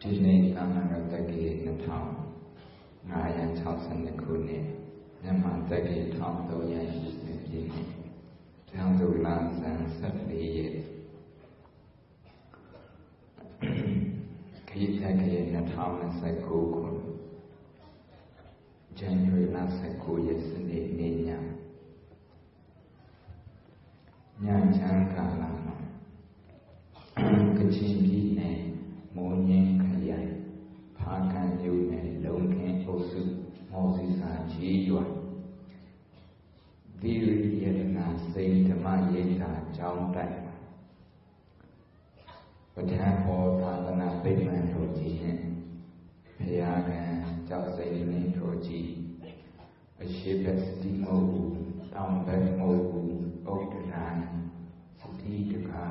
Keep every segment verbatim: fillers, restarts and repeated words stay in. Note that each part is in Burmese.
ဒီနေ့သာမန်တော်တက္ကီနှစ်ထောင်ငါးရာ၆၂ခုနှစ်မြန်မာတက္ကီတစ်ထောင်သုံးရာ၈၀ပြည့်နှစ်ကျောင်းသူလဆန်း၁၄ရက်ခရစ်တက္ကီနှစ်ထောင်၂၉ခုဇန်နဝါရီလ၁၉ရက်စနေနေ့ညညချမ်းကာလမှာကချင်ပြည်နယ်မိုးညင်းခရိုင်ဖားကန့်မြို့နယ်လုံးခင်းအုပ်စုမော်စီစာကြီးရွာသီရိယတနာစိန်ဓမ္မရိပ်သာကျောင်းတိုက်ပဋ္ဌာန်းဟောသာသနာဗိမာန်တော်ကြီးနဲ့ဘုရားကံကျောက်စိန်မင်းတော်ကြီးအရှိဘက်စတိမုတ်တောင်ဘက်မုတ်ဥဒ္ဒရာစတိတကာ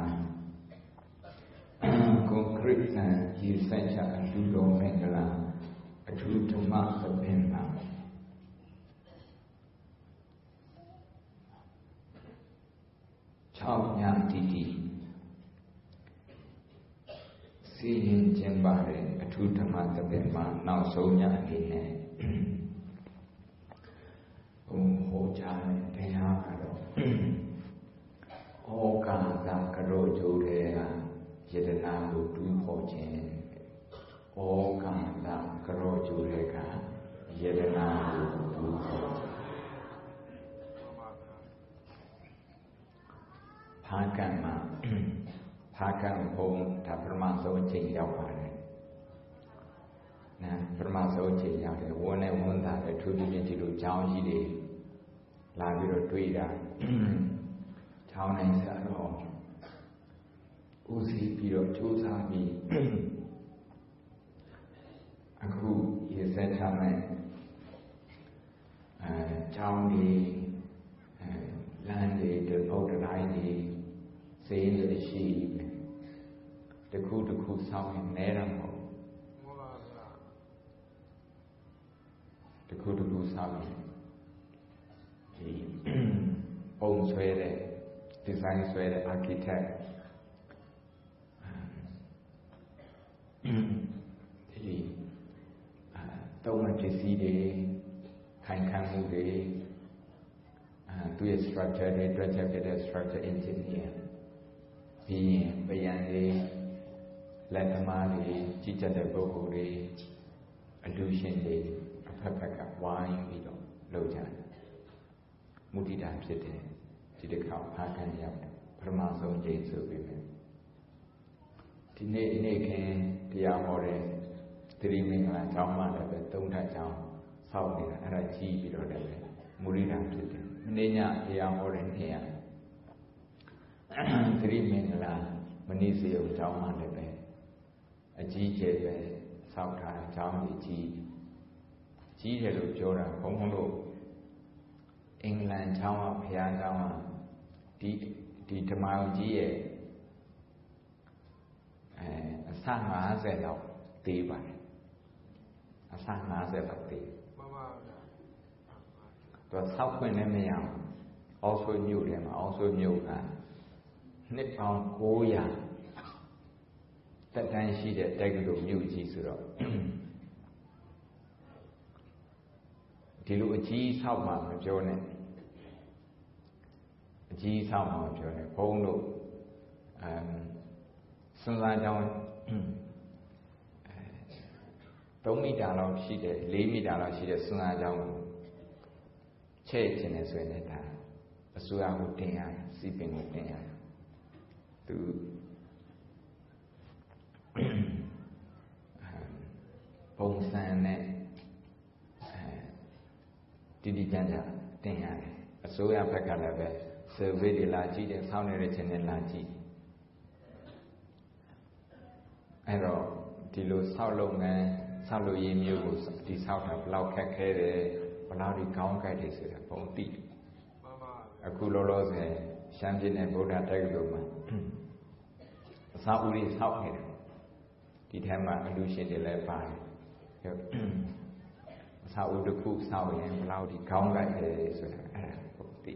ကွန်ကရစ်နဲ့ရေစက်ချအထူးတော်မင်္ဂလာအထူးဓမ္မသဘင်မှာ၆ညတိတိစီရင်ကျင်းပါတဲ့အထူးဓမ္မသဘင်မှာနောက်ဆုံးညအနေနဲ့ဘုံဟောကြားတဲ့တရားကတော့ဩကာသကရောကျိုးတွေကယတနာကိုတူးဖော်ခြင်းဩကာသကရောကျိုးတွေကယတနာကိုတူးဖော်ဖားကံမှာဖားကံဘုံဒါပရမဆုံးအချိန်ရောက်ပါတယ်နော်ပရမဆုံးအချိန်ရောက်တယ်ဝန်းနဲ့ဝန်းသာတယ်ထူးထူးချင်းဒီလိုကြောင်းကြီးတွေလာပြီးတော့တွေးတာချောင်းနိုင်စရာတော့ဦးစီးပြီးတော့ကြိုးစားပြီးအခုရေစက်ချမဲ့အဲကျောင်းဒီအဲလမ်းတွေဒီအုတ်တိုင်းတွေစေးတွေရှိတခုတခုဆောင်းရင်နဲတော့မဟုတ်ဟုတ်ပါဗျာတခုတခုဆောင်းရင်ဒီပုံဆွဲတဲ့ဒီဇိုင်းဆွဲတဲ့ architectဒီတုံးတဲ့ပစ္စည်းတွေခိုင်ခံမှုတွေအဲသူရဲ့ structure တွေတွက်ချက်ပြတဲ့ structure engineer ပြီးရင်ပြန်တွေလက်သမားတွေကြီးကြပ်တဲ့ပုဂ္ဂိုလ်တွေအလူရှင်တွေအဖက်ဖက်ကဝိုင်းပြီးတော့လုပ်ကြတယ်မုဒိတာဖြစ်တယ်ဒီတစ်ခါဖားကံရောက်တယ်ပထမဆုံးချိန်ဆိုပြီးမယ်ဒီနေ့နေ့ခင်တရားဟောတဲ့သတိမင်္ဂလာကျောင်းမှာလည်းပဲသုံးထပ်ကျောင်းဆောက်နေတာအဲ့ဒါကြီးပြီးတော့လည်းမုဒိတာဖြစ်တယ်မနေ့ညတရားဟောတဲ့နေ့ကသတိမင်္ဂလာမဏိစေယကျောင်းမှာလည်းပဲအကြီးကျယ်ပဲဆောက်ထားကျောင်းကြီးကြီးကြီးတယ်လို့ပြောတာဘုန်းဘုန်းတို့အင်္ဂလန်ကျောင်းကဘုရားကျောင်းကဒီဒီဓမ္မကြီးရဲ့အဲအဆ၅၀လောက်သေးပါတယ်အဆ၅၀လောက်သေးမှန်ပါဗျာသူဆောက်ခွင့်လည်းမရအောင်အောက်ဆွေမြို့ထဲမှာအောက်ဆွေမြို့ကနှစ်ပေါင်း၉ရာတက်တန်းရှိတဲ့တက္ကသိုလ်မြို့ကြီးဆိုတော့ဒီလိုအကြီးဆောက်မှမပြောနဲ့အကြီးဆောက်မှမပြောနဲ့ဘုန်းတို့အမ်စွန်စားကြောင်း၃မီတာလောက်ရှိတဲ့၄မီတာလောက်ရှိတဲ့စွန်စားကြောင်းကိုချဲ့ခြင်းနဲ့ဆိုရင်လည်းဒါအစိုးရကိုတင်ရတယ်စီပင်ကိုတင်ရတယ်သူပုံစံနဲ့တည်တည်ကြကြတင်ရတယ်အစိုးရဘက်ကလည်းပဲ survey တွေလာကြည့်တယ်ဆောင်းနေတဲ့ခြင်းနဲ့လာကြည့်အဲ့တော့ဒီလိုဆောက်လုပ်ငန်းဆောက်လုပ်ရေးမျိုးကိုဒီဆောက်တာဘယ်လောက်ခက်ခဲတယ်ဘယ်လောက်ဒီကောင်းကြိုက်တယ်ဆိုတာပုံသိမှန်ပါအခုလောလောဆယ်ရှမ်းပြည်နယ်ဗုဒ္ဓတက္ကသိုလ်မှာအစာဦးတွေဆောက်နေတယ်ဒီထဲမှာအလူရှင်တွေလည်းပါတယ်အစာဦးတစ်ခုဆောက်ရင်ဘယ်လောက်ဒီကောင်းကြိုက်တယ်ဆိုတာအဲ့ဒါပုံသိ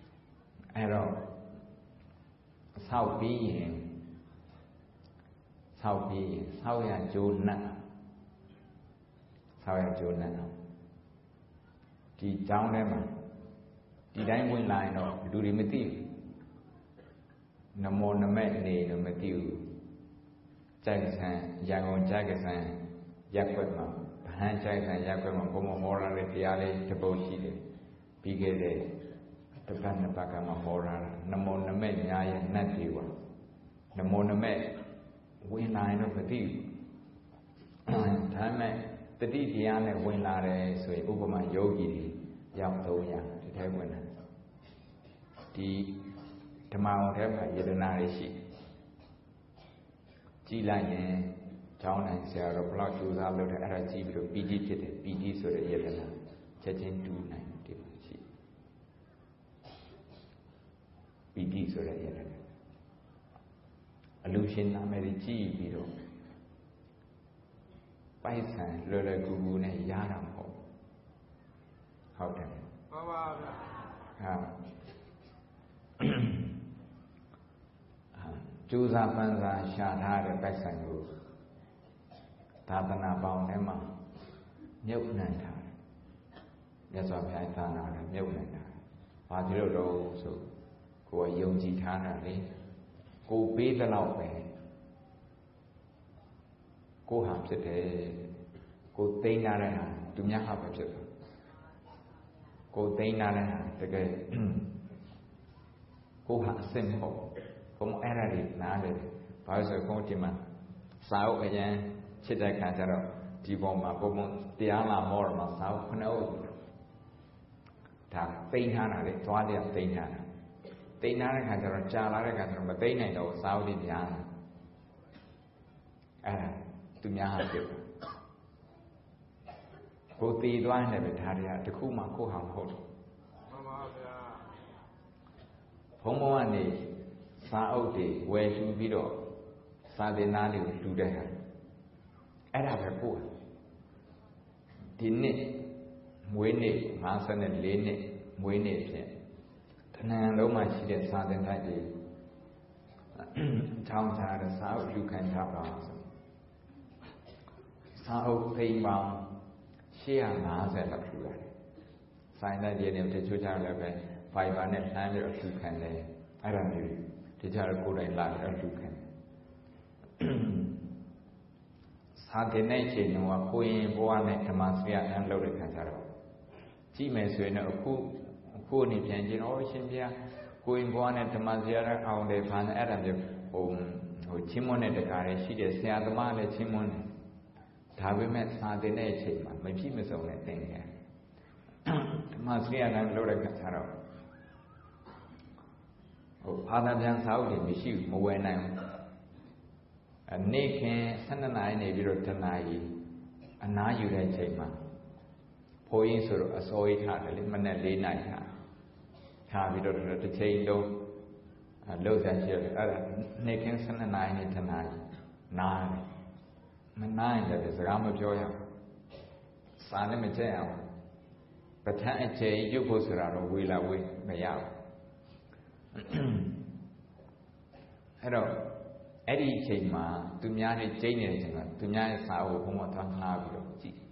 အဲ့တော့ဆောက်ပြီးရင် sau khi sau ya chôn nặng sau ya chôn nặng thì cháu đấy mà thì đánh quên lại nó đủ đi mới tiêu nằm môn nằm mẹ này nó mới tiêu trái cái sang giang on trái cái sang giặc quật mà hai trái sang giặc quật mà có một món ra để tiare để bổ chi để bị cái để tập đoàn nó bắt mà món ra nằm môn nằm mẹ nhai nát tiêu à nằm môn nằm mẹ quên lại nó mới tiêu thay mẹ tự đi thì anh này quên lại để rồi úp mà yogi giang thâu nhà thì thấy quên này thì tham ao thế mà giờ này đấy chị chỉ là nhé cháu này sẽ rồi bao nhiêu giờ lâu rồi ra chỉ rồi pi đi chết pi đi rồi giờ này chắc chắn đủ này thì chị pi đi rồi giờ này illusion là mấy cái chỉ bị rồi bay sang lời lời của bố này giá làm hộ học được à chú sa pan ra xả tha để bay sang của ta ta na bao này mà nhậu này thà nhớ sao phải ta na là nhậu này thà và chỉ đâu đâu số của yêu chỉ tha là đi cô biết cái nào về cô học sẽ để cô tên ra đây hả chúng nhắc học phải cô tên ra đây hả thì cái cô học sinh hộ cũng ai ra đi nã đi bao giờ cũng chỉ mà sáu cái nha chết đại cả rồi chỉ vòng mà cô muốn tiền làm mồi mà sáu không đâu thằng tên ha này để toa đi tên ha tên ha này cả rồi cha lá cả rồi mà tên này đâu sáu đi nhà à tụi nhà học được cô tì đoan này bị thà đi à từ khu mà cô học hốt phong mô anh này sa ốc thì quay chú ví dụ sa đến na thì chú đây hả ai đã phải cô thì nè muối nè mà sao nè lên nè muối nè thế thằng nào đâu mà chỉ để sa đến thay thì trong sa là sa ốc chú cần tháp đó sa ốc thì bằng chia ngã sẽ lập chú lại sai này giờ nếu thì chú cha là phải phải bán này sai được chú cần này ai làm gì thì cha là cô này làm được chú cần sa thế này chỉ là cô ấy bố anh này tham gia ăn lâu được khán giả rồi chỉ mấy suy nữa cô cô này phiền chỉ nói xin bia cô ấy bố anh này tham gia ra ông để phán ai làm được ông hồi chim môn này được cái này chỉ để xe tôm này chim môn này thà với mẹ sa thế này chỉ mà mấy phim mới sống này tiền này tham gia ăn lâu được khán giả rồi phá tan chẳng sao thì mới chịu một ngày nàyနေ့ခင်ဆယ်နှစ်နာရီနေပြီးတော့တစ်နာရီအနားယူတဲ့ချိန်မှာဖိုးရင်းဆိုတော့အစောကြီးထားတယ်လေမနေ့လေးနာရီထားထားပြီးတော့တစ်ချိန်လုံးလှုပ်ရှားရှိတယ်အဲ့ဒါနေ့ခင်ဆယ်နှစ်နာရီနေတစ်နာရီနားတယ်မနားရင်လည်းစကားမပြောရဘူးစာလည်းမကြည့်အောင်ပဋ္ဌာန်းအခြေရုပ်ဖို့ဆိုတာတော့ဝေလာဝေးမရဘူးအဲ့တော့အဲ့ဒီအချိန်မှာသူများနဲ့ကျိန်းနေတဲ့အချိန်မှာသူများရဲ့စာအုပ်ဘုံမှာသွားငှားပြီးတော့ကြည့်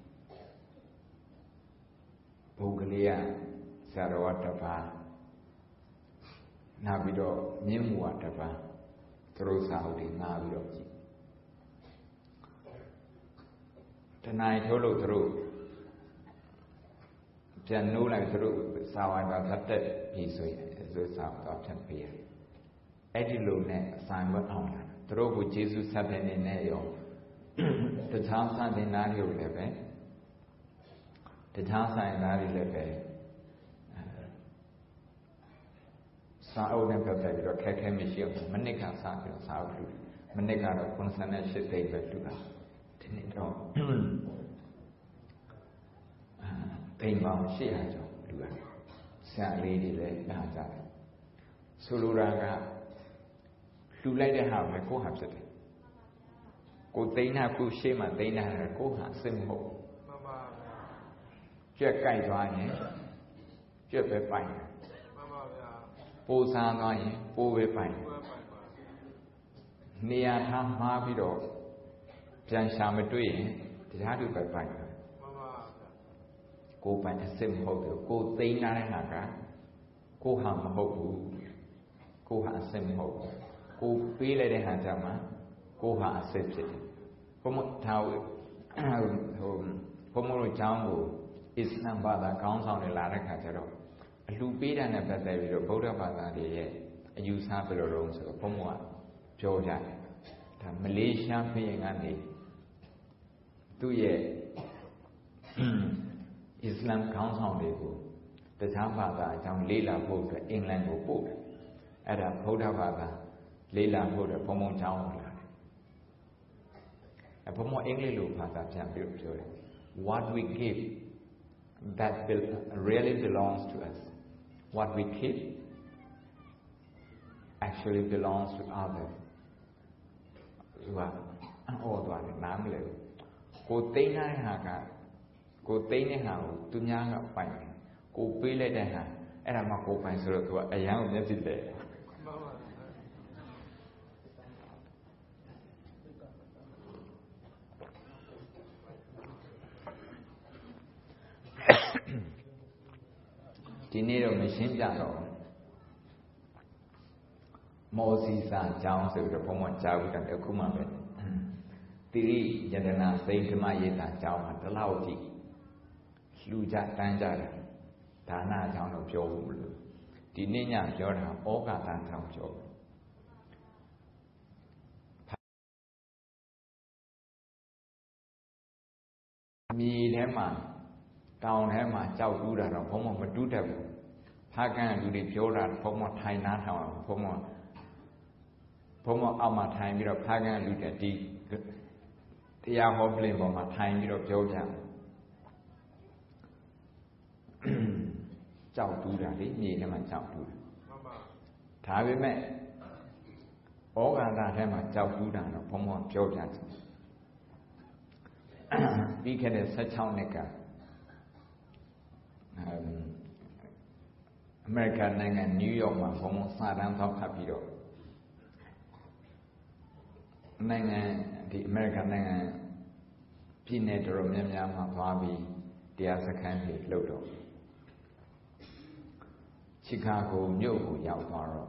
ဘုံကလေးကဆရာတော်ကတစ်ပါးနောက်ပြီးတော့မြင့်မှုကတစ်ပါးသူတို့စာအုပ်တွေငှားပြီးတော့ကြည့်တဏှာထိုးလို့သူတို့ပြန်နိုးလိုက်သူတို့စာဝိုင်းပါသတ်တက်ပြီဆိုရင်သူစာတော့ဖြတ်ပေးရအဲ့ဒီလိုနဲ့အဆိုင်ဝတ်အောင်လာသူတို့ကိုကျေးဇူးဆက်တဲ့နေနဲ့ရောတခြားဆိုင်တဲ့နားတွေလည်းပဲတခြားဆိုင်နားတွေလည်းပဲစာအုပ်နဲ့ပတ်သက်ပြီးတော့ခက်ခဲမရှိဘူးမနစ်ကစားပြီးတော့စာအုပ်လူမနစ်ကတော့ခုနှစ်နဲ့ရှစ်သိန်းပဲလူတာဒီနေ့တော့သိန်းပေါင်းရှစ်ရာကျော်လူတာဆရာလေးတွေလည်းလာကြတယ်ဆိုလိုတာကလူလိုက်တဲ့ဟာပဲကိုဟာဖြစ်တယ်ကိုသိန်းတာကိုရှေ့မှာသိန်းတာကိုဟာစစ်မဟုတ်မှန်ပါဗျာကြွက်ကြိုက်သွားရင်ကြွက်ပဲပိုင်တယ်မှန်ပါဗျာပိုးစားသွားရင်ပိုးပဲပိုင်တယ် Nia Hama Bido, Jan Shamadui, the Hadu by Banker. Go by a sim hotel, go Thing Narahaga, go Ham Hoku, go Ha Sim Hoku, go Pele de Hajama, go Ha Sepsit. Homo Tau Homo Jambu is Nambada, counts on the Lara Catero. Lupita and a better Boda Bada, a use half a rooms of Pomoa, Georgia, Malaysia being Andy. Two years Islam counts on the Tambada, Jam Lila Boat, England boat, at a Boda Bada, Lila Boat, a Pomo Town. A Pomo English Lupata champion. What we give, that really belongs to us. What we keep actually belongs to others. All one, namely, go Tina Haga, go Tina How, Tunyanga Pine, go Pile de Ha, and I'm a co pencil to a young nephew there. Dinero machine jano Moses and Jones of the Pomon Chow and the Kumaman. Tiri Janana Saint Mayeta Chow and the Lauti Sluja Tanja Tana Town of Joe Dinina Jordan Oga Town Joe Me Hema Town Hema Chow Duda or Pomo Maduda Pagan do the Jordan Pomo Taina Town Pomo Pomo Alma time bit of Pagan look at the Tiaho blame on my time bit of Georgia. Chow Duda, need him and Chow Duda. Tavi met Oga Hema Chow Duda or Pomo Georgia. We can a such how nigga. American and New York, my Pomo Sadan of Happy. Nang the American Nang Pinet or Miam Mabi, the Asakan Loto Chicago, New Yawaro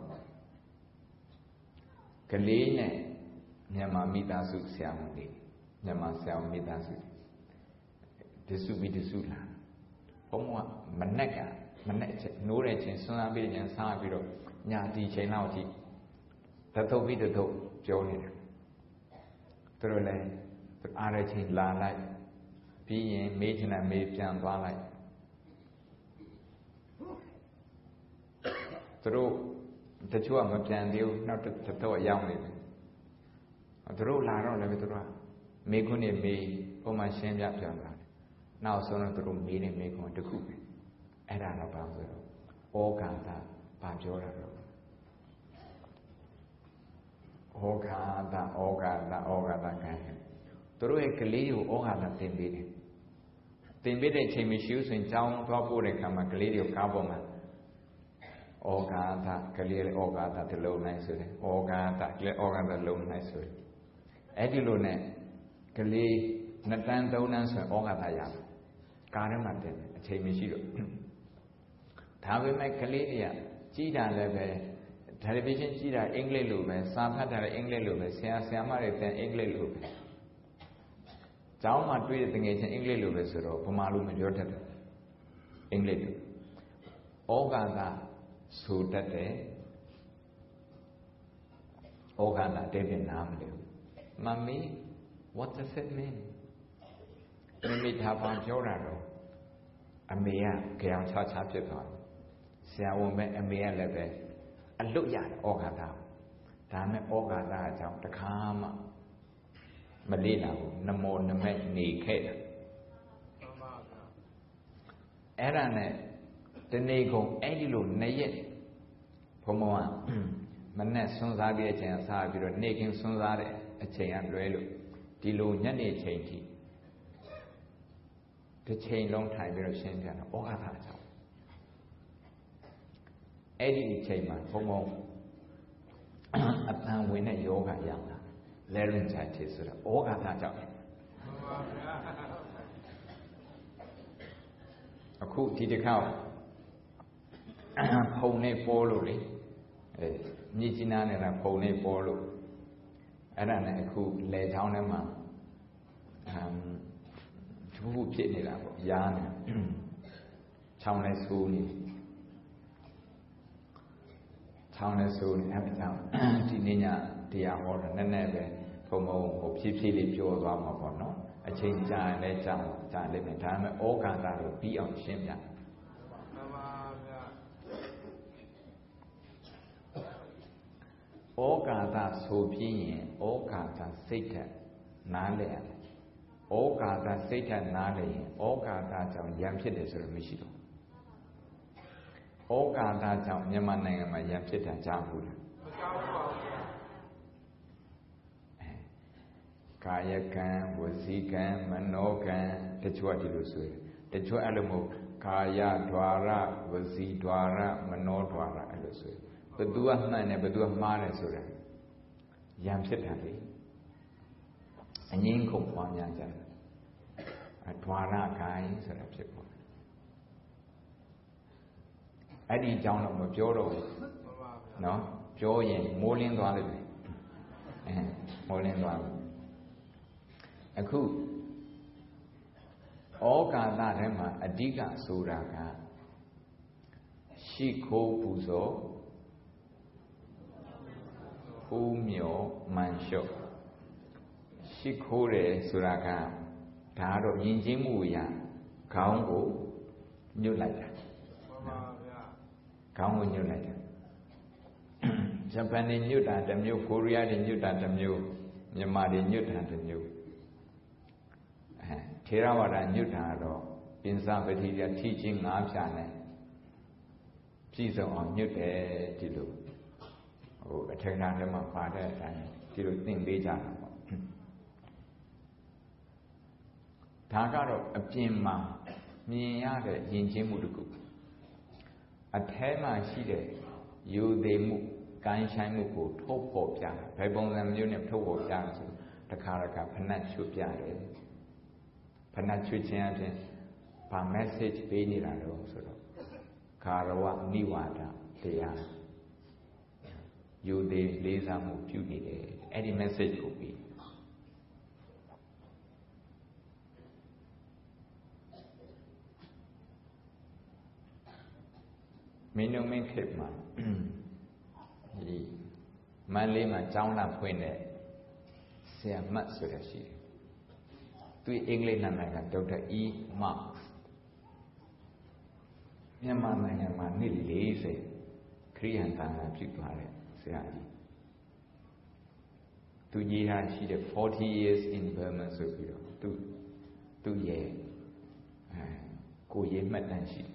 Kaline Yama Mitasu Siamudi, Yama Siam Mitasu. This will be the Sula. Homo Maneka, Manet, no legend, Sonabi and Sabiro, Yati Chenauti. That will be the dope, Johnny. Through the Arachin La Light, being making a made and Light. Through the two of them, you not to throw a young lady. Through Lara Levitura, make on a me, for my shame up to now, son of the room meeting make on the cook. And I know about the all Ganta, Pajora. Ogada, Ogada, Ogada can. Through a Kalio, Ogada Timbidi. Timbidi Chimishu in town, Topur, come a Kalio Caboma. Ogada, Kalil, Ogada, the low nicer. Ogada, Ogada, low nicer. Edilone, Kali, Natan Donas, Ogada Yam. Karamatin, Chimishu. Tavi Kalidia, Chida Leve. Television Chida English Lube, Sampata English Lube, Siamari English Lube. Jauma treated the English Lube, so Pomalu majority English Lube. Ogada Sutate Ogada David Namlu. Mummy, what does it mean? Mimi Tapan Jorado. Amia, Kian Chacha Japan. Siawome Amia Lebe. A look at Ogada. Dame Ogada Jam the Kama Malina, Namo Name Ni Kate. Erane, the Nego Edilo Nayet Pomoa Manes Sonzabi and Sabiro, Naking Sonzare, a chain and Relo, Dilo Yane Chain. The chain long time, very champion, Ogada. Eddie Chayman, Pomo, a town winner yoga yanga. လဲလွန်ချဖြစ်ဆိုတာဩဃာတကြောင့်အခုဒီတစ်ခါဖုံနေပေါ်လို့လေအဲမြစ်ကြီးနားနေတာဖုံနေပေါ်လို့အဲ့ဒါနဲ့အခုလေချောင်းထဲမှာအမ်သူ့ဘူးဖြစ်နေတာပေါ့ရားနေချောင်းလဲဆိုးနေချောင်းလဲဆိုးနေအဲ့ဒါကြောင့်ဒီနေ့ညတရားဟောတာနည်းနည်းပဲဘုံဘုံဟိုဖြည်းဖြည်းလေးပြောသွားမှာပေါ့နော်အချိန်ကြာရင်လည်းကြာကြာလိမ့်မယ်ဒါပေမဲ့ဩဃာတကိုပြီးအောင်ရှင်းပြမှန်ပါဗျာဩဃာတဆိုပြီးရင်ဩဃာတစိတ်ဓာတ်နားလည်ရတယ်ဩဃာတစိတ်ဓာတ်နားလည်ရင်ဩဃာတကြောင့်ယံဖြစ်တယ်ဆိုတော့မရှိတော့ဩဃာတကြောင့်မြန်မာနိုင်ငံမှာယံဖြစ်တာကြားဘူးလားမကြားဘူးပါဘူးကာယကံဝစီကံမနောကံတချို့ကဒီလိုဆိုတယ်တချို့အဲ့လိုမဟုတ်ကာယ द्वार ဝစီ द्वार မနော द्वार အဲ့လိုဆိုတယ်ဘယ်သူကမှန်တယ်ဘယ်သူကမှားတယ်ဆိုတယ်ယံဖြစ်တာလေအငင်းခုန်ပွားများကြတယ်အ द्वार ကိုင်းဆိုတာဖြစ်ပေါ်တယ်အဲ့ဒီအကြောင်းတော့မပြောတော့ဘူးနော်ပြောရင်မိုးလင်းသွားလိမ့်မယ်အဲမိုးလင်းသွားပြီအခုဩဃာတထဲမှာအဓိကဆိုတာကရှိခိုးပူဇော်ဖူးမြော်မန်လျှော့ရှိခိုးတယ်ဆိုတာကဒါတော့ယဉ်ကျေးမှုအရာခေါင်းကိုညှို့လိုက်တာမှန်ပါဗျာခေါင်းကိုညှို့လိုက်တာဂျပန်နေညှို့တာတစ်မျိုးကိုရီးယားနေညှို့တာတစ်မျိုးမြန်မာတွေညှို့တာတစ်မျိုးထေရဝါဒညွတ်တာတော့ပင်စပတိရထိချင်းငါးဖြာနဲ့ပြည့်စုံအောင်ညွတ်တယ်ဒီလိုဟိုအထေနာထဲမှာပါတဲ့အတိုင်းဒီလိုသင်ပေးကြတာပေါ့ဒါကတော့အပြင်မှာမြင်ရတဲ့ယဉ်ကျေးမှုတစ်ခုအထဲမှာရှိတဲ့ယူသေးမှုကိုင်းဆိုင်မှုကိုထုတ်ဖော်ပြတယ်ဘယ်ပုံစံမျိုးနဲ့ထုတ်ဖော်ပြလဲဆိုတခါတခါဖဏတ်ချွတ်ပြတယ်ဖဏတ်ချွတ်ခြင်းအပြင်ဘာ message ပေးနေတာတော့ဆိုတော့ခါရဝနိဝါဒတရားယူသေးလေးစားမှုပြုနေတယ်အဲ့ဒီ message ကိုပြီးမင်းတို့မင်းခေတ်မှာဒီမန္တလေးမှာကျောင်းလာဖွင့်တဲ့ဆရာမတ်ဆိုတာရှိတယ်သူအင်္ဂလိပ်နာမည်ကဒေါက်တာအီမတ်မြန်မာနိုင်ငံမှာနှစ်လေးဆယ်ခရိယန်သာနာပြုသွားတဲ့ဆရာကြီးသူကြီးဟာရှိတဲ့forty years in Burma ဆိုပြီးတော့သူသူရဲ့အဲကိုရေးမှတ်တမ်းရှိတယ်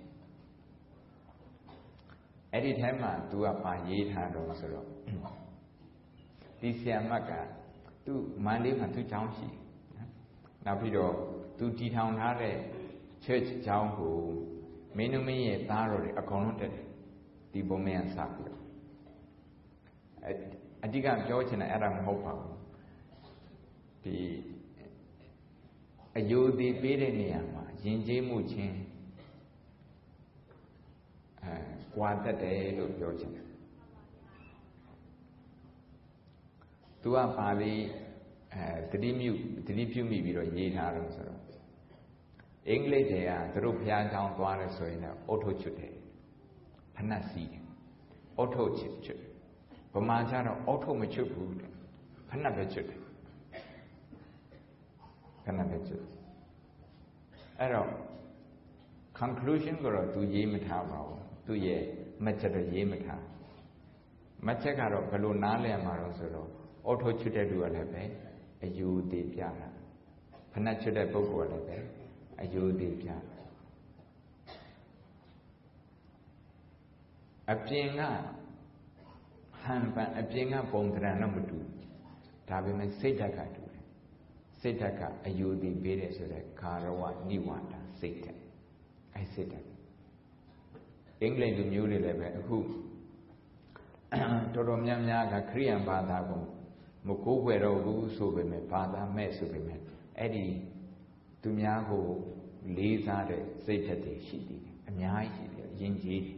အဲ့ဒီထဲမှာသူကပါရေးထားတော့ဆိုတော့ဒီဆရာမတ်ကသူမန္တလေးမှာသူကျောင်းရှိနောက်ပြီးတော့သူတည်ထောင်ထားတဲ့ church ကျောင်းကိုမင်းတို့မင်းရဲ့သားတော်တွေအကုန်လုံးတက်တယ်ဒီဘုံမင်းကစပြီးတော့အဓိကပြောချင်တာအဲ့ဒါမဟုတ်ပါဘူးဒီအယုဒိပေးတဲ့နေရာမှာယဉ်ကျေးမှုချင်းအဲကွာတတ်တယ်လို့ပြောချင်တယ်သူကပါဠိအဲတတိမြုတတိပြုမိပြီးတော့ရေးထားတယ်ဆိုတော့အင်္ဂလိပ်တွေကသူတို့ဘုရားကျောင်းသွားတယ်ဆိုရင်တော့အော်ထိုချွတ်တယ်ဖဏတ်စီတယ်အော်ထိုချွတ်ချွတ်ဗမာကျတော့အော်ထိုမချွတ်ဘူးတဲ့ဖဏတ်ပဲချွတ်တယ်ဖဏတ်ပဲချွတ်အဲ့တော့ conclusion ကိုတော့သူရေးမထားပါဘူးသူရဲ့မှတ်ချက်တော့ရေးမထားမှတ်ချက်ကတော့ဘယ်လိုနားလည်မှာတော့ဆိုတော့အော်ထိုချွတ်တဲ့လူကလည်းပဲအယူသေးပြတာဖဏတ်ချွတ်တဲ့ပုဂ္ဂိုလ်ကလည်းပဲအယုဒိပြအပြင်ကဟန်ပန်အပြင်ကပုံသဏ္ဍာန်တော့မတူဒါပေမဲ့စိတ်ဓာတ်ကတူတယ်စိတ်ဓာတ်ကအယုဒိပေးတယ်ဆိုတဲ့ခါရဝနိဝါဒစိတ်ဓာတ်အဲစိတ်ဓာတ်အင်္ဂလိပ်လူမျိုးတွေလည်းပဲအခုတော်တော်များများကခရိယန်ဘာသာကို Muku Werogu Subime, Father Me Subime, Eddie Tumiago, Lisa, Saturday, she did, and Yai, Yinji.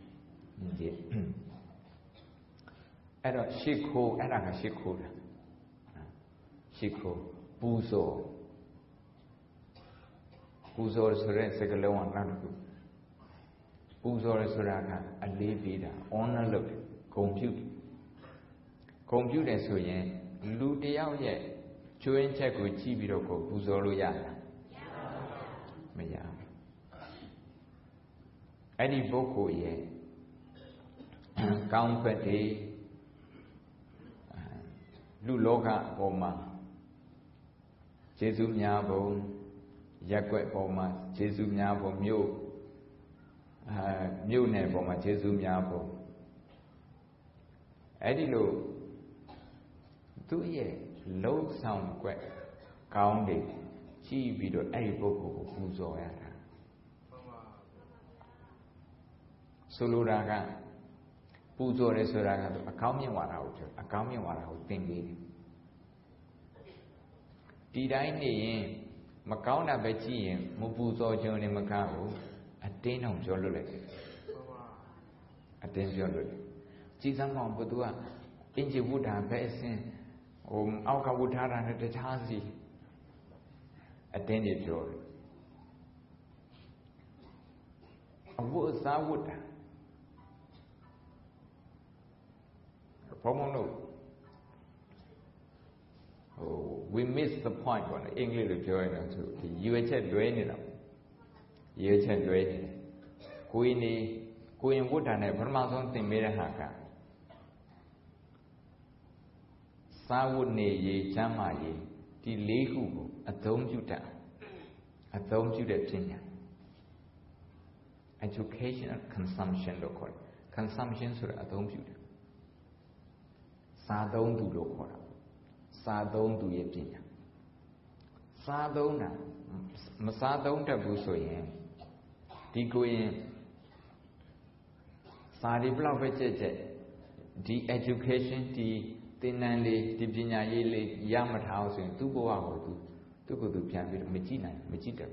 Era Shiko, Era Shiko, Shiko, Buzo, Buzo is the second one, Ranku. Buzo is a levida, honor look, compute. Compute and so yen, Ludi out yet, chewing check with Chibiroko, Buzolo Yana. Maya. Eddie Boko ye, Count Petty, Luloga Boma, Jesu Nyabo, Yakwe Boma, Jesu Nyabo, Mew, Mew Neboma, Jesu Nyabo. Eddie Lo. Two years, low sound quack, counting, she be the a book of Buzo. Soluraga, Buzo Resuraga, a common one out, a common one out thinking. Did I name Macauna Betty, Mubuzo Johnny Macao, a tin of Jolulek? Attention, Chisam Budua, Inji would have been. Um, Alka would have had a tazi attended to a words I would. Pomono. Oh, we missed the point when the English joined us to you had drained them. You had drained Queenie, Queen would have never something made a haka. Sawuni Jamayi, the Lehu, a dome Judah, a dome Judah Jinya. Educational consumption local. Consumption sur a dome Judah. Sadon do local. Sadon do Yepinya. Sadona, Masadon Tabusoyen. Digoyen Sadi Blavete, the education, the Tinanly, the Pinya Yele, Yamat House, and two go out to go to Pian with Machina, Machita.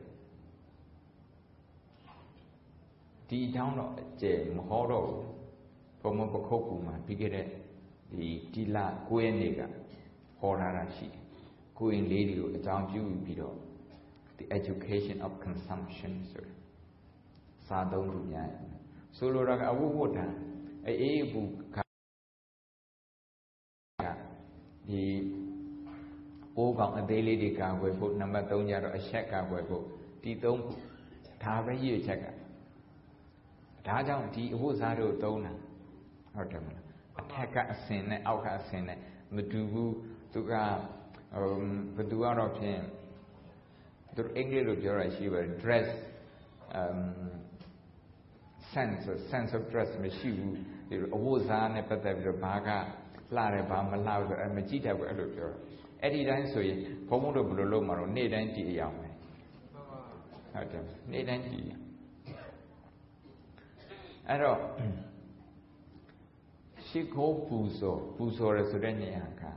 The town of Mohoro, Pomopokuma, Pigere, the Tila, Quenega, Horarashi, Queen Lady, the town Jew Pido, the education of consumption, sir. Sadon Dunya. Solora Awuota, a able. The Ogang a daily de cargo put number Tonya or a check cargo, Tito Tava year checker. Tajam T was Ado Tona, attack a sin, out a sin, Matubu, Tuga, um, Padua of him. The English of your she were dress, um, sense, sense of dress, machine, the Owozan, a Patav Baga. Lara Bama loud and Majita were a Eddie dance so ye, Pomodo Buloma, Ned and Tea young. Ned and Tea. And all she called Puso, Puso Resurrenianca.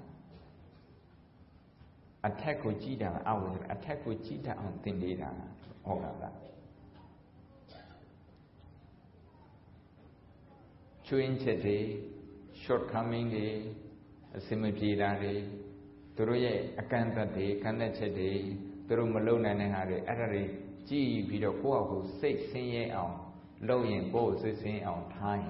Attack with Gita, I was attack with Gita on Tindida, all of that. Chewing today. Shortcoming day, a symmetry day, Turoye, a canta day, Kanacha day, Turu Malone and Harry, Array, G. Video Coago, six sing on, low in both sing on time.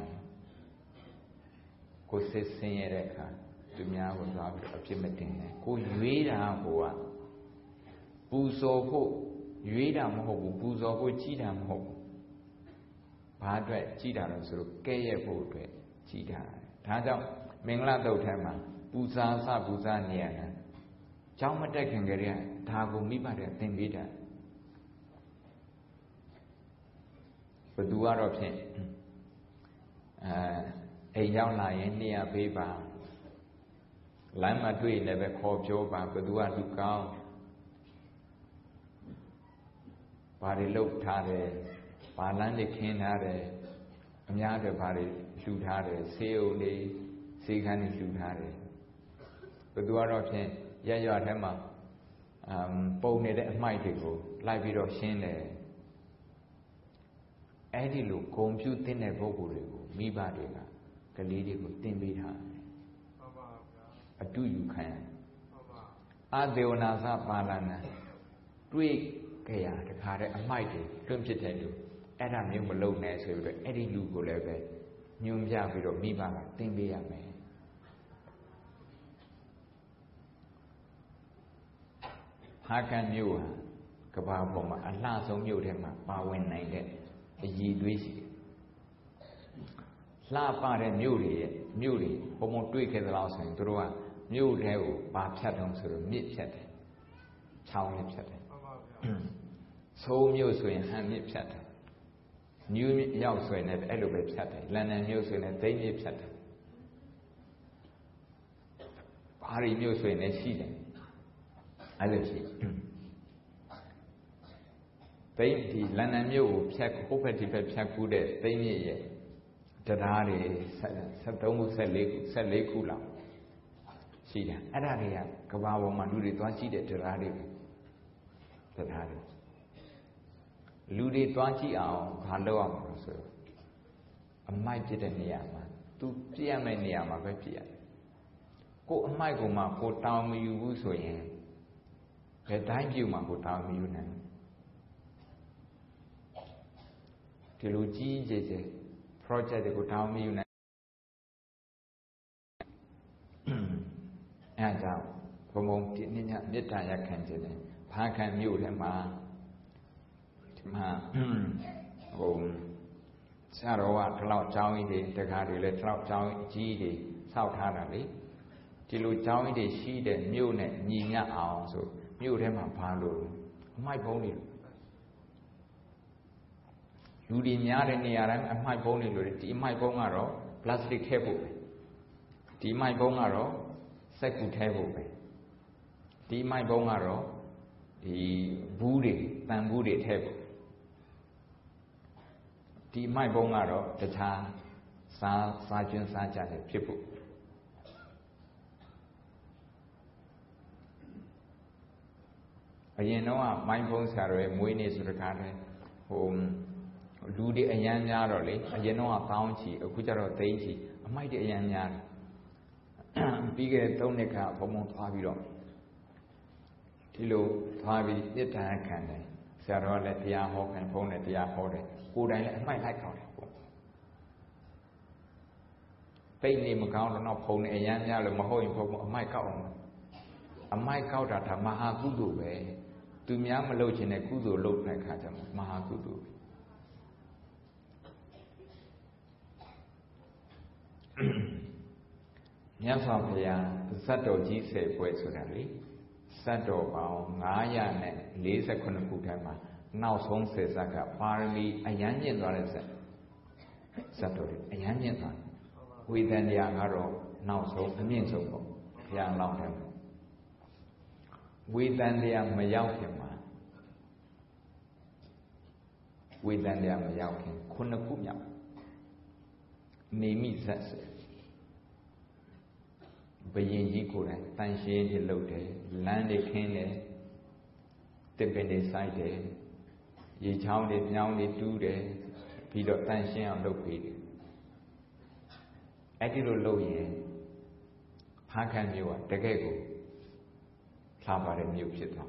Go six sing Ereka, to me, I was out of Jimatin. Go Yuida Hoa Buzo Ho, Yuida Ho, Buzo Ho, Chidam Ho. Padre, Chidam, so gay a boat, Chidam. Taja, Mingla do Tama, Buza, Sabuza, Niana. Chama Dekangaria, Tago Mibada, Tindida. But do our option. A young lion near Beba. Lama Dui never called Joba, but do I look out? Body look tare, Balandi kin hare, Myada body. Shoot hard, sail day, Sigani shoot hard. ဘသူကတော့ဖြင့်ရရထဲမှာအမ်ပုံနေတဲ့အမိုက်တွေကိုလိုက်ပြီးတော့ရှင်းတယ်အဲ့ဒီလိုဂုံပြုတဲ့ပုဂ္ဂိုလ်တွေကိုမိဘတွေကကလေးတွေကိုတင်ပေးထားတယ်ဟုတ်ပါဗျာအတုယူခံရဟုတ်ပါအဒေဝနာသပါဠနာတွေ့ကြရတခါတည်းအမိုက်တွေတွန့်ဖြစ်တဲ့လူအဲ့ဒါမျိုးမလုပ်နဲ့ဆိုပြီးတော့အဲ့ဒီလူကိုလည်းပဲညွှန်ပြပြီးတော့မိဘကတင်ပေးရမယ်ဟာကံမြို့ဟာကဘာပေါ်မှာအလှဆုံးမြို့ထဲမှာပါဝင်နိုင်တဲ့အည်သွေးရှိတယ်လှပတဲ့မြို့တွေရဲ့မြို့တွေဘုံဘုံတွေ့ခဲ့သလားဆိုရင်တို့ကမြို့ထဲကိုပါဖြတ်တော့ဆိုတော့မြစ်ဖြတ်တယ်ချောင်းမြစ်ဖြတ်တယ်ဟုတ်ပါဗျာဆိုးမြို့ဆိုရင်ဟန်မြစ်ဖြတ်တယ်ညူးရောက်ဆိုရင်လည်းအဲ့လိုပဲဖြတ်တယ်လန်ဒန်မြို့ဆိုရင်လည်းသိမ်းမြစ်ဖြတ်တယ်ပါရီမြို့ဆိုရင်လည်းရှိတယ်အဲ့လိုရှိသိမ်းဒီလန်ဒန်မြို့ကိုဖြတ်ဟိုဘက်ဒီဘက်ဖြတ်ကူးတဲ့သိမ်းမြစ်ရဲ့တရားတွေဆက်သုံးခုဆက်လေးခုဆက်လေးခုလောက်ရှိတယ်အဲ့ဒါတွေကကဘာပေါ်မှာလူတွေသွားကြည့်တဲ့တရားတွေတရားတွေလူတွေသွားကြည့်အောင်ဘာလုပ်အောင်လို့ဆိုအမိုက်ပြတဲ့နေရာမှာသူပြည့်ရမယ့်နေရာမှာပဲပြည့်ရတယ်ကိုအမိုက်ကိုမှကိုတောင်းမယူဘူးဆိုရင်ဘယ်တိုင်းပြုမှကိုတောင်းမယူနိုင်ဒီလိုကြီးကြီးကျယ် project တွေကိုတောင်းမယူနိုင်အဲဒါကြောင့်ဘုံဘုံဒီနေ့ညမေတ္တာရခံခြင်းနဲ့ဘာခံမြို့ထဲမှာဒီမှာဟိုဆရာတော်ကဒီလောက်ကျောင်းကြီးတွေတခါတွေလည်းဒီလောက်ကျောင်းကြီးတွေဆောက်ထားတာလေဒီလိုကျောင်းကြီးတွေရှိတဲ့မြို့နဲ့ညီမျှအောင်ဆိုမြို့ထဲမှာဘာလို့အမိုက်ဘုံတွေလူတွေများတဲ့နေရာတိုင်းအမိုက်ဘုံတွေလို့ဒီအမိုက်ဘုံကတော့ပလတ်စတစ်ထည့်ဖို့ပဲဒီအမိုက်ဘုံကတော့စက်ကူထည့်ဖို့ပဲဒီအမိုက်ဘုံကတော့ဒီဘူးတွေတန်ဘူးတွေထည့်ဖို့ဒီအမိုက်ဘုံကတော့တခြားစားစားကျွန်းစားကြတယ်ဖြစ်ဖို့အရင်တော့မိုင်းဘုံဆရာတော်ရဲ့မွေးနေ့ဆိုတဲ့ခါတည်းဟိုလူတွေအရန်များတော့လေအရင်တော့ကောင်းချီအခုကျတော့သိန်းချီအမိုက်တွေအရန်များတယ်ပြီးခဲ့တဲ့သုံးနှစ်ကဘုံဘုံသွားပြီးတော့ဒီလိုသွားပြီးပြစ်ဒဏ်ခံတယ်ဆရာတော်ကလည်းတရားဟောခံဘုံနဲ့တရားဟောတယ်ကိုယ်တိုင်လည်းအမိုက်လိုက်ကောင်းတယ်ပေါ့တိတ်နေမကောင်းတော့တော့ဘုံနဲ့အရန်များလို့မဟုတ်ရင်ဘုံအမိုက်ကောက်အောင်အမိုက်ကောက်တာဒါမဟာကုသိုလ်ပဲသူများမလုပ်ချင်တဲ့ကုသိုလ်လုပ်တဲ့ခါကျမှမဟာကုသိုလ်မြတ်စွာဘုရားဇတ်တော်ကြီးဆယ်ပွဲဆိုတာလေဇတ်တော်ပေါင်းငါးရာလေးဆယ်ခုနှစ်ခုထဲမှာနောက်ဆုံးဆယ်ဇတ်ကပါရမီအရန်ကျင့်သွားတဲ့ဇတ်ဇတ်တော်တွေအရန်ကျင့်သွားဝေဒန်တရားကတော့နောက်ဆုံးအမြင့်ဆုံးပေါ့ဘုရားလောင်းတယ်ဝေဒန်တရားမရောက်ခင်မှာဝေဒန်တရားမရောက်ခင်ခုနှစ်ခုမြောက်နေမိဇတ်ဆိုဘယင်ကြီးကိုယ်တိုင်တန်ရှင်းကြီးလုပ်တယ်လမ်းတွေခင်းတယ်တစ်ပင်တွေစိုက်တယ်ရေချောင်းတွေညောင်းတွေတူးတယ်ပြီးတော့တန်ရှင်းအောင်လုပ်ပေးတယ်အဲ့ဒီလိုလုပ်ရင်ဖားခံမျိုးကတကယ့်ကိုလှပါတဲ့မျိုးဖြစ်သွား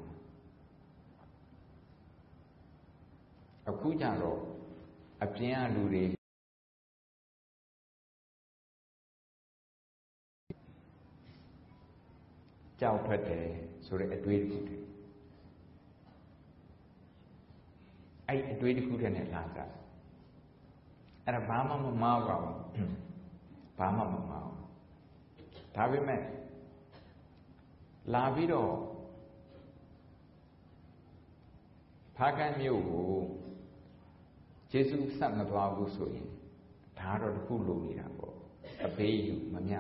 အခုကျတော့အပြင်ကလူတွေကြောက်ထွက်တယ်ဆိုတဲ့အတွေးတစ်ခုတည်းအဲ့အတွေးတစ်ခုတည်းနဲ့လာကြအဲ့ဒါဘာမှမမှားပါဘူးဘာမှမမှားဘူးဒါပေမဲ့လာပြီးတော့ဖားကန်းမြို့ကိုယေရှုဆက်မသွားဘူးဆိုရင်ဒါတော့တစ်ခုလိုနေတာပေါ့အပေးယူမမြ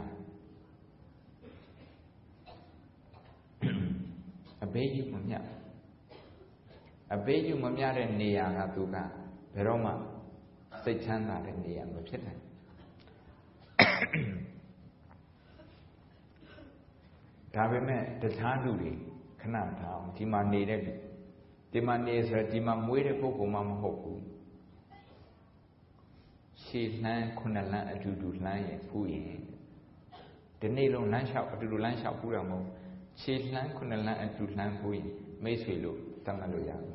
အပေးယူမမြအပေးယူမမြတဲ့နေရာကသူကဘယ်တော့မှစိတ်ချမ်းသာတဲ့နေရာမဖြစ်နိုင်ဒဒါပေမဲ့တခြားလူတွေခဏထားဒီမှာနေတဲ့လူဒီမှာနေဆိုတော့ဒီမှာမွေးတဲ့ပုဂ္ဂိုလ်မှမဟုတ်ဘူးရှည်လှမ်းခုနှစ်လမ်းအတူတူလှမ်းရင်ဖူးရင်ဒီနေ့လုံးလမ်းလျှောက်အတူတူလမ်းလျှောက်ဖူးတာမဟုတ်ရှည်လှမ်းခုနှစ်လမ်းအတူလှမ်းဖူးရင်မိတ်ဆွေလို့သတ်မှတ်လို့ရဘူး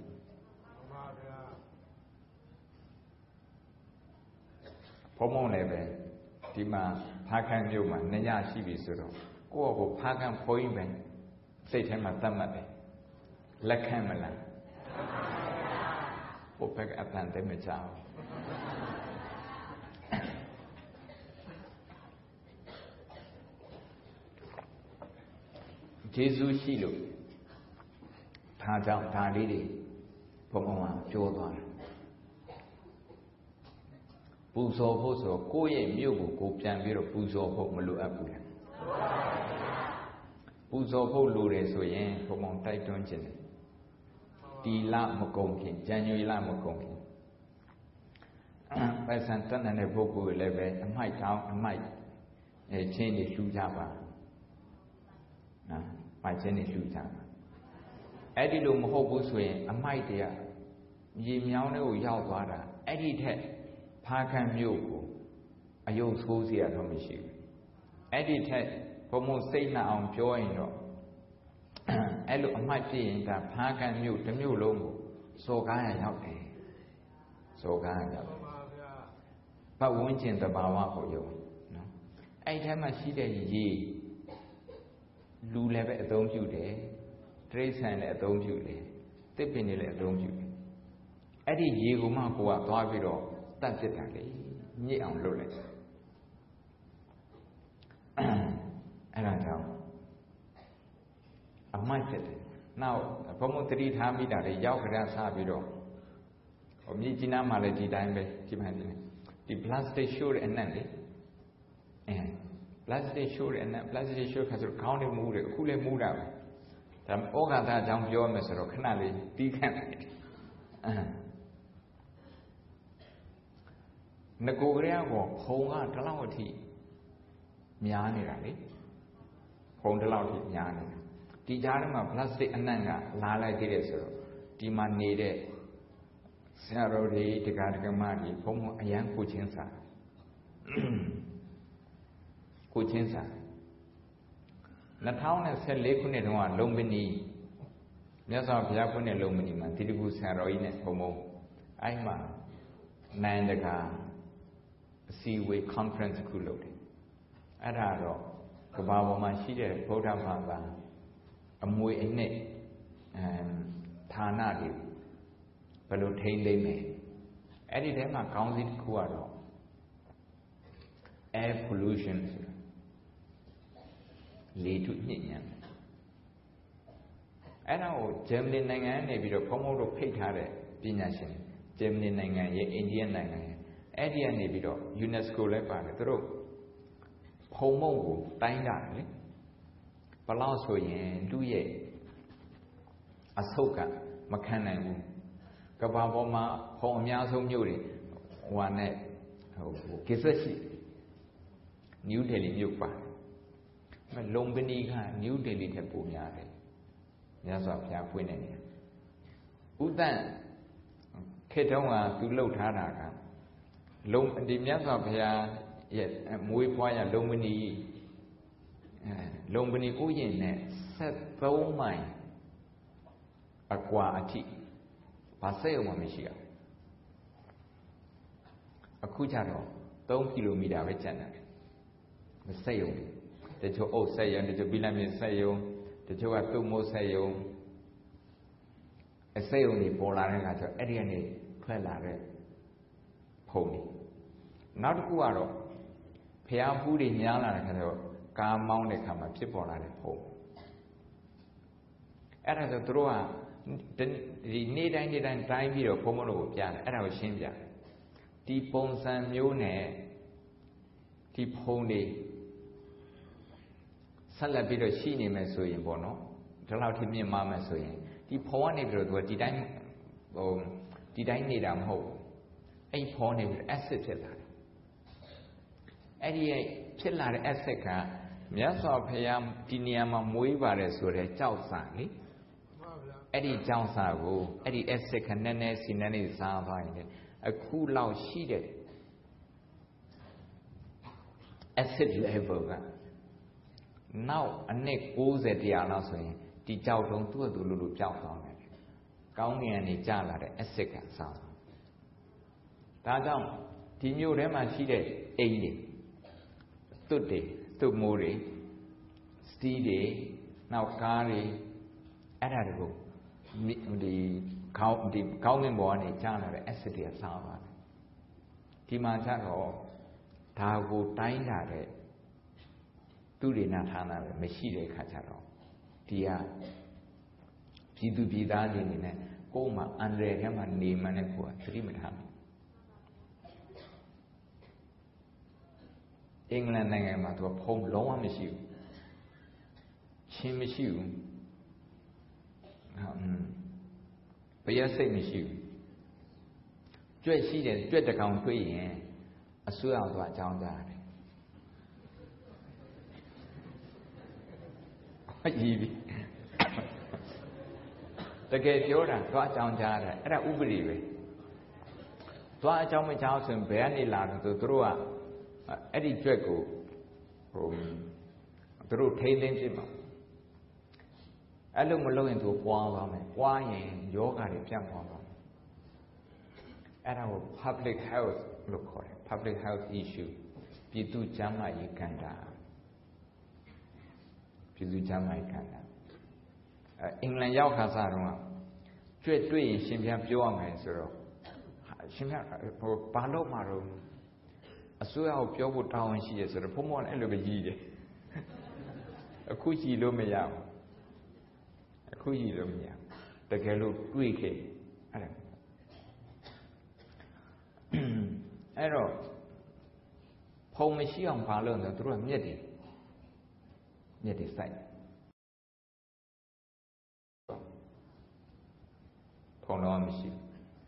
ဘုံမုံလည်းပဲဒီမှာဖားခန့်မြို့မှာနှစ်ညရှိပြီဆိုတော့ကိုယ့်အကိုဖားခန့်ဖိုးရင်ပဲစိတ်ထဲမှာသတ်မှတ်တယ်လက်ခံမလားဘုဘကအတန်တည်းမကြောက်ဂျေဇုရှိလို့ဒါကြောင့်ဒါလေးတွေဘုံဘုံမှာပြောသွားတယ်ပူဇော်ဖို့ဆိုတော့ကိုယ့်ရဲ့မြို့ကိုကိုပြန်ပြီးတော့ပူဇော်ဖို့မလိုအပ်ဘူးလားပူဇော်ဖို့လိုတယ်ဆိုရင်ဘုံဘုံတိုက်တွန်းခြင်းတယ်ဒီလမကုန်ခင်ဇန်နဝါရီလမကုန်ခင်ပိုက်ဆံတက်တဲ့ပုဂ္ဂိုလ်လည်းပဲအမိုက်တောင်းအမိုက်အဲချင်းတွေလှူကြပါနော်မိုက်ချင်းတွေလှူကြပါအဲ့ဒီလိုမဟုတ်ဘူးဆိုရင်အမိုက်တွေကရေမြောင်းတွေကိုရောက်သွားတာအဲ့ဒီထက်ဖားခန့်မြို့ကိုအယုတ်ဆိုးစရာတော့မရှိဘူးအဲ့ဒီထက်ဘုံမစိတ်နှံအောင်ပြောရင်တော့အဲ့လိုအမှတ်ပြရင်ဒါဖားခန့်မြို့တစ်မြို့လုံးကိုစော်ကားရရောက်တယ်စော်ကားရရောက်တယ်ပတ်ဝန်းကျင်တဘာဝကိုယုံနော်အဲ့ဒီထဲမှာရှိတဲ့ရေလူလည်းပဲအသုံးပြုတယ်တိရစ္ဆာန်လည်းအသုံးပြုတယ်သစ်ပင်တွေလည်းအသုံးပြုတယ်အဲ့ဒီရေကိုမှကိုကသွားပြီးတော့တတ်ပြစ်တာလေညစ်အောင်လုပ်လိုက်အဲ့ဒါကြောင့်အမိုက်ဖြစ်တယ်နောက်ဘုံမတတိထားမိတာလေရောက်ကြရဆပြီးတော့ဟိုမြစ်ကြီးနားမှာလည်းဒီတိုင်းပဲဒီမှန်တယ်ဒီ plastic ရှိုးတဲ့အနက်လေအဲ plastic ရှိုးတဲ့အနက် plastic ရှိုးခါဆိုခေါင်းနဲ့မူးတယ်အခုလည်းမူးတာပဲဒါဩဃာတအကြောင်းပြောမယ်ဆိုတော့ခဏလေးတီးခန့်တယ်အဲငကိုကလေးကဖုံကတလောက်အထိများနေတာလေဖုံတလောက်အထိများနေတာဒီကြားထဲမှာ plastic အနံ့ကလာလိုက်သေးတယ်ဆိုတော့ဒီမှာနေတဲ့ဆရာတော်တွေတရားဓမ္မတွေဘုံဘုံအရန်ကိုချင်းစာကိုချင်းစာနှစ်ထောင်ဆယ်လေးခုနှစ်တုန်းကလုံပနီမြတ်စွာဘုရားဖွင့်တဲ့လုံပနီမှာတိတိကူဆရာတော်ကြီးနဲ့ဘုံဘုံအဲ့မှာနိုင်တကာအစည်းအဝေး conference ခုလုပ်တယ်အဲ့ဒါတော့ကမ္ဘာပေါ်မှာရှိတဲ့ဗုဒ္ဓဘာသာအမွေအနှစ်အဲဌာနတွေဘယ်လိုထိန်းသိမ်းမယ်အဲ့ဒီထဲမှာခေါင်းစည်းတစ်ခုကတော့ air pollution ဆိုတာလေထုညစ်ညမ်းအဲ့ဒါကိုဂျာမနီနိုင်ငံကနေပြီးတော့ဘုံဘုံတို့ဖိတ်ထားတဲ့ပညာရှင်ဂျာမနီနိုင်ငံရဲ့အိန္ဒိယနိုင်ငံရဲ့အဲ့ဒီကနေပြီးတော့ UNESCO လည်းပါတယ်သူတို့ဖုံမုံကိုတိုင်းတာလေဘယ်လောက်ဆိုရင်လူရဲ့အဆုတ်ကမခံနိုင်ဘူးကဘာပေါ်မှာဖုံအများဆုံးမြို့တွေဟိုနဲ့ဟိုကိစ္စရှိနယူးဒေလီမြို့ပါတယ်လုံပနီကနယူးဒေလီထက်ပိုများတယ်မြတ်စွာဘုရားဖွင့်နေတယ်ဥဒ္ဒန်ခေတ္တုံးကသူလှုပ်ထားတာကလုံဒီမြတ်စွာဘုရားရဲ့မွေးဖွားရလုံပနီအဲလုံပနီဥယျာဉ်နဲ့ဆက်သုံးမိုင်အကွာအထိဘာစက်ရုံမှမရှိအောင်အခုကျတော့သုံးကီလိုမီတာပဲကျန်တယ်မစက်ရုံတချို့အုပ်စက်ရုံတချို့ဘီလမ်းမြေစက်ရုံတချို့ကတုံမိုးစက်ရုံအစက်ရုံတွေပေါ်လာတဲ့အခါကျတော့အဲ့ဒီကနေထွက်လာတဲ့ဖုံတွေနောက်တစ်ခုကတော့ဖျားဖူးတွေများလာတဲ့အခါကျတော့ကားမောင်းတဲ့အခါမှာဖြစ်ပေါ်လာတဲ့ဖုံအဲ့ဒါဆိုသူတို့ကဒီနေ့တိုင်းနေ့တိုင်းတိုင်းပြီးတော့ဘုံဘုံတို့ကိုပြတယ်အဲ့ဒါကိုရှင်းပြဒီပုံစံမျိုးနဲ့ဒီဖုံတွေဆက်လက်ပြီးတော့ရှိနေမယ်ဆိုရင်ပေါ့နော်ဒီလောက်ထိမြင့်မားမယ်ဆိုရင်ဒီဖုံကနေပြီးတော့သူကဒီတိုင်းဟိုဒီတိုင်းနေတာမဟုတ်အဲ့ဖုံနေပြီး acid ဖြစ်လာတယ်အဲ့ဒီဖြစ်လာတဲ့ acid က Miaso Payam Tiniama Muivare Sure Chausani Eddie Johnsago, Eddie Essex and Nene Sinani Savine, a cool loud sheeted acid level. Now a neck goes at the Alassay, the Jauton to a Lulu Jauton. County and the Jala, the Essex sound. Tadam, Tinu Rema sheeted eighty. Today, to Mori, Steedy, now Kari, Adabo, the counting born a channel, the acid of Sava. Timacharo, Tago Tainare, Turi Natana, Meshire Kacharo, Tia, Pidu Bidani, Goma, Andre Heman, Nemanepua, Trimetam. England နိုင်ငံမှာသူကဖုံးလုံးဝမရှိဘူးချင်းမရှိဘူးဘယ်ရစိတ်မရှိဘူးကြွက်ရှိတယ်ကြွက်တကောင်တွေ့ရင်အဆွေအောင်သွားအကြောင်းကြားတယ်အကြီးပြီတကယ်ပြောတာသွားအကြောင်းကြားတယ်အဲ့ဒါဥပဒေပဲသွားအကြောင်းမကြားဆိုရင်ဘယ်ကနေလာတော့သူတို့ကအဲ့ဒီကြွက်ကိုဟိုသူတို့ထိန်းသိမ်းဖြစ်မှာအဲ့လိုမလုပ်ရင်သူပွားသွားမယ်ပွားရင်ယောဂတွေပြန့်သွားပါမယ်အဲ့ဒါကို public health လို့ခေါ်တယ် public health issue ပြည်သူ့ကျန်းမာရေးကဏ္ဍပြည်သူ့ကျန်းမာရေးကဏ္ဍအဲအင်္ဂလန်ရောက်ခါစားတော့ကြွက်တွေ့ရင်ရှင်ပြန်ပြောရမယ်ဆိုတော့ရှင်ပြန်ဟိုဘာလို့မှာတော့အစိုးရကိုပြောဖို့တောင်းဝန်ရှိရဆိုတော့ဘုံမောအဲ့လိုပဲကြီးတယ်အခုကြီးလို့မရဘူးအခုကြီးလို့မရတကယ်လို့တွေးခဲ့အဲ့ဒါအဲ့တော့ဖုံမရှိအောင်ဘာလို့လဲသူတို့ကမြက်တယ်မြက်တယ်စိုက်ဖုံတော့မရှိဘူး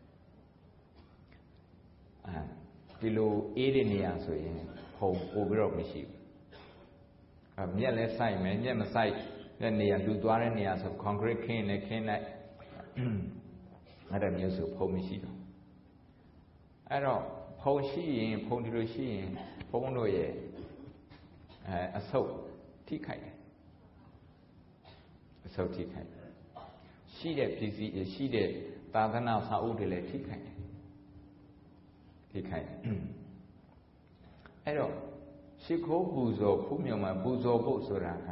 အဲဒီလိုအေးတဲ့နေရာဆိုရင်ဖုံပို့ပြီးတော့မရှိဘူးအမြက်လည်းစိုက်မယ်မြက်မစိုက်တဲ့နေရာလူသွားတဲ့နေရာဆို concrete ခင်းနဲ့ခင်းလိုက်အဲ့ဒါမျိုးဆိုဖုံမရှိတော့အဲ့တော့ဖုံရှိရင်ဖုံဒီလိုရှိရင်ဖုံတို့ရဲ့အဲအဆုပ်ထိခိုက်တယ်အဆုပ်ထိခိုက်ရှိတဲ့ပစ္စည်းရှိတဲ့သာသနာစာအုပ်တွေလည်းထိခိုက်တယ်ထိခိုက်အဲ့တော့ရှိခိုးပူဇော်ဖူးမြော်မှာပူဇော်ဖို့ဆိုတာက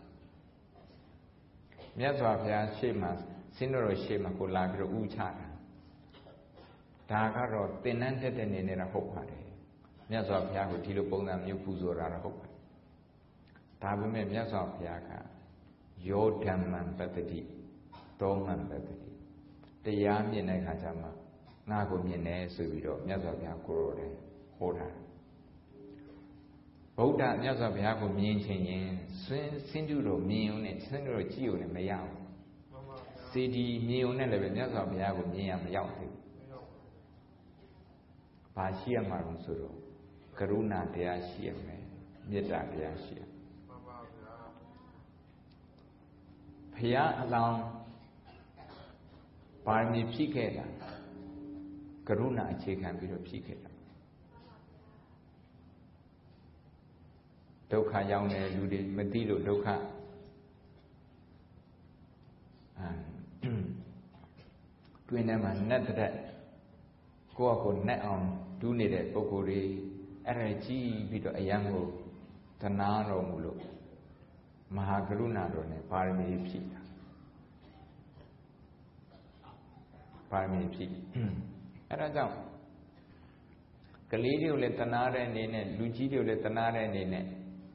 မြတ်စွာဘုရားရှေ့မှာစင်းတော်ရှေ့မှာကိုလာပြီးတော့ဥချတာဒါကတော့သင်္นานတက်တဲ့နေနဲ့တော့ဟုတ်ပါတယ်မြတ်စွာဘုရားကိုဒီလိုပုံစံမျိုးပူဇော်တာတော့ဟုတ်ပါတယ်ဒါပေမဲ့မြတ်စွာဘုရားကယောဓမ္မံပတ္တိတောမံပတ္တိတရားမြင်တဲ့အခါကျမှငါကိုမြင်တယ်ဆိုပြီးတော့မြတ်စွာဘုရားကိုရောတယ်ဟောတာဗုဒ္ဓမြတ်စွာဘုရားကိုမြင်ခြင်းရင်စင်စင်တုတော်မြင်ုံနဲ့စင်တုတော်ကြည့်ုံနဲ့မရဘူးစေတီမြင်ုံနဲ့လည်းပဲမြတ်စွာဘုရားကိုမြင်ရမရောက်သေးဘူးဘာရှိရမှာလို့ဆိုတော့ကရုဏာတရားရှိရမယ်မေတ္တာတရားရှိရမှန်ပါဗျာဘုရားအလောင်းပါရမီဖြည့်ခဲ့တာကရုဏာအခြေခံပြီးတော့ဖြည့်ခဲ့တာဒုက္ခရောက်နေလူတွေမသိလို့ဒုက္ခအာတွင်ထဲမှာနဲ့တဲ့ကိုယ့်အကိုနဲ့အောင်ဒူးနေတဲ့ပုဂ္ဂိုလ်တွေအဲ့ဒါကြည့်ပြီးတော့အယံကိုသနာတော်မူလို့မဟာကရုဏာတော်နဲ့ပါရမီဖြည့်တာပါရမီဖြည့်အဲ့ဒါကြောင့်ကလေးတွေကိုလည်းတနာတဲ့အနေနဲ့လူကြီးတွေကိုလည်းတနာတဲ့အနေနဲ့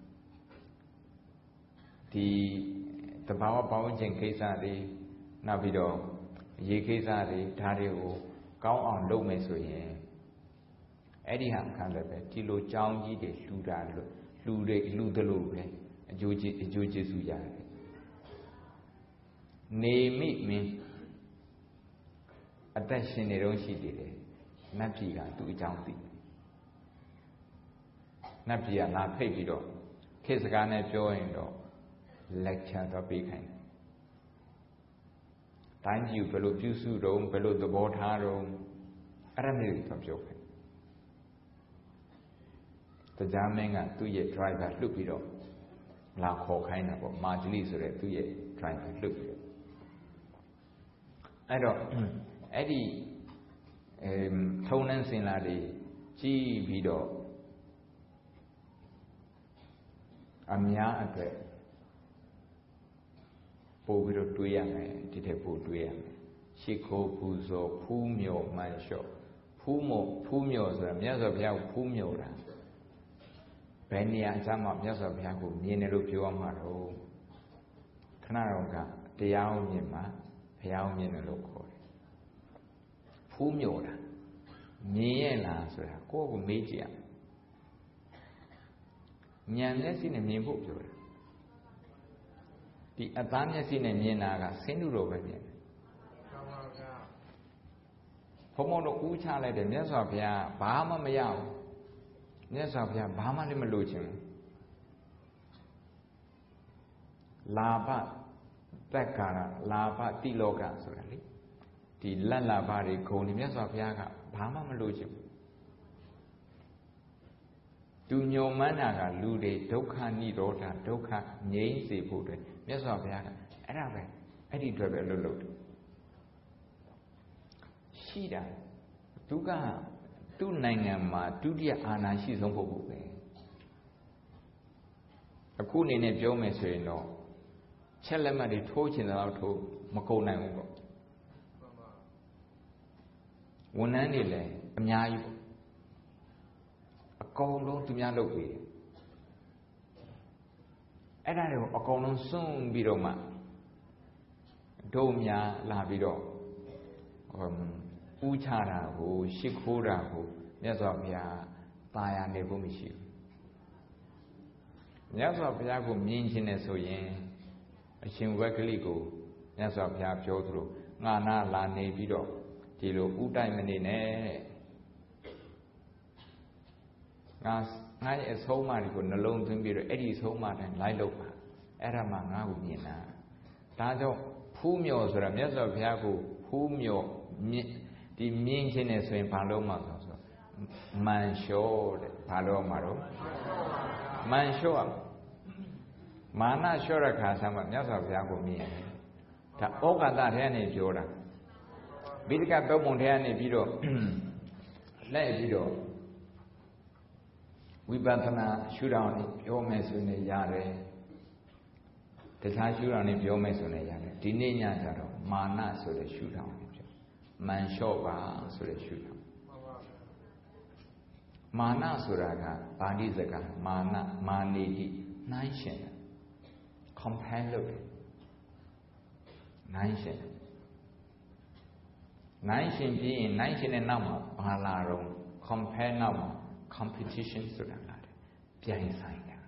ဒီတဘာဝပေါင်းခြင်းကိစ္စတွေနောက်ပြီးတော့ရေကိစ္စတွေဒါတွေကိုကောင်းအောင်လုပ်မယ်ဆိုရင်အဲ့ဒီဟာခံလည်းပဲဒီလိုကြောင်းကြီးတွေလှူတာလို့လှူတွေလှူတယ်လို့ပဲအကျိုးကျေးအကျိုးကျေးဇူးရတယ်နေမိမင်းအသက်ရှင်နေတော့ရှိသေးတယ်နတ်ပြည်ကသူ့အကြောင်းသိနတ်ပြည်ကလာဖိတ်ပြီးတော့ခခေတ်စကားနဲ့ပြောရင်တော့ lecture တော့ပေးခိုင်းတယ်တိုင်းပြည်ဘယ်လိုပြုစုတော့ဘယ်လိုသဘောထားတော့အဲ့ဒါမျိုးတွေပြောခိုင်းတရားမင်းကသူ့ရဲ့ driver လွတ်ပြီးတော့လာခေါ်ခိုင်းတာပေါ့မာဂျလီဆိုတဲ့သူ့ရဲ့ driver လွတ်ပြီးတော့အဲ့တော့အဲ့ဒီအဲထုံနှန်းစင်လာတွေကြီးပြီးတော့အများအတွက်ပို့ပြီးတော့တွေးရမယ်ဒီထက်ပို့တွေးရမယ်ရှိခိုးပူဇော်ဖူးမြော်မှန်လျှော့ဖူးမော်ဖူးမြော်ဆိုတာမြတ်စွာဘုရားကိုဖူးမြော်တာဘယ်နေရာအစမှမြတ်စွာဘုရားကိုမြင်တယ်လို့ပြောရမှာတော့ခဏတော့ကတရားမြင်မှာဘုရားမြင်တယ်လို့ခေါ်တယ်ဖူးမြော်တာမြင်ရဲ့လားဆိုတာကိုယ့်ကိုမေးကြည့်ရမယ်ဉာဏ်မျက်စိနဲ့မြင်ဖို့ပြောတယ်ဒီအသားမျက်စိနဲ့မြင်တာကဆင်းတုတော်ပဲမြင်တယ်ဘုံဘုံတို့ဥချလိုက်တယ်မြတ်စွာဘုရားဘာမှမရဘူးမြတ်စွာဘုရားဘာမှလည်းမလိုချင်ဘူးလာဘတက်ကာရလာဘတိလောကဆိုတာလေဒီလက်လာဘတွေဂုံဒီမြတ်စွာဘုရားကဘာမှမလိုချင်ဘူးသူညုံမှန်းတာကလူတွေဒုက္ခនិရောဓဒုက္ခငြိမ်းစေဖို့အတွက်မြတ်စွာဘုရားကအဲ့ဒါပဲအဲ့ဒီအတွက်ပဲလုပ်လို့ရှိတာသူကသူ့နိုင်ငံမှာဒုတိယအာဏာရှိဆုံးပုဂ္ဂိုလ်ပဲအခုအနေနဲ့ပြောမယ်ဆိုရင်တော့ချက်လက်မှတ်တွေထိုးချင်တဲ့လောက်ထိုးမကုန်နိုင်ဘူးပေါ့ဝန်ထမ်းတွေလည်းအများကြီးပေါ့အကုန်လုံးသူများလုပ်ပြီးအဲ့ဒါတွေကိုအကုန်လုံးစွန့်ပြီးတော့မှတို့များလာပြီးတော့ဥချတာကိုရှ िख ိုးတာကိုမြတ်စွာဘုရားတာယာနေဖို့မရှိဘူးမြတ်စွာဘုရားကိုမြင်ခြင်းနဲ့ဆိုရင်အရှင်ဝက်ကလိကိုမြတ်စွာဘုရားပြောသလိုငါနာလာနေပြီးတော့ဒီလိုဥတိုက်မနေနဲ့ငါငါရဲ့အဆုံးအမတွေကိုနှလုံးသွင်းပြီးတော့အဲ့ဒီအဆုံးအမတိုင်းလိုက်လုပ်ပါအဲ့ဒါမှငါ့ကိုမြင်တာဒါကြောင့်ဖူးမြော်ဆိုတာမြတ်စွာဘုရားကိုဖူးမြော်မြင်ဒီမြင်ခြင်းနဲ့ဆိုရင်ဘာလို့မှဆိုဆိုမန်လျှော့တဲ့ဘာလို့မှတော့မန်လျှော့ရမာနလျှော့ရခါဆမ်းမှမြတ်စွာဘုရားကိုမြင်တယ်ဒါဩဃတထဲကနေပြောတာဘိဓကသုံးပုံထဲကနေပြီးတော့လက်ပြီးတော့ဝိပဿနာရှုထောင့်နေပြောမယ်ဆိုနေရတယ်တခြားရှုထောင့်နေပြောမယ်ဆိုနေရတယ်ဒီနေ့ညကျတော့မာနဆိုတဲ့ရှုထောင့်နေပြောမန်လျှော့ပါဆိုတဲ့ရှုထောင့်မာနဆိုတာကပါဠိစကားမာနမာနေတိနှိုင်းရှင်တယ် compare လုပ်တယ်နှိုင်းရှင်တယ်နိုင်ရှင်ပြီးရင်နိုင်ရှင်တဲ့နောက်မှာဘာလာတော့ compare နောက်မှာ competition ဆိုတာလာတယ်ပြိုင်ဆိုင်တာ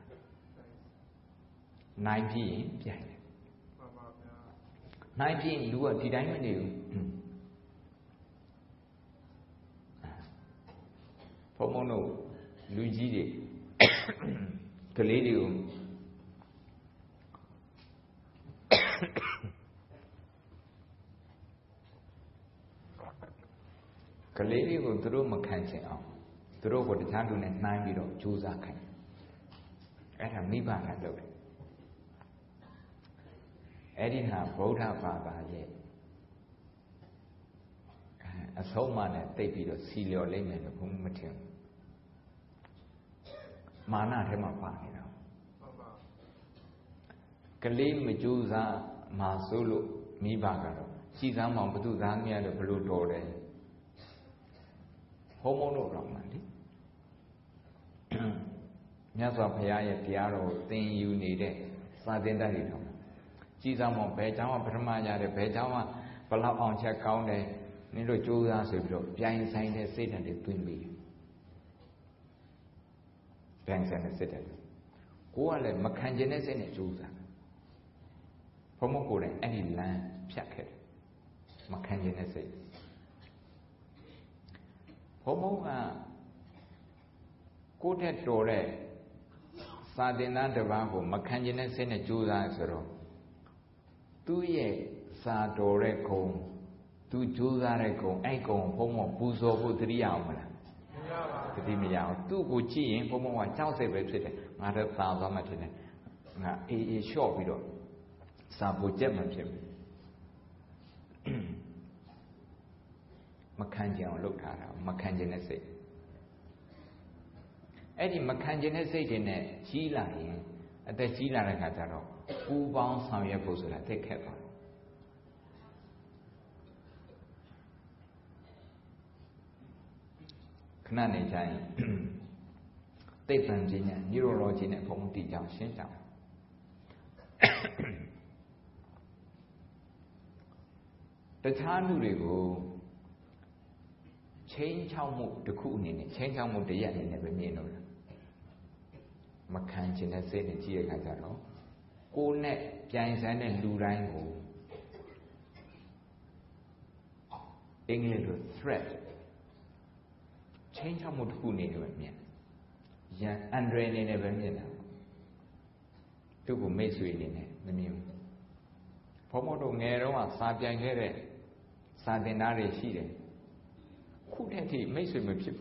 နိုင်ပြီးရင်ပြိုင်တယ်မှန်ပါဗျာနိုင်ပြီးလူကဒီတိုင်းမနေဘူးဘုံဘုံတို့လူကြီးတွေကလေးတွေကိုကလေးတွေကိုသူတို့မခံချင်အောင်သူတို့ကိုတခြားလူနဲ့နှိုင်းပြီးတော့ကြိုးစားခိုင်းအဲ့ဒါမိဘကလုပ်တယ်အဲ့ဒီဟာဗုဒ္ဓဘာသာရဲ့အဆုံးအမနဲ့တိတ်ပြီးတော့စီလျော်လိမ့်မယ်လို့ဘုန်းမထင်မာနထဲမှာပါနေတာကလေးမကြိုးစားမှာစိုးလို့မိဘကတော့စီစမ်းမောင်ဘုသူသားမြတ်လို့ဘလို့တော်တယ်ဘုံဘုံတို့တော့မှလေမြတ်စွာဘုရားရဲ့တရားတော်ကိုသင်ယူနေတဲ့စာသင်တတ်တွေတော့ကြည်စားမောင်ဘယ်เจ้าကပထမရတယ်ဘယ်เจ้าကဘလောက်အောင်ချက်ကောင်းတယ်နင်တို့ကြိုးစားဆိုပြီးတော့ပြိုင်ဆိုင်တဲ့စိတ်ဓာတ်တွေတွင်းပြီးပြိုင်ဆိုင်တဲ့စိတ်ဓာတ်ကိုကလည်းမခံကျင်တဲ့စိတ်နဲ့ကြိုးစားဘုံဘုံကိုယ်တိုင်အဲ့ဒီလမ်းဖြတ်ခဲ့တယ်မခံကျင်တဲ့စိတ်ဘုံဘုံကကိုယ့်တက်တော်တဲ့ Sadhana Davago, Makanjana Sena Juza Soro. Tu ye Sadoreco, tu Juzareco, Echo, Homo, Puzo, Putriamana. The Dimia, two good chi, Homo, and Chelsea, Mother Thousand Martin. A short widow. Sabu German. Makanjan looked at her, Makanjan said. Eddie Makanjan said in a Gila at the Gila Cataro, who bound some year post that take care of. Knani Jane, they Virginia, neurology and Pomti Junction. The time we go change how much the cool in it, change how much the yan never mean. Makanjin has said in Gia Cataro, go net, Giants and Lurango. English threat. Change how much who need to mean. Yan Andre never mean. To go make sweet in it, the new. Pomodo Nero, Sabian Gere, Sadinari Shide. Who had he made some people?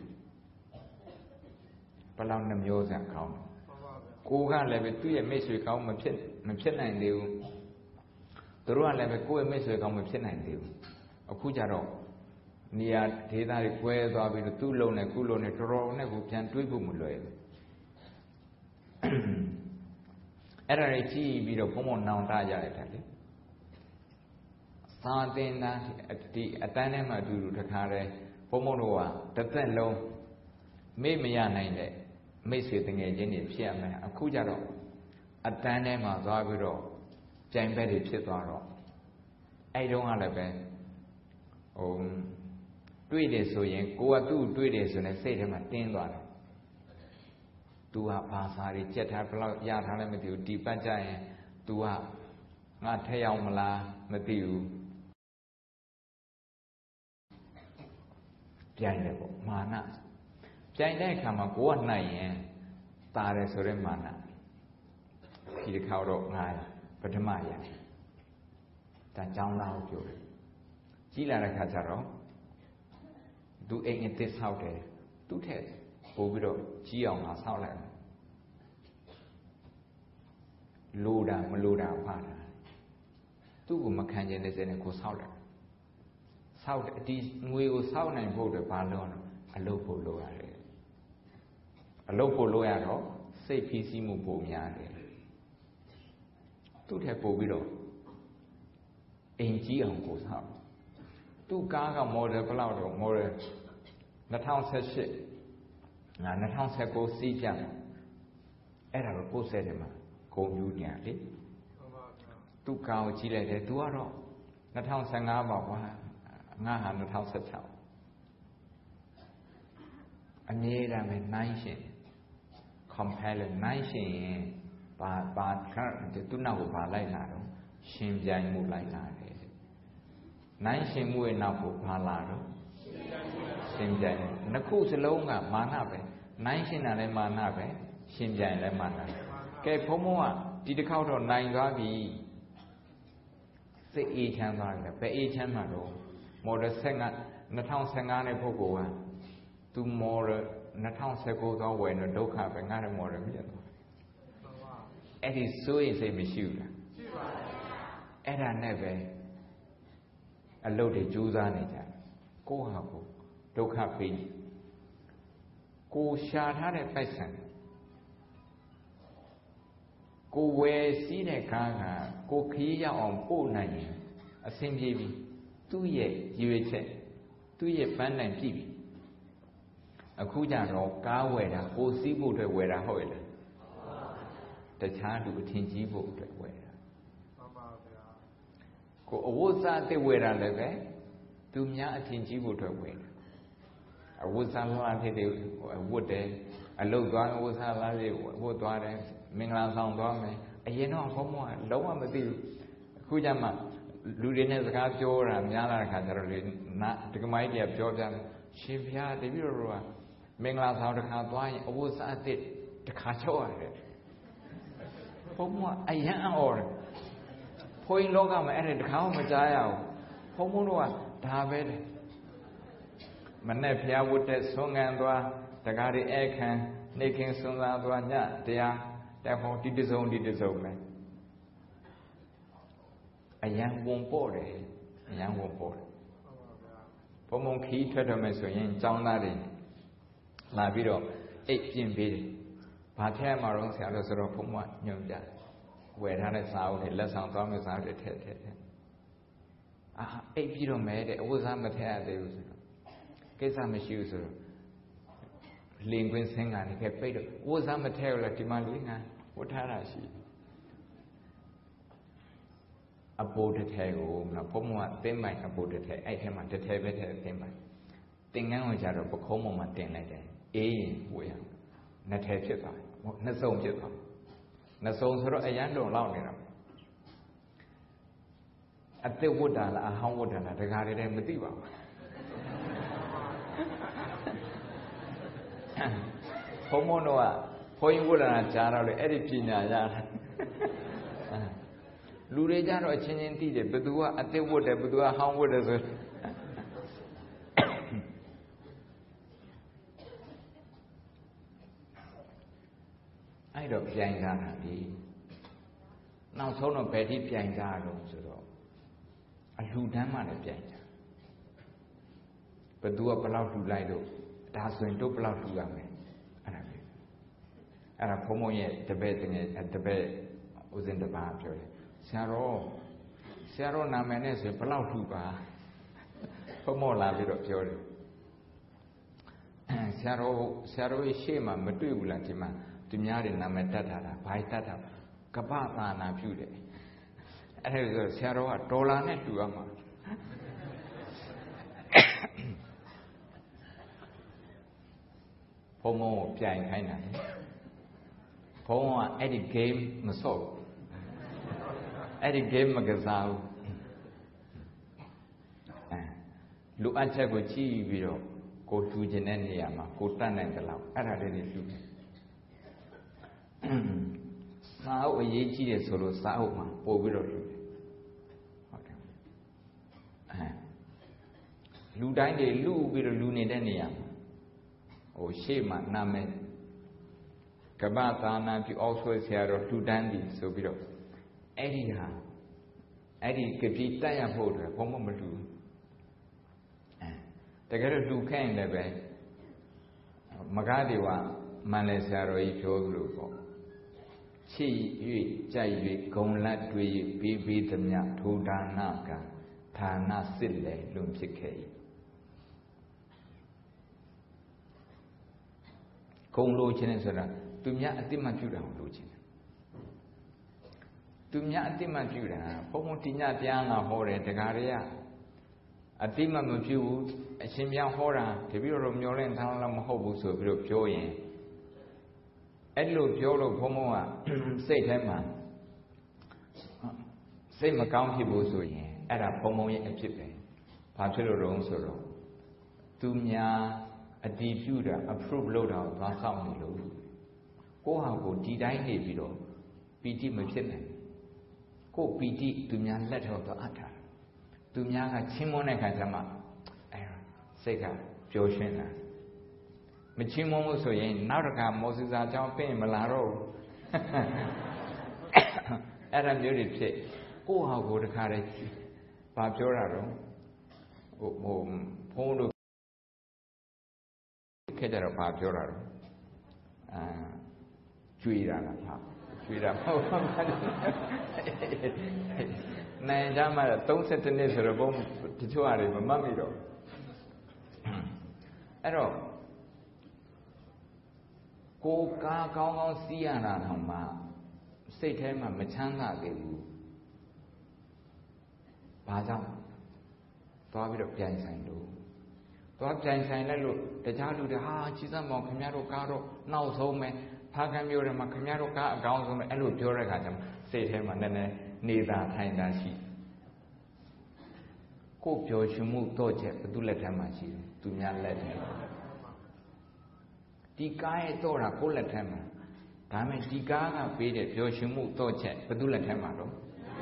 Palang them yours and count. Kuga level two and make you count Machin and do. The Ruan level two and make you count Machin and do. A Kujaro. Near Tida requires of the two lone and cool on a Toro, never can tweet Bumuloy. Era a chi be the Pomo now Raja. Something at the Atanema do the Kare, Pomoroa, the Penlo, Maymiana in it, Maysitting a Jenny Piana, a Kujaro, Atanema Zaviro, Jambedi Chitaro. I don't want to be. Oh, three days so young, go a two, three days and I say to my ten dollars. Two are passari, jet have Yatalamatu, deep Bajay, two are not Tayamala, Matthew. Jailable, Mana. Jailay come a one night, Tare Soremana. He the cow dog nine, Patamaya. That down now, Joe. Gila Cajaro. Do egg this out there. Do test. Ovido, Gion, as how like Luda, Maluda, Pada. Two Macanjan is in a cosaura. South these we will sound and vote a pardon, a local lawyer. A local lawyer, say P C Mupomiade. Two tempo widow. In Gion goes out. Two gaga more the cloud more. The town says shit. And the town said go see jam. Era go said him, go you nearly. Two cow chile, two are all. The town sang about Nahan the house itself. A near a nation. Compare nation. But but the two now by like Lado. Shim Jang move like that. Nation move enough for Palado. Shim Jang. Nakus alone, Manabe. Nation and Manabe. Shim Jang and Mana. Ke Pomoa did the count on nine gabi. Say eight and nine, pay eight and Mado. More the singer, Natan Sangane Pogoa. Two more Natan Sego away and a dog have another more than it is so easy, monsieur. Era never a loaded Juzanita. Go hapo, dog happy. Go shot had a person. Go where see the car, go clear on poor nine. A same baby. Two years, you will say. Two years, fan and T V. A Kuja or car weather, or seaboard weather, however. The child will change you both weather. Go what's that the weather level? To me, I change you both weather. I was a lot of the wood there. A low gun was a lot of wood water, Minglan Sound Dorme. A yen on home, low on the bill. Kujama. Ludinez Gajo and Yana Catarina, not the mighty of Jordan, Shivia, the Bureau, Mingla Sound of Cantwine, was at it, the Cacho. Pomo, I am or Point Logam and the cow Majaya. Pomo, David Manepia would that song and the Gari Ekan, making Sunadua, they are, therefore, did his own, did his own man. A young one board, a young one board. Pomon key to the Messoyan, John Larry, Lavido, eight in bid. Patia Maron Saddles of Puma, young Jack. Where had a sound, a less on Thomas out at head. Ah, eight people made it was on the tail. Guess I'm a shoes. Linguin singer and he kept paid. Was on the tail like demanding. What had I see? A boated hair, no Poma, they might a boated hair. I came at the table at the time. Think I was out of a common thing like that. Eh, we are not have it. Not so much. Not so sort of a young long enough. At the wood, a home wood and a garden and with you. Pomonoa, point wood and a jar of editing. Lureja or changing teacher, but do at the wood, but do a home wood as well. I don't find that. Now, so no petty find that also. A Ludama find. But do a plow to Lido, that's when two plow to Game. And a pomo yet debating it at the bed was in the bathroom. Saro, Saro Namanes, a plow to bar. Pomo la bit of Jordan. Saro, Saro is shema, Madula Tima. To Nyari Nametata, Paitata, Kapata, and a few days. And it was a Sarah, Dolane to Ama. Pomo, Pian Kaina. Pomo, Eddie game, Maso. Eddie game, Magazao. Look at Chagochi, Viro, go to Geneniama, go Tan and the Lau. I had any few. Sao a yechi solo sao ma, povero. Ludine de Lu with a lunidenia. O Shema Name Kabata Napi also here or two dandies so below. Eddie ha Eddie Kapitaya Hoda, Pomomatu. The girl do can the way Magadiwa Malesaro Icho. Chi Yu Jai Gong Lat Dui Bibi the Nya Tuda Naka Tana Sille Lumsike Gong Luchin Tumya Atima Judah Luchin Tumya Atima Judah Pomotina Diana Hore Tegaria Atima Muju Simia Hora Tibiro Mulan Town Hobu so Joy Edlo Jolo Pomoa, say Tema. Say Maccounty Bosoy, at a Pomo and Chipping. Patrillo Ronsoro. Tumia, a deep Judah, approved loadout, Vassam load. Go how did I need it all? P T Machine. Go P T Tumia letter of the Atta. Tumia Chimone Katama. Seka, Joshina. Machimo so yen, Naraka Moses are jumping Malaro. Adam Beauty said, oh, how good courage. Pajoraro. Oh, Polo Kedar Pajoraro. Juirana. Juira. Najama, don't set the nature of home to Tuari, Mammido. Ero. Go Gao Siana Hama, say Tema Machana gave you. Baza, Bobby of Jan Sando. Bob Jan Sando, the child of the Ha, Chisamo, Camaro Caro, now so me, Pagamura, Macamaro Car, Gaunsum, and Luturagadam, say him and then neither time than she. Go George, you move Toje, do let him, to me and let him. The guy Dora Cola Tema, ဒါမဲ့ဒီကားကပေးတဲ့ပျော်ရွှင်မှုတော့ချက်ဘယ်သူလက်ထက်မှာတော့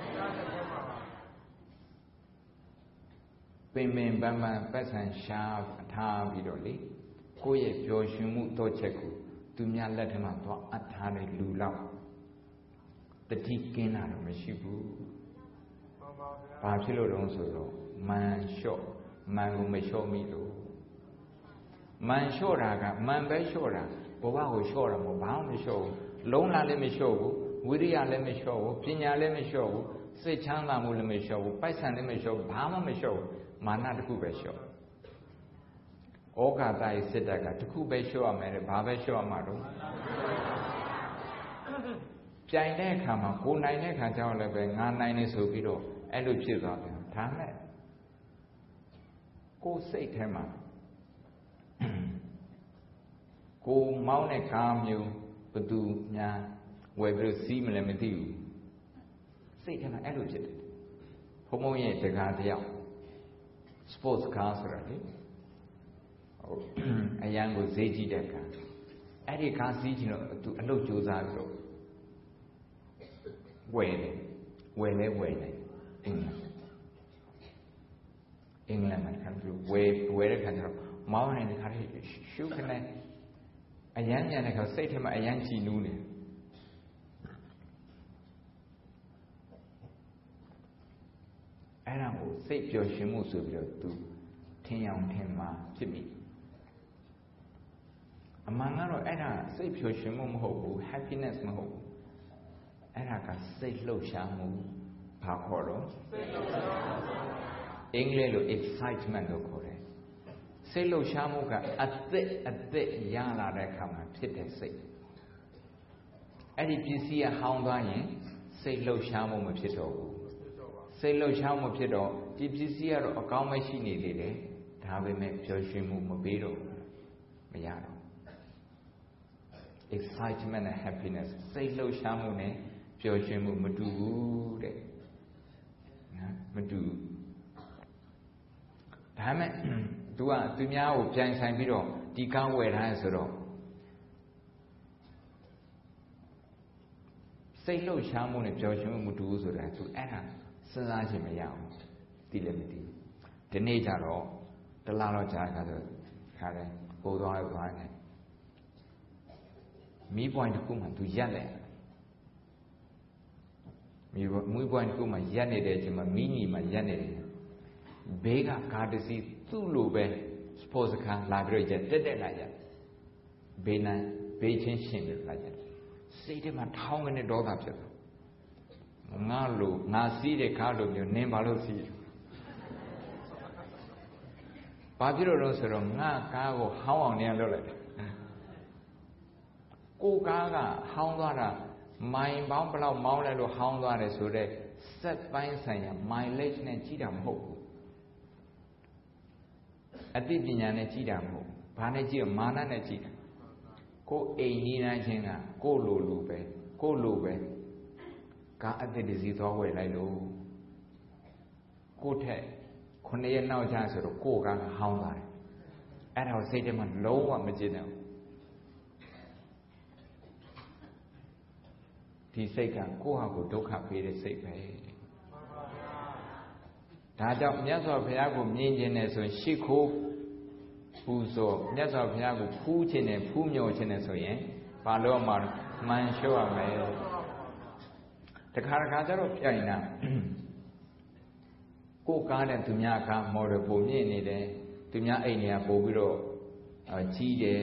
ပင်ပင်ပန်းပန်းပတ်ဆံရှားထားပြီးတော့လေကိုယ့်ရဲ့ပျော်ရွှင်မှုတော့ချက်ကိုသူများလက်ထက်မှာသွားအပ်ထားတဲ့လူလောက်တတိကင်းတာတော့မရှိဘူးဘာဖြစ်လို့တုံးဆိုတော့မန်လျှော့မန်ကိုမလျှော့မိလို့မန်လျှော့တာကမန်ပဲလျှော့တာဘဝကိုလျှော့တာမဟုတ်ဘာမှမလျှော့ဘူးလုံးလာလည်းမလျှော့ဘူးဝိရိယလည်းမလျှော့ဘူးပညာလည်းမလျှော့ဘူးစိတ်ချမ်းသာမှုလည်းမလျှော့ဘူးပိုက်ဆံလည်းမလျှော့ဘူးဘာမှမလျှော့ဘူးမာနတစ်ခုပဲလျှော့ဩဃာတရဲ့စစ်တပ်ကတစ်ခုပဲလျှော့ရမယ်တဲ့ဘာပဲလျှော့ရမှာတော့ပြိုင်တဲ့အခါမှာကိုနိုင်တဲ့အခါကျတော့လည်းပဲငါနိုင်နေဆိုပြီးတော့အဲ့လိုဖြစ်သွားတယ်ဒါမဲ့ကိုယ်စိတ်ထဲမှာကိုမောင်းတဲ့ကားမျိုးဘသူများဝယ်ပြီးစီးမလဲမသိဘူးစိတ်ထဲမှာအဲ့လိုဖြစ်တယ်ဘုံဘုံရဲ့တကားတယောက် sports car ဆိုတာလေဟိုအရန်ကိုဈေးကြီးတဲ့ကားအဲ့ဒီကားစီးချင်တော့သူအလုပ်ကြိုးစားပြီးတော့ဝယ်တယ်ဝယ်လဲဝယ်တယ်အင်္ဂလန်အင်္ဂလန်မှာခံပြီးဝယ်ဝယ်တဲ့ခါကျတော့မောင်းနေတဲ့ခါလေးရှုခနဲ့အရန်မြန်တဲ့ခါစိတ်ထဲမှာအရန်ကြည်နူးနေအဲ့ဒါကိုစိတ်ပျော်ရွှင်မှုဆိုပြီးတော့သူထင်အောင်ထင်မှာဖြစ်မိအမှန်ကတော့အဲ့ဒါစိတ်ပျော်ရွှင်မှုမဟုတ်ဘူး happiness မဟုတ်ဘူးအဲ့ဒါကစိတ်လှုပ်ရှားမှုဘာခေါ်တော့စိတ်လှုပ်ရှားမှုအင်္ဂလိပ်လို excitement လို့ခေါ်တယ်စိတ်လှုပ်ရှားမှုကအသက်အသက်ရလာတဲ့အခါမှာဖြစ်တဲ့စိတ်အဲ့ဒီပစ္စည်းကဟောင်းသွားရင်စိတ်လှုပ်ရှားမှုမဖြစ်တော့ဘူးစိတ်လှုပ်ရှားမှုဖြစ်တော့ဒီပစ္စည်းကတော့အကောင်းပဲရှိနေလေတယ်ဒါပေမဲ့ပျော်ရွှင်မှုမပေးတော့မရတော့ excitement and happiness စိတ်လှုပ်ရှားမှုနဲ့ပျော်ရွှင်မှုမတူဘူးတဲ့နော်မတူဒါမဲ့သူကသူများကိုပြန်ဆိုင်ပြီးတော့ဒီကားဝယ်ထားရဆိုတော့စိတ်လှုပ်ရှားမှုနဲ့ပျော်ရွှင်မှုမတူဘူးဆိုတာသူအဲ့ဒါစဉ်းစားခြင်းမရအောင်သိလည်းမသိဘူးဒီနေ့ကျတော့တလားတော့ကြာခါဆိုခါတယ်ပို့သွားလိုက်သွားတယ်မီးပွိုင်းတစ်ခုမှသူရက်လိုက်မီးမီးပွိုင်းတစ်ခုမှရက်နေတဲ့အချိန်မှာမီးညီမှရက်နေတယ်ဘေးကကားတစ်စီးသူ့လိုပဲ sports car လာပြီးတော့တက်တက်လာကြဘေးနိုင်ဘေးချင်းရှင်ပြီးလာကြစိတ်ထဲမှာထောင်းကနေဒေါသဖြစ်သွားငါလိုငါစီးတဲ့ကားလိုမျိုးနင်းဘာလို့စီးဘာဖြစ်လို့လဲဆိုတော့ငါကားကိုဟောင်းအောင်နေရလုပ်လိုက်တယ်ကိုကားကဟောင်းသွားတာမိုင်ပေါင်းဘလောက်မောင်းလဲလို့ဟောင်းသွားတယ်ဆိုတော့စက်ပိုင်းဆိုင်ရာ mileage နဲ့ကြီးတာမဟုတ်ဘူးအသိပညာနဲ့ကြီးတာမဟုတ်ဘာနဲ့ကြီးမာနနဲ့ကြီးတာကိုအိမ်နေနိုင်ခြင်းကကိုလိုလိုပဲကိုလိုပဲကားအသက်တစီသွားဝယ်လိုက်လို့ကိုထက်ခုနှစ်ရက်နောက်ကျဆိုတော့ကိုကားကဟောင်းသွားတယ်အဲ့ဒါကိုစိတ်ထဲမှာလုံးဝမကြည့်နိုင်ဒီစိတ်ကကိုယ့်ဟာကိုယ်ဒုက္ခပေးတဲ့စိတ်ပဲဒါကြောင့်မြတ်စွာဘုရားကိုမြင်ကျင်တယ်ဆိုရင်ရှ िख ိုးပူဇော်မြတ်စွာဘုရားကိုဖူးခြင်းနဲ့ဖူးမြော်ခြင်းနဲ့ဆိုရင်ဘာလို့မှမှန်လျှော့ရမယ်တခါတခါကျတော့ပြိုင်တာကိုကားတဲ့သူများကားမော်ဒယ်ပုံမြင့်နေတယ်သူများအိမ်တွေကပို့ပြီးတော့ကြီးတယ်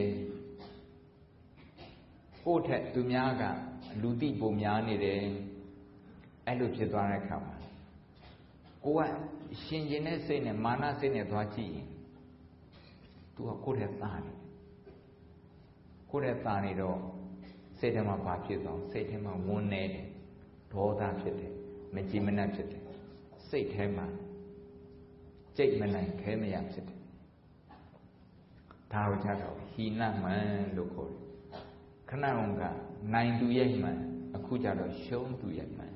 ကိုထက်သူများကလူတိပုံများနေတယ်အဲ့လိုဖြစ်သွားတဲ့အခါမှာကိုကရှင်ကျင်တဲ့စိတ်နဲ့မာနစိတ်နဲ့သွားကြည့်ရင်သူကကိုယ့်ရဲ့သားနေကိုယ့်ရဲ့သားနေတော့စိတ်ထဲမှာဘာဖြစ်သွားစိတ်ထဲမှာဝန်းနေတယ်ဒေါသဖြစ်တယ်မကြည်မနှက်ဖြစ်တယ်စိတ်ထဲမှာကြိတ်မနိုင်ခဲမရဖြစ်တယ်ဒါကိုကြတော့ဟိနမှန်လို့ခေါ်တယ်ခဏအောင်ကနိုင်သူရဲ့မှန်အခုကြတော့ရှုံးသူရဲ့မှန်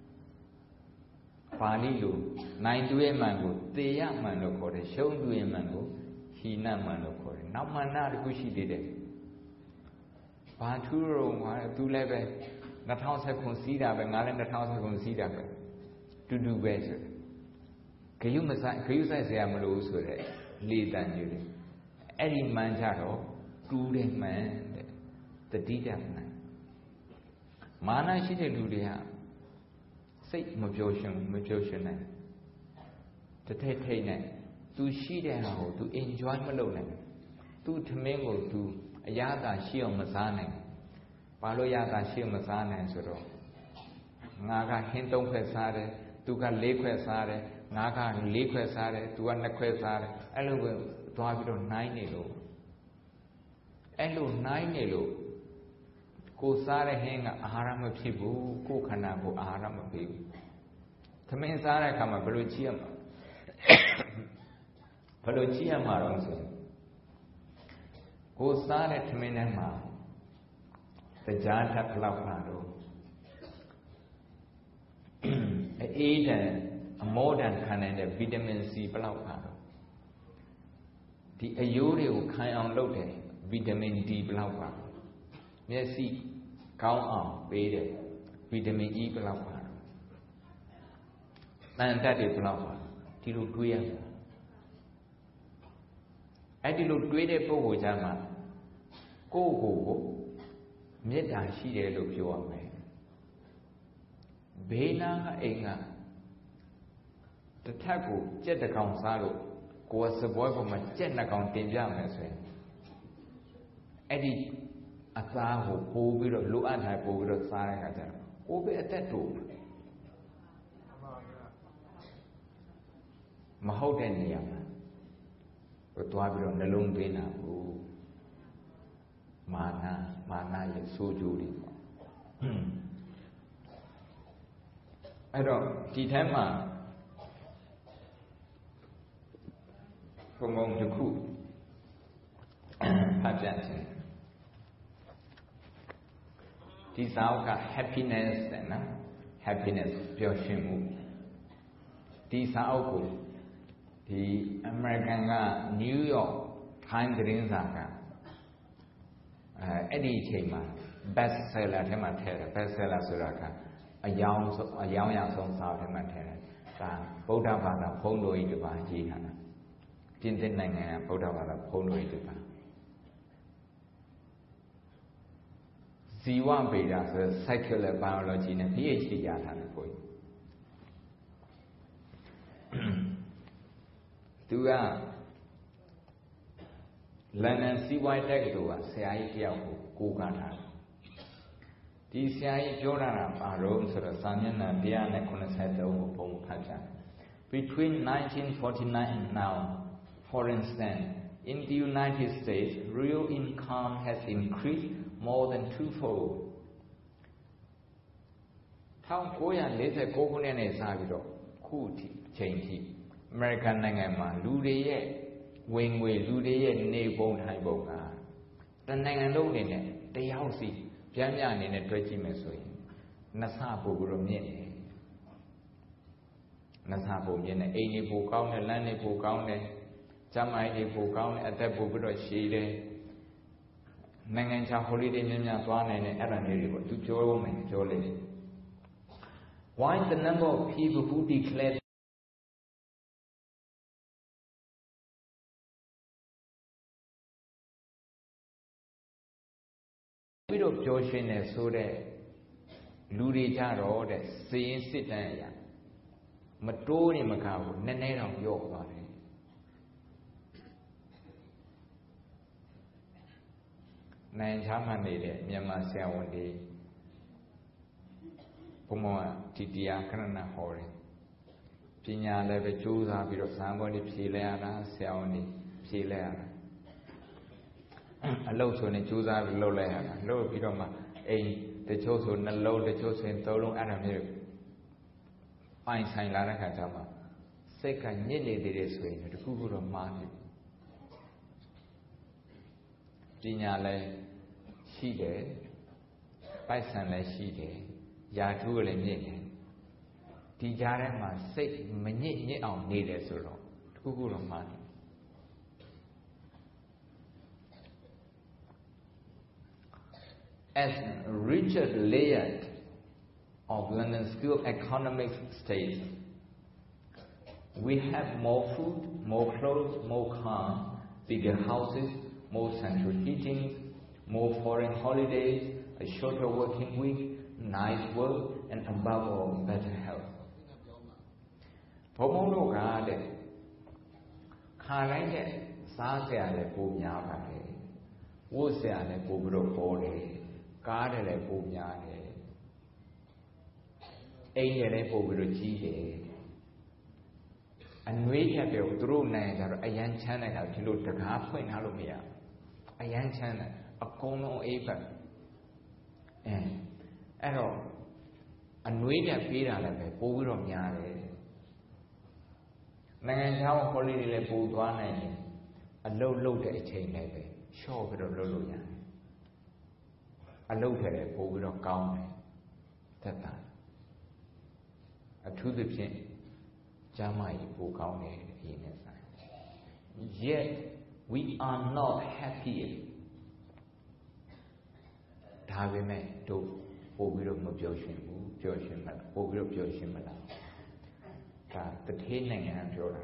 ပါဠိလိုနိုင်သူရဲ့မှန်ကိုသေရမှန်လို့ခေါ်တယ်ရှုံးသူရဲ့မှန်ကိုဟိနမှန်လို့ခေါ်တယ်နောက်မှန်နာတစ်ခုရှိသေးတယ်ဘာထူးတော့ငါသူလည်းပဲ၂၀၁၉စီးတာပဲငါလည်း၂၀၁၉စီးတာပဲတူတူပဲဆိုဂယုမဆိုင်ဂယုဆိုင်ဆရာမလို့ဆိုတဲ့လေတန်ကြီးလေအဲ့ဒီမှန်ကြတော့တူးတယ်မှန်တဲ့တတိတမှန်မာနရှိတဲ့လူတွေကစိတ်မပြောရှင်မပြောရှင်နိုင်တထိတ်ထိတ်နဲ့သူရှိတဲ့ဟာကိုသူ enjoy မလုပ်နိုင်သူထမင်းကိုသူအရသာရှိအောင်မစားနိုင်ဘာလို့ရသာရှိအောင်မစားနိုင်ဆိုတော့ငါကဟင်းသုံးခွက်စားတယ်သူကလေးခွက်စားတယ်ငါကလေးခွက်စားတယ်သူကနှစ်ခွက်စားတယ်အဲ့လိုပဲသွားပြီးတော့နှိုင်းနေလို့အဲ့လိုနှိုင်းနေလို့ကိုစားတဲ့ဟင်းကအာဟာရမဖြစ်ဘူးကိုခန္ဓာကိုအာဟာရမပေးဘူးသမင်းစားတဲ့အခါမှာဘယ်လိုကြည့်ရမှာဘယ်လိုကြည့်ရမှာတော့ဆိုကိုစားတဲ့သမင်းထဲမှာတရားထပ်ဘလောက်ပါတော့အေးတန်အမောတန်ခံနိုင်တဲ့ဗီတာမင်စီဘလောက်ပါတော့ဒီအယိုးတွေကိုခံအောင်လုပ်တယ်ဗီတာမင်ဒီဘလောက်ပါမျက်စိကောင်းအောင်ပေးတယ်ဗီတာမင် E ဘယ်လောက်ပါတော့တန်တက်တွေဘယ်လောက်ပါဒီလိုတွေးရမှာအဲ့ဒီလိုတွေးတဲ့ပုဂ္ဂိုလ်ကြမှာကိုယ့်ကိုယ်ကိုမေတ္တာရှိတယ်လို့ပြောရမယ်ဘေးနာကအိမ်ကတစ်ထပ်ကိုကြက်တစ်ကောင်စားလို့ကိုယ်စပွဲပေါ်မှာကြက်နှစ်ကောင်တင်ပြမယ်ဆိုရင်အဲ့ဒီအသားကိုပိုးပြီးတော့လိုအပ်တယ်ပိုးပြီးတော့စားရတာကြတော့ကိုယ်ပဲအသက်တူမဟုတ်တဲ့နေရာမှာကိုသွားပြီးတော့နှလုံးသွင်းတာဘူးမာနမာနရဲ့ဆိုးကျိုးတွေပေါ့အဲ့တော့ဒီထဲမှာဘုံဘုံတစ်ခုဖတ်ပြခြင်းဒီစာအုပ်က happiness တဲ့နော် happiness ပျော်ရွှင်မှုဒီစာအုပ်ကိုဒီ American က New York Times သတင်းစာကအဲအဲ့ဒီအချိန်မှာ best seller ထဲမှာထည့်တယ် best seller ဆိုတာကအယောင်အယောင်ရဆုံးစာအုပ်ထဲမှာထည့်တယ်ဒါဗုဒ္ဓဘာသာဘုန်းတော်ကြီးတစ်ပါးရေးထားတာပြင်သစ်နိုင်ငံကဗုဒ္ဓဘာသာဘုန်းတော်ကြီးတစ်ပါးဇီဝဗေဒဆို Secular Biology နဲ့ PhD ရထားတယ်ကိုကြီးသူကလန်ဒန်စီးပွားရေးတက္ကသိုလ်ကဆရာကြီးတယောက်ကိုကိုးကားထားတယ်ဒီဆရာကြီးပြောတာကဘာလို့ဆိုတော့စာမျက်နှာone hundred ninety-threeကိုပုံဖတ်ကြတယ် Between nineteen forty-nine and now, for instance, in the United States, real income has increased more than twofold. nineteen forty-nineခုနှစ်နဲ့စပြီးတော့ခုထိချိန်ထိအမေရိကန်နိုင်ငံမှာလူတွေရဲ့ဝင်ငွေလူတွေရဲ့နေပုံထိုင်ပုံကတနိုင်ငံလုံးအနေနဲ့တယောက်စီပြန်ပြအနေနဲ့တွဲကြည့်မယ်ဆိုရင်နှစ်ဆပို့ပြီးတော့မြင့်တယ်နှစ်ဆပို့မြင့်တယ်အိမ်တွေပိုကောင်းတယ်လမ်းတွေပိုကောင်းတယ်ကျန်းမာရေးတွေပိုကောင်းတယ်အသက်ပိုပြီးတော့ရှည်တယ်နိုင်ငံခြား holiday များများသွားနိုင်တယ်အဲ့ဒါမျိုးတွေပေါ့သူပြောမယ်ပြောလိမ့်မယ် Why the number of people who declareပြီးတော့ပြောရှင်းတယ်ဆိုတဲ့လူတွေကြတော့တဲ့စည်ရင်စစ်တမ်းအရာမတိုးနေမကဘူးနည်းနည်းတော့ပြော့သွားတယ်နိုင်ချားမှနေတဲ့မြန်မာဆရာဝန်တွေဘုံမောတီတီယာခဏနာဟောတယ်ပညာလည်းပဲကြိုးစားပြီးတော့ဇာန်ပေါ်လေးဖြေလဲရတာဆရာဝန်တွေဖြေလဲရတာအလုပ်ဆိုနေကြိုးစားပြီးလုပ်လိုက်ရတာလုပ်ပြီးတော့မှအိမ်တချို့ဆိုနှလုံးတချို့ဆိုရင်သုံးလုံးအဲ့ဒါမျိုးပိုင်ဆိုင်လာတဲ့ခါကျမှစိတ်ကညစ်နေသေးတယ်ဆိုရင်တခုခုတော့မှားနေပညာလည်းရှိတယ်ပိုက်ဆံလည်းရှိတယ်ယာထုလည်းမြင့်တယ်ဒီကြားထဲမှာစိတ်မညစ်ညစ်အောင်နေတယ်ဆိုတော့တခုခုတော့မှားနေ as Richard Layard of London School of Economics states, we have more food, more clothes, more cars, bigger houses, more central heating, more foreign holidays, a shorter working week, nice work, and above all, better health. Pomodo gade, Karanga, Sasya le Pumyane, Wusya le Pubro Pole, Gade le Pumyane, Aye le Pubro Chile, and we have your true name, a young channel to look at half point Halumia, a young channel, a cono apron. And all, and we have been a level, Power of Yare. Nangan holiday le Pudwane, a low load a chain level, show of Lulu Yan. A load a Power of County. That a to the chain, Jamai Pu County in a Yet we are not happy. Tavime to Power of Joshin, Joshin, Power of Joshin. The training and Jordan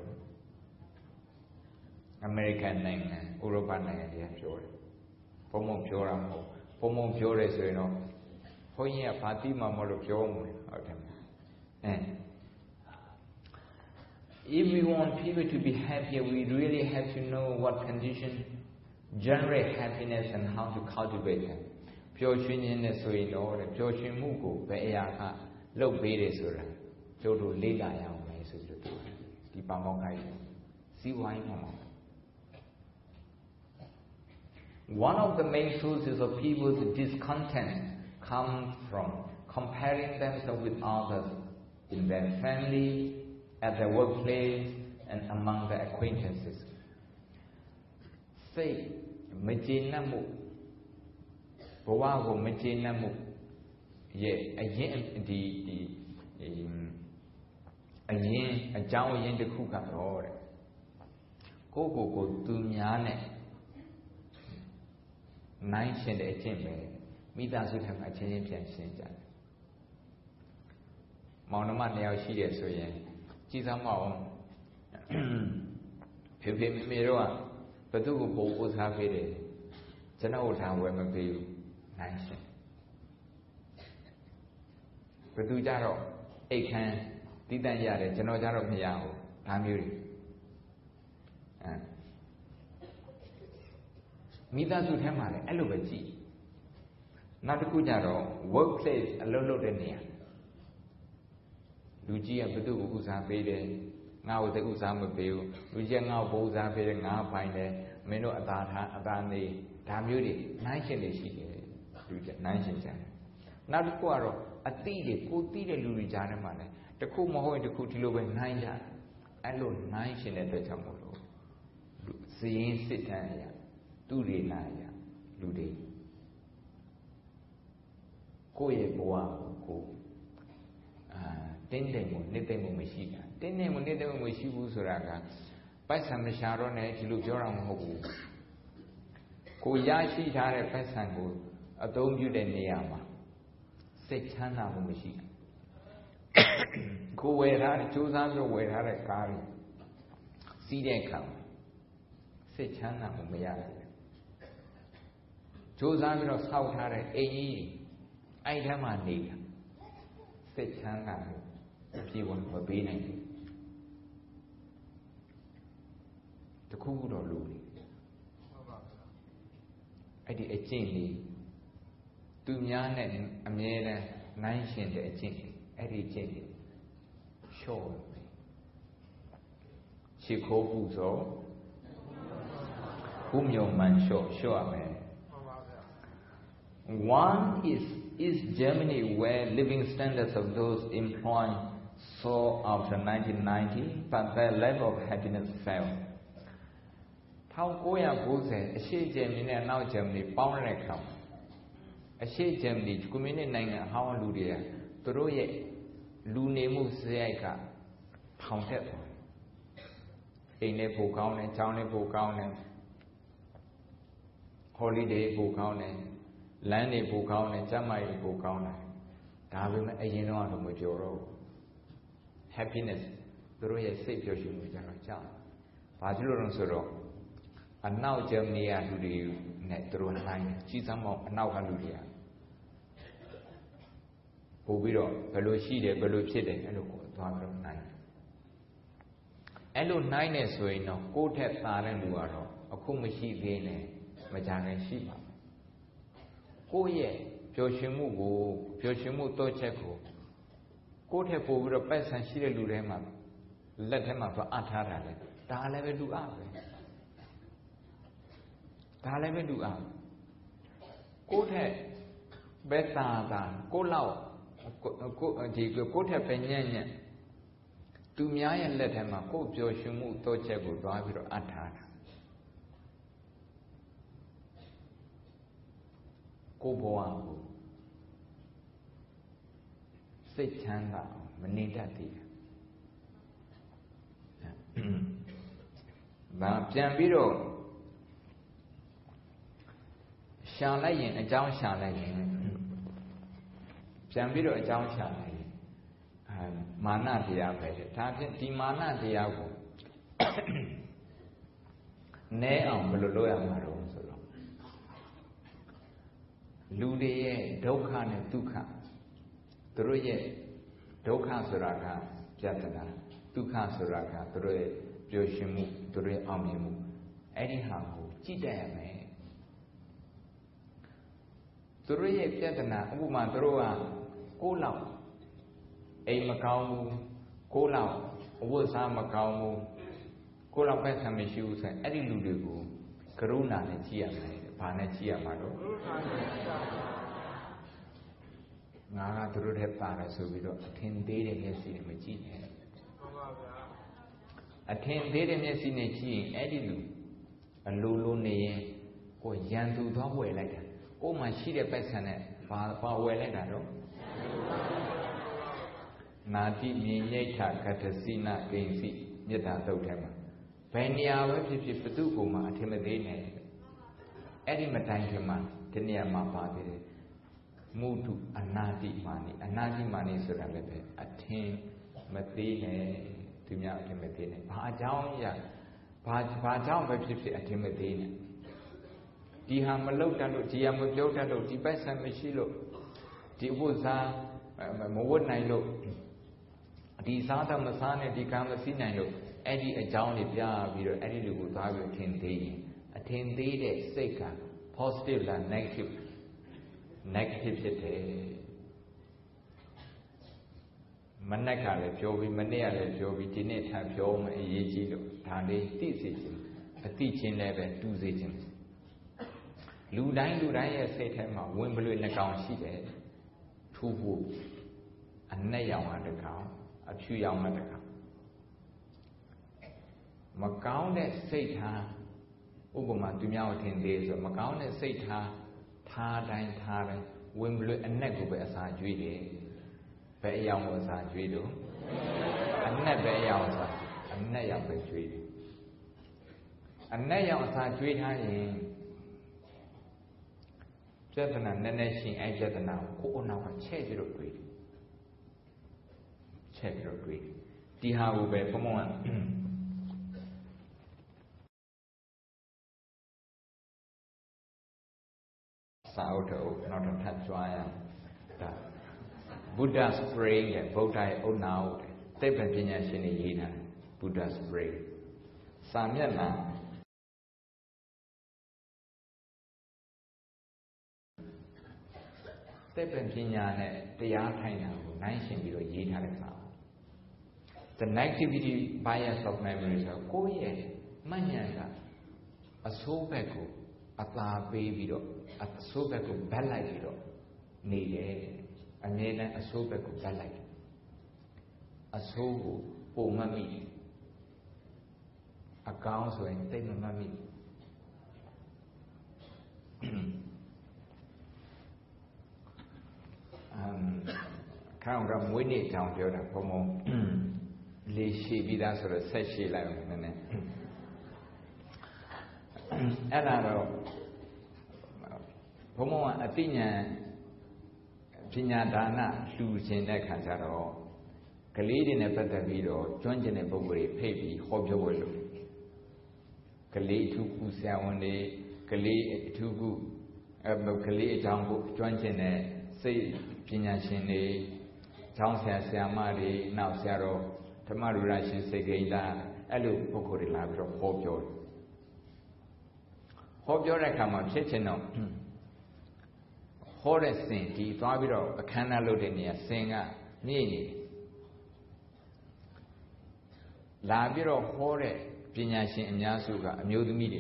American name, European name, Jordan. Pomo Joram, Pomo Jores, you know, Poya Fatima Molopium. And if we want people to be happier, we really have to know what conditions generate happiness and how to cultivate them. Pure Shinyan, so you know, the Pure Shimuku, Bayaka, low babies, Jodo Lila. One of the main sources of people's discontent comes from comparing themselves with others in their family, at their workplace, and among their acquaintances. Say, Majinamu, Bowago Majinamu, ye, again, the, the, Again, a Jow in the Kuka or Coco go to Miane Nine cent a chamber, Midas would have a change and change. Monoman now she is so young. Chisamo Pipim Miroa, but do was happy. General town where my baby nine cent. But do Jaro, a can. Titan Yare, Genojaro Miao, Tamuri. Midas would have my elevacy. Not a Kujaro, workplace, a lolo denia. Lucia Budu Usa Bede, now the Usama Bill, Lucia now Boza Bede, now find a Meno Adata, Adani, Tamuri, nineteen is nineteen. Not a quarrel, a tea, put tea, Louisiana money. The cool Moho the Kutilu nine yard. I load nine in at the Tamolo. Seeing Sitania, two day naya, Lude. Koye Boa, Ko. Ten demo, Netemo Machina. Ten demo, Netemo Machibu Suraga. Passam Sharon, Tilu Joram Hobu. Koyashi Tare Passango, a dome you than Niama. Six Hana Machine. Go where I choose under where I carry. See them come. Say Chana Mumia. Choose under of South Harry, a I am a nigger. Say Chana, if you want for being the cool or Luli. I did a chimney. Two young and a mere nine cent a chimney. Eddie Jenny, show me. She called Buzo, whom your man show, show me. One is East Germany, where living standards of those employed soared after nineteen ninety, but their level of happiness fell. How Goya goes a she Germany and now Germany, power come. A she Germany, community name, how Ludia. Toye Lunemu Seaka Pounded in a book on a town book on holiday book on lမ်းနေပူကောင်းတယ်ကျမ်းမာရေးပူကောင်းတယ်ဒါပေမဲ့အရင်တော့တော့မကြော်တော့ happiness သူတို့ရဲ့စိတ်ပျော်ရွှင်မှုကြတော့ကြာဘာဖြစ်လို့လဲဆိုတော့အနောက်ဂျာမနီကလူတွေနဲ့သူတို့နိုင်ကြီးစမ်းမောက်အနောက်ကလူတွေကပို့ပြီးတော့ဘယ်လိုရှိတယ်ဘယ်လိုဖြစ်တယ်အဲ့လိုကိုသွားပြီးတော့နိုင်အဲ့လိုနိုင်နေဆိုရင်တော့ကိုယ့်ထက်သာတဲ့လူကတော့အခုမရှိသေးနဲ့မကြခင်ရှိပါမယ်ကိုယ့်ရဲ့ပျော်ရွှင်မှုကိုပျော်ရွှင်မှုတော့ချက်ကိုကိုယ့်ထက်ပို့ပြီးတော့ပတ်ဆံရှိတဲ့လူတွေမှာလက်ထဲမှာသွားအပ်ထားတာလေဒါလည်းပဲလူအပ်ပဲဒါလည်းပဲလူအပ်ကိုယ့်ထက်ပဲသာသာကိုယ့်လောက်ကိုဒီကိုယ့်ထက်ပဲညံ့ညံ့သူများရဲ့လက်ထဲမှာကိုယ့်ပျော်ရွှင်မှုတော့ချက်ကိုသွားပြီးတော့အပ်ထားတာကိုယ့်ဘဝကိုစိတ်ချမ်းသာမနေတတ်သေးဘူးဒါပြန်ပြီးတော့ရှာလိုက်ရင်အကြောင်းရှာလိုက်ရင်ပြန်ပြီးတော့အကြောင်းရှာလိုက်ရင်အာမာနတရားပဲဒါဖြင့်ဒီမာနတရားကိုနည်းအောင်ဘယ်လိုလုပ်ရမှာတော့ဆိုတော့လူတွေရဲ့ဒုက္ခနဲ့ဒုက္ခသူတို့ရဲ့ဒုက္ခဆိုတာကပြဿနာဒုက္ခဆိုတာကသူတို့ရဲ့ပျော်ရွှင်မှုသူတို့ရဲ့အောင်မြင်မှုအဲ့ဒီဟာကိုကြည့်တတ်ရမယ်သူတို့ရဲ့ပြဿနာဥပမာသူတို့ကကိုယ်လောက်အိမ်မကောင်းဘူးကိုယ်လောက်အဝတ်စားမကောင်းဘူးကိုယ်လောက်ပဲဆံမရှိဘူးဆိုရင်အဲ့ဒီလူတွေကိုကရုဏာနဲ့ကြည့်ရမယ်ဘာနဲ့ကြည့်ရမှာတော့ငါကသူတို့တဲ့ပါတယ်ဆိုပြီးတော့အထင်သေးတဲ့မျက်စိနဲ့မကြည့်နဲ့ဟုတ်ပါဗျာအထင်သေးတဲ့မျက်စိနဲ့ကြည့်ရင်အဲ့ဒီလူအလိုလိုနေရင်ကိုရန်သူသွားဝယ်လိုက်တာကိုမှရှိတဲ့ပတ်စံနဲ့ဘာဘာဝယ်လိုက်တာတော့နာတိမြင်ရိဋ္ဌကတ္တစိနကိဉ္စီမေတ္တာတုတ်ထဲမှာဘယ်နေရာပဲဖြစ်ဖြစ်ဘသူ့ကိုမှအထင်မသေးနဲ့အဲ့ဒီမတိုင်ခင်မှာဒီနေရာမှာပါသေးတယ်မုဒုအနာတိမာနိအနာတိမာနိဆိုတာလည်းပဲအထင်မသေးနဲ့သူများအထင်မသေးနဲ့ဘာအကြောင်းရဘာဘာကြောင့်ပဲဖြစ်ဖြစ်အထင်မသေးနဲ့ဒီဟာမလောက်တတ်လို့ဒီဟာမပြောတတ်လို့ဒီပိုက်ဆံမရှိလို့ဒီဝတ်စားမဝတ်နိုင်လို့ဒီစားတော့မစားနဲ့ဒီကံမစီးနိုင်လို့အဲ့ဒီအကြောင်းတွေပြပြီးတော့အဲ့ဒီလူကိုသွားပြီးအထင်သေးရင်အထင်သေးတဲ့စိတ်က positive လား negative negative ဖြစ်တယ်မနေ့ကလည်းပြောပြီးမနေ့ကလည်းပြောပြီးဒီနေ့ထပ်ပြောမှအရေးကြီးလို့ဒါလေးသိစေချင်အသိချင်းလည်းပဲတူစေချင်လူတိုင်းလူတိုင်းရဲ့စိတ်ထဲမှာဝင်ပလွေနှကောင်ရှိတယ်ထူဖို့အနက်ရောင်ကတစ်ကောင်အဖြူရောင်ကတစ်ကောင်မကောင်းတဲ့စိတ်ထားဥပမာသူများကိုထင်သေးဆိုမကောင်းတဲ့စိတ်ထားထားတိုင်းထားတိုင်းဝင်ပလွေအနက်ကိုပဲအစာကျွေးတယ်ဘယ်အရောင်ကိုအစာကျွေးတော့အနက်ပဲအရောင်အစာအနက်ရောင်ပဲကျွေးတယ်အနက်ရောင်အစာကျွေးထားရင်ပြဿနာနည်းနည်းရှိအဲ့ပြဿနာကိုကိုယ်အနောက်ကချဲ့ပြီးတော့တွေးတယ်ချဲ့ပြီးတော့တွေးဒီဟာကိုပဲဘုံဘုံကစာအုပ်တော့နောက်တော့ထပ်ကြွားရဒါ Buddha Spring တဲ့ဗုဒ္ဓရဲ့အုတ်နာအုတ်သိပ္ပံပညာရှင်တွေရေးတာ Buddha Spring စာမျက်နှာသိပ္ပံပညာနဲ့တရားထိုင်တာကိုနိုင်ရှင်ပြီးတော့ရေးထားတဲ့စာအုပ် The negativity bias of memory ဆိုကိုယ့်ရဲ့မှတ်ဉာဏ်ကအဆိုးဘက်ကိုအသာပေးပြီးတော့အဆိုးဘက်ကိုဗတ်လိုက်ပြီးတော့နေတယ်အမြဲတမ်းအဆိုးဘက်ကိုဗတ်လိုက်အဆိုးကိုပုံမှတ်မိအကောင်းဆိုရင်သိမမှတ်မိအမ်ခေါင်းကမွေးနေ့ကြောင်ပြောတာဘုံဘုံလေရှိပြီးသားဆိုတော့ဆက်ရှိလိုက်အောင်နည်းနည်းအဲ့ဒါတော့ဘုံဘုံကအတိညာပညာဒါနလှူခြင်းတဲ့ခါကျတော့ကလေးတွေနဲ့ပတ်သက်ပြီးတော့ကျွမ်းကျင်တဲ့ပုဂ္ဂိုလ်တွေဖိတ်ပြီးဟောပြောပွဲလုပ်ကလေးအထူးကုဆရာဝန်တွေကလေးအထူးကုအဲကလေးအကြောင်းကိုကျွမ်းကျင်တဲ့စိတ်ပညာရှင်တွေကျောင်းဆရာဆရာမတွေနောက်ဆရာတော်ဓမ္မရူရရှင်စေကိန်းသားအဲ့လိုပုဂ္ဂိုလ်တွေလာပြီးတော့ဟောပြောတယ်ဟောပြောတဲ့အခါမှာဖြစ်ချင်တော့ဟောတဲ့စင်ဒီသွားပြီးတော့အခမ်းအနားလုပ်တဲ့နေရာစင်ကမြင့်နေတယ်လာပြီးတော့ဟောတဲ့ပညာရှင်အများစုကအမျိုးသမီးတွေ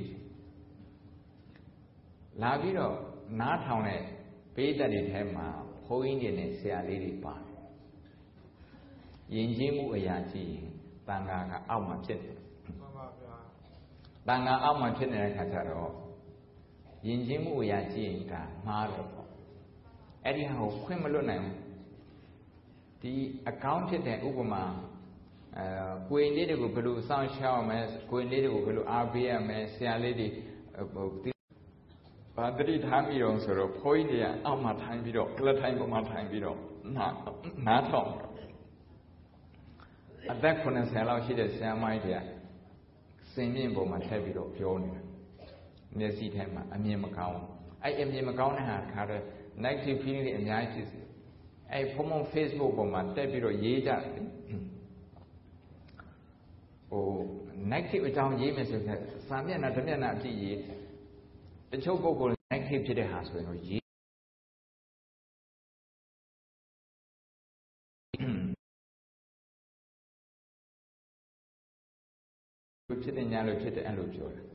လာပြီးတော့နားထောင်တဲ့ပိဋကတ်တွေထဲမှာဘုန်းကြီးတွေနဲ့ဆရာလေးတွေပါတယ်ယဉ်ကျေးမှုအရာကြည့်ရင်တန်ခါကအောက်မှာဖြစ်တယ်မှန်ပါဗျာတန်ခါအောက်မှာဖြစ်နေတဲ့ခါကျတော့ယဉ်ကျေးမှုအရာကြည့်ရင်ဒါမှားတယ်ပေါ့အဲ့ဒီဟာကိုခွင့်မလွတ်နိုင်ဘူးဒီအကောင်းဖြစ်တဲ့ဥပမာအဲကိုယ်လေးတွေကိုဘယ်လိုစောင့်ရှောက်မလဲကိုယ်လေးတွေကိုဘယ်လိုအားပေးရမလဲဆရာလေးတွေဟိုဘာတတိထားပြီးတော့ဆိုတော့ဘုန်းကြီးတွေကအောက်မှာထိုင်ပြီးတော့ကလထိုင်ပေါ်မှာထိုင်ပြီးတော့နားနားထောင်အသက်ခုနှစ်ဆယ်လောက်ရှိတဲ့ဆရာမကြီးတွေကစင်မြင့်ပေါ်မှာထည့်ပြီးတော့ပြောနေတာမျက်စိထဲမှာအမြင်မကောင်းအဲ့အမြင်မကောင်းတဲ့ဟာခါတဲ့ negative feeling တွေအများကြီးဖြစ်အဲ့ဖုန်းဖုန်း Facebook ပေါ်မှာတက်ပြီးတော့ရေးကြတယ်ဟို negative အကြောင်းရေးမယ်ဆိုရင်စာမျက်နှာတစ်မျက်နှာအကြည့်ရေးတချို့ပုဂ္ဂိုလ် negative ဖြစ်တဲ့ဟာဆိုရင်တော့ရေးဖြစ်တဲ့ညာလို့ဖြစ်တယ်အဲ့လိုပြောတယ်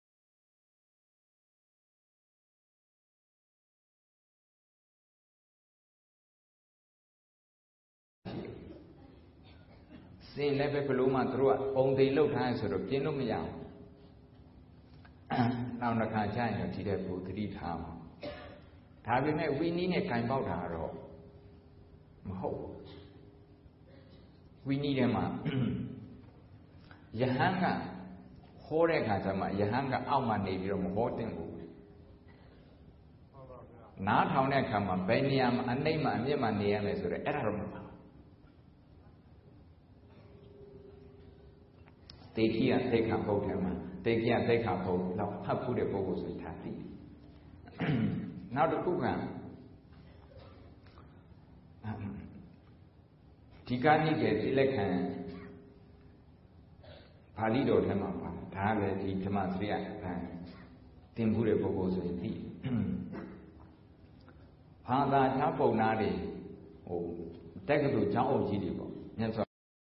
စင်လည်းပဲဘလို့မှသူတို့ကပုံသေးလောက်ထားရဆိုတော့ပြင်းလို့မရဘူးနောက်တစ်ခါကျရင်ဒီတဲ့ဘူသတိထားမှာဒါပေမဲ့ဝီနီးနဲ့ခြင်ပေါက်တာတော့မဟုတ်ဝီနီးထဲမှာယဟန်ကဟောတဲ့အခါကျမှယဟန်ကအောက်မှာနေပြီးတော့မဟောတင်ဘူးနားထောင်တဲ့အခါမှာဘယ်နေရာမှာအနှိမ့်မှာအမြင့်မှာနေရမယ်ဆိုတော့အဲ့ဒါတော့မပါတေခိယသိက္ခာပုဒ်ထဲမှာတေခိယသိက္ခာပုဒ်တော့ဖတ်ဖို့တဲ့ပုဂ္ဂိုလ်ဆိုထားသိနောက်တစ်ခုကဒီကနေ့ကတိလက်ခံပါဠိတော်ထဲမှာပါဒါလည်းဒီဓမ္မစရိယခံတင်ဖို့တဲ့ပုဂ္ဂိုလ်ဆိုရင်သိဘာသာခြားပုံနာတွေဟိုတက္ကသိုလ်ကျောင်းအုပ်ကြီးတွေပေါ့မြတ်စွာ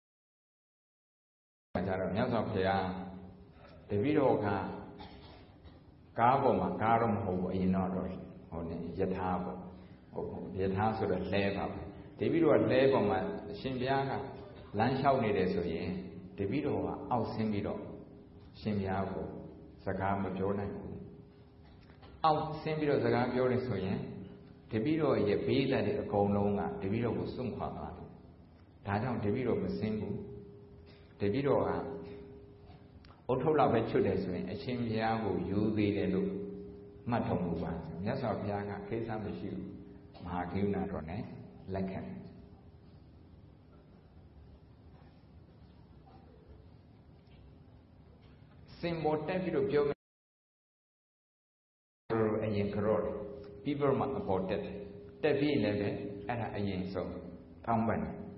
ကြတော့မြတ်စွာဘုရားတပည့်တော်ကကားပေါ်မှာကားတော့မဟုတ်ဘူးအရင်တော့ဟိုနေယထာပေါ့ဟုတ်ယထာဆိုတော့လဲပါပဲတပည့်တော်ကလဲပေါ်မှာအရှင်ဘုရားကလမ်းလျှောက်နေတယ်ဆိုရင်တပည့်တော်ကအောက်ဆင်းပြီးတော့ရှင်ဘုရားကိုစကားမပြောနိုင်ဘူးအောက်ဆင်းပြီးတော့စကားပြောတယ်ဆိုရင်တပည့်တော်ရဲ့ဘေးသက်တဲ့အကုန်လုံးကတပည့်တော်ကိုစွန့်ခွာသွားတယ်ဒါကြောင့်တပည့်တော်မဆင်းဘူးတပည့်တော်ကအုတ်ထုတ်လောက်ပဲချွတ်တယ်ဆိုရင်အရှင်ဘုရားကိုယူသေးတယ်လို့မှတ်တော်မူပါမြတ်စွာဘုရားကကိစ္စမရှိဘူးမဟာကရုဏာတော်နဲ့လက်ခံစင်ပေါ်တက်ပြီးတော့ပြောမယ်အရင်ကြော့တယ်ပြီးတော့မှအပေါ်တက်တယ်တက်ပြီးလည်းပဲအဲ့ဒါအရင်ဆုံးတောင်းပန်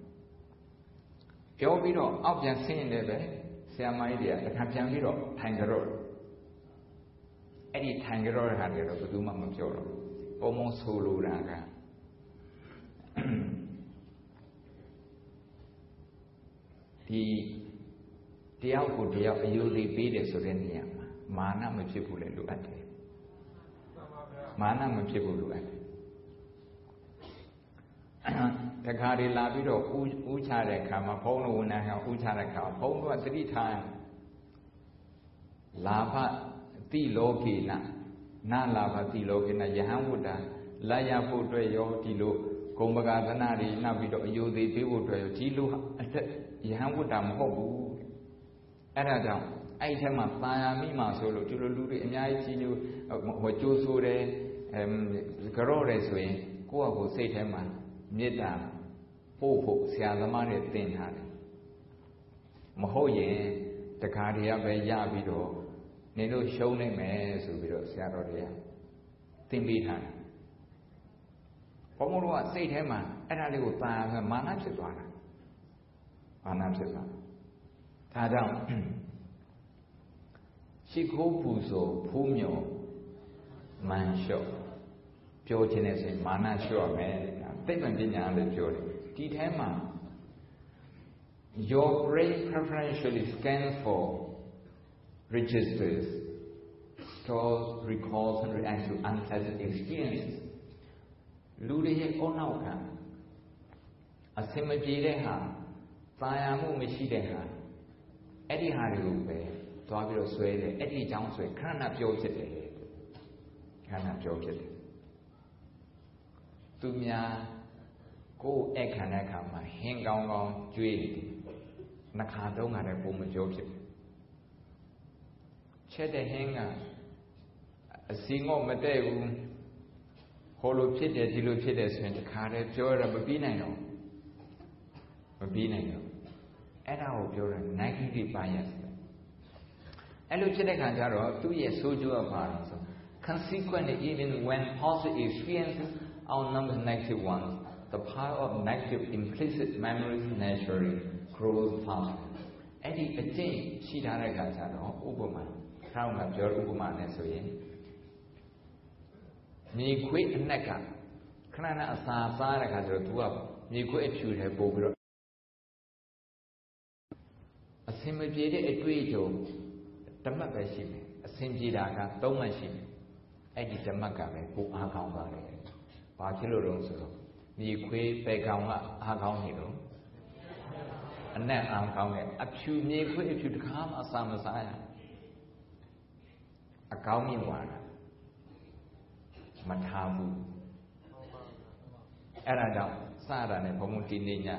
ပြောပြီးတော့အောက်ပြန်ဆင်းရင်လည်းပဲဆရာမကြီးတွေကတစ်ခါပြန်ပြီးတော့ထိုင်ကြော့အဲ့ဒီထိုင်ကြော့တဲ့ဟာတွေတော့ဘယ်သူမှမပြောတော့ပုံမဆိုလိုတာကဒီတယောက်ကိုတယောက်အယုလေးပေးတယ်ဆိုတဲ့နေရာမှာမာနမဖြစ်ဘူးလေလိုအပ်တယ်မာနမဖြစ်ဘူးလိုအပ်တယ်တခါတွေလာပြီးတော့ဥဥချတဲ့ခါမှာဘုန်းတော်ဝန်ထမ်းကဥချတဲ့ခါဘုန်းတော်ကသတိထားလာဘတိလောကေနနာလာဘတိလောကေနယဟန်ဝတ္တလာရဖို့အတွက်ရောဒီလိုဂုံပကာသနာတွေနောက်ပြီးတော့အယုသေးပေးဖို့အတွက်ရောဒီလိုအသက်ယဟန်ဝတ္တမဟုတ်ဘူးအဲ့ဒါကြောင့်အဲ့ဒီထဲမှာသာယာမိမှာဆိုလို့ဒီလိုလူတွေအများကြီးကြီးလို့ဟိုကြိုးဆိုတယ်ကြောရဲဆိုရင်ကိုယ့်အကိုစိတ်ထဲမှာမေတ္တာပို့ဖို့ဆရာသမားတွေသင်ထားတယ်မဟုတ်ရင်တခါတည်းပဲရပြီးတော့နေလို့ရှုံးနိုင်မယ်ဆိုပြီးတော့ဆရာတော်တွေကသင်ပေးထားတယ်ဘုံဘုံတို့ကစိတ်ထဲမှာအဲ့ဒါလေးကိုသာယာမာနဖြစ်သွားတာမာနဖြစ်သွားဒါကြောင့်ရှိခိုးပူဇော်ဖူးမြော်မန်လျှော့ပြောခြင်းနဲ့ဆိုရင်မာနလျှော့မယ်သိပ္ပံပညာလည်းပြောတယ်ဒီထဲမှာ your brain preferentially scans for registers stores recalls and reacts to unpleasant experiences လူတွေရဲ့အောက်နောက်ကအစင်မပြေတဲ့ဟာသာယာမှုမရှိတဲ့ဟာအဲ့ဒီဟာတွေကိုပဲသွားပြီးတော့ဆွဲတယ်အဲ့ဒီအကြောင်းဆွဲခဏပြောဖြစ်တယ်ခဏပြောဖြစ်တယ်သူများကိုယ်အခမ်းတဲ့အခါမှာဟင်းကောင်းကောင်းကြွေးတယ်နှခါသုံးခါလည်းပုံမပြောဖြစ်ဘူးချက်တဲ့ဟင်းကအစီငေါ့မတဲ့ဘူးဟိုလိုဖြစ်တယ်ဒီလိုဖြစ်တယ်ဆိုရင်တခါတည်းပြောရမပြီးနိုင်တော့မပြီးနိုင်တော့အဲ့ဒါကိုပြောရ negative bias အဲ့လိုဖြစ်တဲ့ခါကျတော့သူ့ရဲ့ဆိုးကျိုးကဘာလဲဆို consequently even when positive experiences outnumber negative ones the power of negative implicit memories naturally grows faster အဲ့ဒီအကျင့်ရှိထားတဲ့ခါကျတော့ဥပမာထောင်းကပြောဥပမာနဲ့ဆိုရင်မြေခွေးအနက်ကခဏနာအစာစားတဲ့ခါကျတော့ तू ကမြေခွေးအဖြူထဲပို့ပြီးတော့အစင်မပြေတဲ့အတွေ့အကြုံဓမ္မပဲရှိမယ်အစင်ပြေတာကသုံးမှရှိမယ်အဲ့ဒီဓမ္မကပဲပိုအားကောင်းသွားတယ်ဘာဖြစ်လို့လဲဆိုတော့မြေခွေးပဲကောင်ကအားကောင်းနေတော့အနက်အားကောင်းတယ်အဖြူမြေခွေးအဖြူတစ်ခါမှအစာမစားရအကောင်းမြင်သွားတာမထားဘူးအဲ့ဒါကြောင့်စတာနဲ့ဘုံဘုံဒီနေ့ည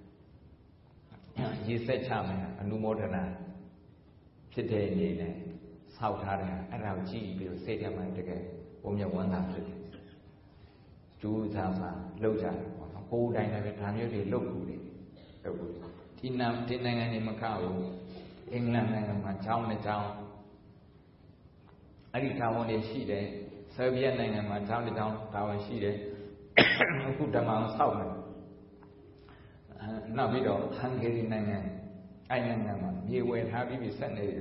ရေဆက်ချမယ်အနုမောဒနာဖြစ်တဲ့အနေနဲ့ဆောက်ထားတယ်အဲ့ဒါကိုကြည့်ပြီးတော့စိတ်ထဲမှာတကယ်ဘုံမြတ်ဝမ်းသာဖြစ်တယ်ကျိုးစားစားလှုပ်ကြတယ်ပေါ့နော်ကိုယ်တိုင်လည်းဒါမျိုးတွေလှုပ်ဘူးလေလှုပ်ဘူးဒီနာဒီနိုင်ငံနေမကဘူးအင်္ဂလန်နိုင်ငံမှာကျောင်းနဲ့ကျောင်းအဲ့ဒီတာဝန်တွေရှိတယ်ဆာဗီယက်နိုင်ငံမှာကျောင်းတစ်ကျောင်းတာဝန်ရှိတယ်အခုဓမ္မအောင်ဆောက်မယ်နောက်ပြီးတော့ဟန်ဂေရီနိုင်ငံအဲ့နိုင်ငံမှာမြေဝယ်ထားပြီးပြီစက်နေက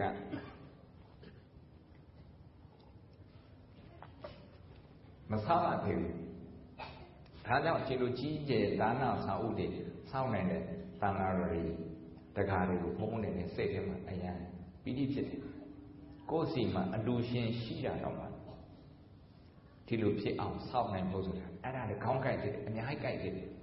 မဆောက်ရသေးဘူးဒါကြောင့်ခြေလိုကြီးကျယ်ဒါနဆောင်ဥတွေစောင့်နိုင်တဲ့တန်ဃာတော်တွေတကားတွေကိုဘုံဘုံနဲ့စိတ်ထဲမှာအယံပီတိဖြစ်တယ်ကိုယ်စီမှာအလူရှင်ရှိတာတော့မှဒီလိုဖြစ်အောင်စောင့်နိုင်ဖို့ဆိုတာအဲ့ဒါလည်းခေါင်းကိုက်တယ်အများကြီးကိုက်တယ်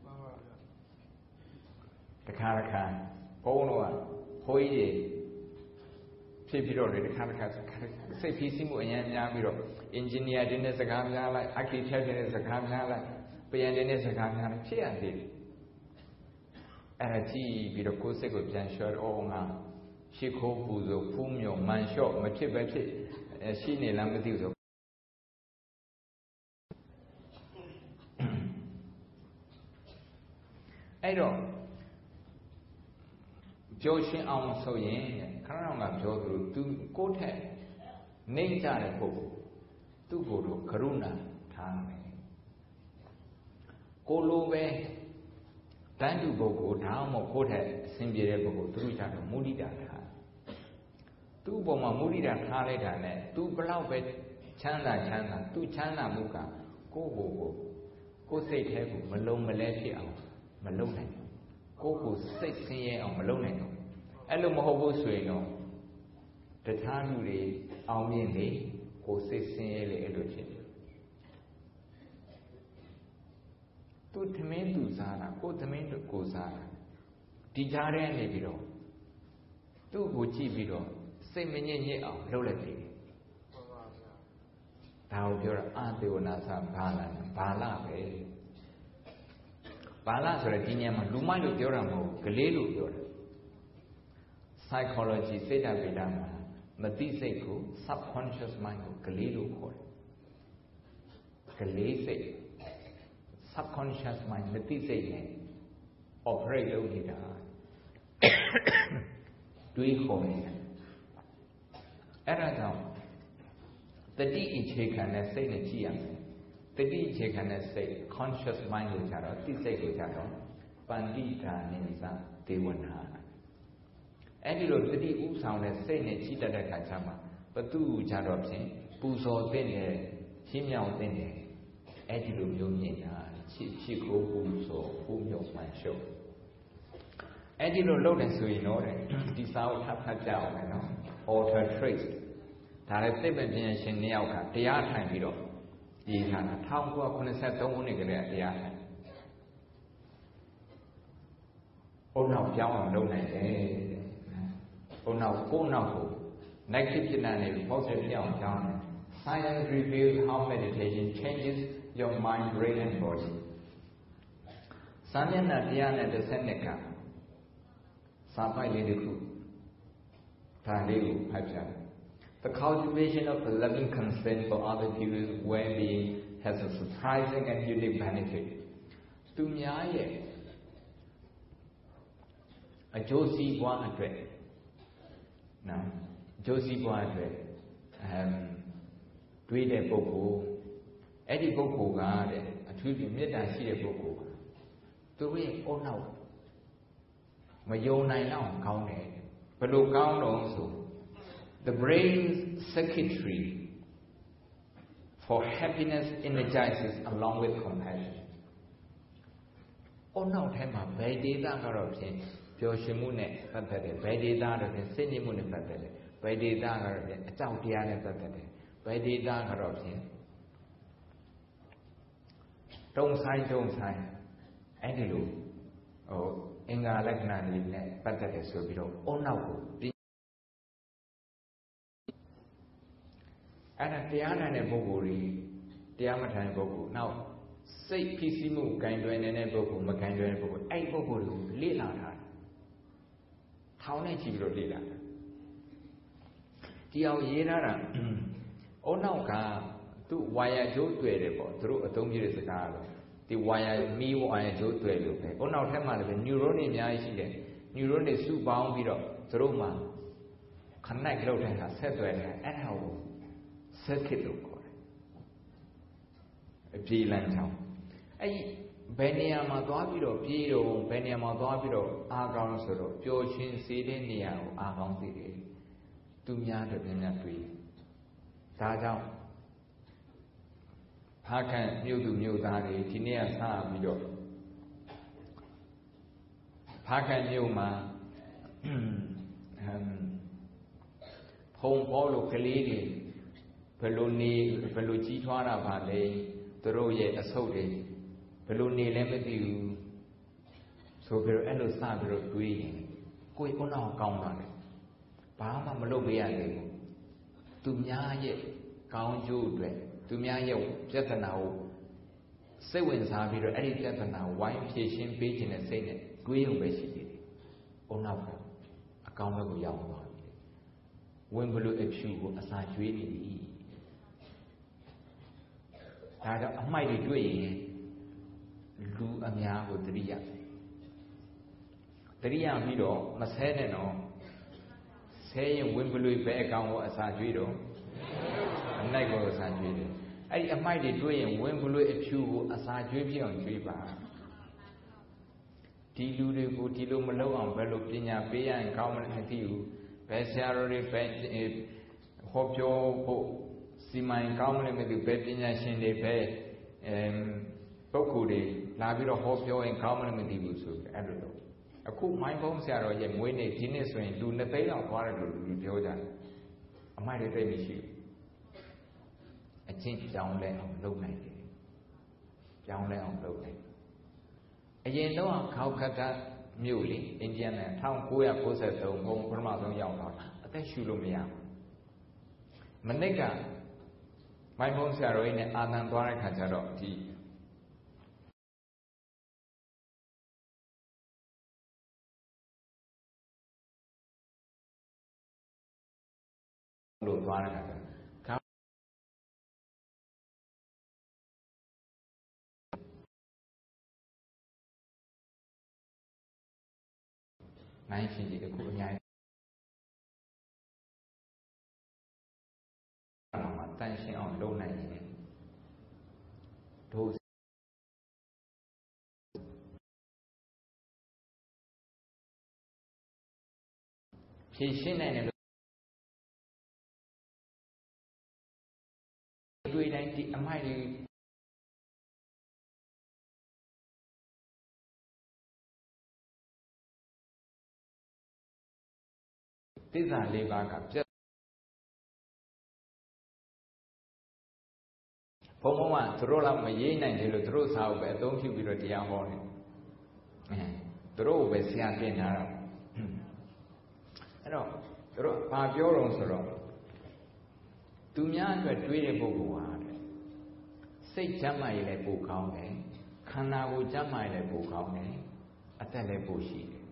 တခါတခါဘုန်းတော်ကဘိုးကြီးဖြစ်ပြီးတော့လေတခါတခါစိတ်ဖိစီးမှုအများများပြီးတော့ engineer တွေနဲ့စကားများလိုက် architect တွေနဲ့စကားများလိုက်ပြန်တွေနဲ့စကားများလိုက်ဖြစ်ရသေးတယ်အဲ့ဒါကြည့်ပြီးတော့ကိုယ်စိတ်ကိုပြန်လျှော့တော့ငါရှိခိုးပူဇော်ဖူးမြော်မန်လျှော့မဖြစ်ပဲဖြစ်ရှိနေလားမသိဘူးဆိုအဲ့တော့ပြောရှင်းအောင်ဆိုရင်ခဏတော့ငါပြောသလိုသူကိုယ့်ထက်နှိမ့်ကြတဲ့ပုဂ္ဂိုလ်သူ့ကိုယ်တို့ကရုဏာထားမယ်ကိုလိုပဲတန်းတူပုဂ္ဂိုလ်ဒါမှမဟုတ်ကိုယ့်ထက်အဆင်ပြေတဲ့ပုဂ္ဂိုလ်သူတို့ကြတော့မုဒိတာထားသူ့ဘုံမှာမုဒိတာထားလိုက်တာနဲ့သူဘလောက်ပဲချမ်းသာချမ်းသာသူချမ်းသာမှုကကိုယ့်ကိုယ်ကိုကိုယ်စိတ်ထဲကိုမလုံးမလဲဖြစ်အောင်မလုံးနိုင်ကိုယ့်ကိုစိတ်ဆင်းရဲအောင်မလုပ်နိုင်တော့အဲ့လိုမဟုတ်ဘူးဆိုရင်တော့တခြားလူတွေအောင်မြင်နေကိုယ်စိတ်ဆင်းရဲလေအဲ့လိုဖြစ်တယ်သူသမင်းသူစားတာကိုယ်သမင်းကိုစားတာဒီကြားထဲနေပြီးတော့သူ့ကိုကြည့်ပြီးတော့စိတ်မငြိမ့်ညစ်အောင်လုပ်လိုက်တယ်ဒါကိုပြောတာအာသေဝနာသဘာလဘာလပဲဘာလဆိုတော့ဒီညမှာလူမိုက်လို့ပြောတာမဟုတ်ကလေးလို့ပြောတာ psychology စိတ်ဓာတ်ဗေဒမှာမသိစိတ်ကို subconscious mind ကိုကလေးလို့ခေါ်တယ် Kalese, subconscious mind, the thisay operate only that. Doing home. Error the D each can say the G M. The D each can say conscious mind which are thisay which are Pandita Nisa, they won her. And you know, the D sound as saying a cheetah that Kachama, but two Jarobsin, Puso Tene, Chimia Tene. Edilu Union, Chico Puso, whom you might show. Edilu Loden so in order, this out have down, alter trace. That a seven generation Niauka, the art time below. Ye had a town walk on a set of only the art. Oh, now, Yawan Loden, oh, now, oh, now, negative and positive young science reveals how meditation changes your mind, brain, and body. Sanyana Diana de Seneca, Sapai Lidiku, Taliu Haja. The cultivation of a loving concern for other people's well-being has a surprising and unique benefit. Tumyaye, a Josie Boadre. Now, Josie Boadre, um, Tweede Boko. Eddie Boko Gade, a tribute midnight see a Boko. The way or now. Mayona now counted. But look count also. The brain's circuitry for happiness energizes along with compassion. Oh now, Tema, by data corruption, Joshimune, Patate, by data, Sinimune Patate, by data, Tautiana Patate, by data corruption. Don't sign, don't sign. Anyway, oh, in a like nine, but that is so below. Oh, no. And at the other Bogori, the Amatan Bogo. Now, say P C move, kind of an Bogo, Macan and Bogo, eight Bogo, Lila. How many people Lila? Tiao Yera, oh, no, to wire Joe to a through a two years ago. The wire me wire Joe to a oh, now, Tamala, the neuron in the eye, neuron is so bound with a trauma. Connect out and have said to it, and how circuit look. A P Lantown. A Beniama Dobiro, Piro, Beniama Dobiro, Argon Soro, Joshin Sidinia, Argon Sidi. Tumia the Benatri. Tada. Pakan new to new daddy, Tinia Sa Mido. Pakan new ma Home Polo Kalidi, Peloni, Peluci Tuana Valley, the Roye Asode, Peloni Lemadu, so very endo sabro doing. Koi ona counter. Pama Malobia, Tumia ye, count you dread. Tumia Jetana, Sewins are very Eddie Jetana, wine fishing, beach in a Senate, Green Basically. Oh, now, accountable young one. When will you achieve a side really? I might be doing Lu Amia with Ria. The Ria Mido must head and all. Saying when will you pay account as a Judo? A night was a Judo. I might be doing when will you achieve a side Judo on Triba. Tilu go Tilu Malo on Velopina, Pay and Common at you. Pesari, Pet, Hope your see my common with the Petina Shinde Pay, and Pokudi, Laviro Hope your in common with the Busu, Adro. A cook my bones are a when a genius when do the pay of water to Yoda. I might have made you. I think down there on low night. Down there on low night. Again, no, how Kata Muley, Indian and Town Koya Posa, home from out young. I think Shulumia. Maneka, my bones are in an Anandora Kajaro tea. Lord Varnaka. နိုင်ရှင်ကြီးအခုအများကြီးမှာတန်ရှင်းအောင်လုပ်နိုင်ရင်တို့ဖြည့်ရှင်းနိုင်တယ်တွေ့တိုင်းဒီအမိုက်တွေသစ္စာလေးပါးကပြတ်ဘုံဘုံကသူတို့လောက်မရေးနိုင်တယ်လို့သူတို့စာအုပ်ပဲအသုံးပြုပြီးတော့တရားဟောတယ်အဲသူတို့ပဲဆရာတင်ထားတာအဲ့တော့သူတို့ဘာပြောတော့ဆိုတော့သူများအတွက်တွေးတဲ့ပုဂ္ဂိုလ်ဟာစိတ်ကျမ်းမာရေးလည်းပိုကောင်းတယ်ခန္ဓာကိုယ်ကျမ်းမာရေးလည်းပိုကောင်းတယ်အသက်လည်းပိုရှိတယ်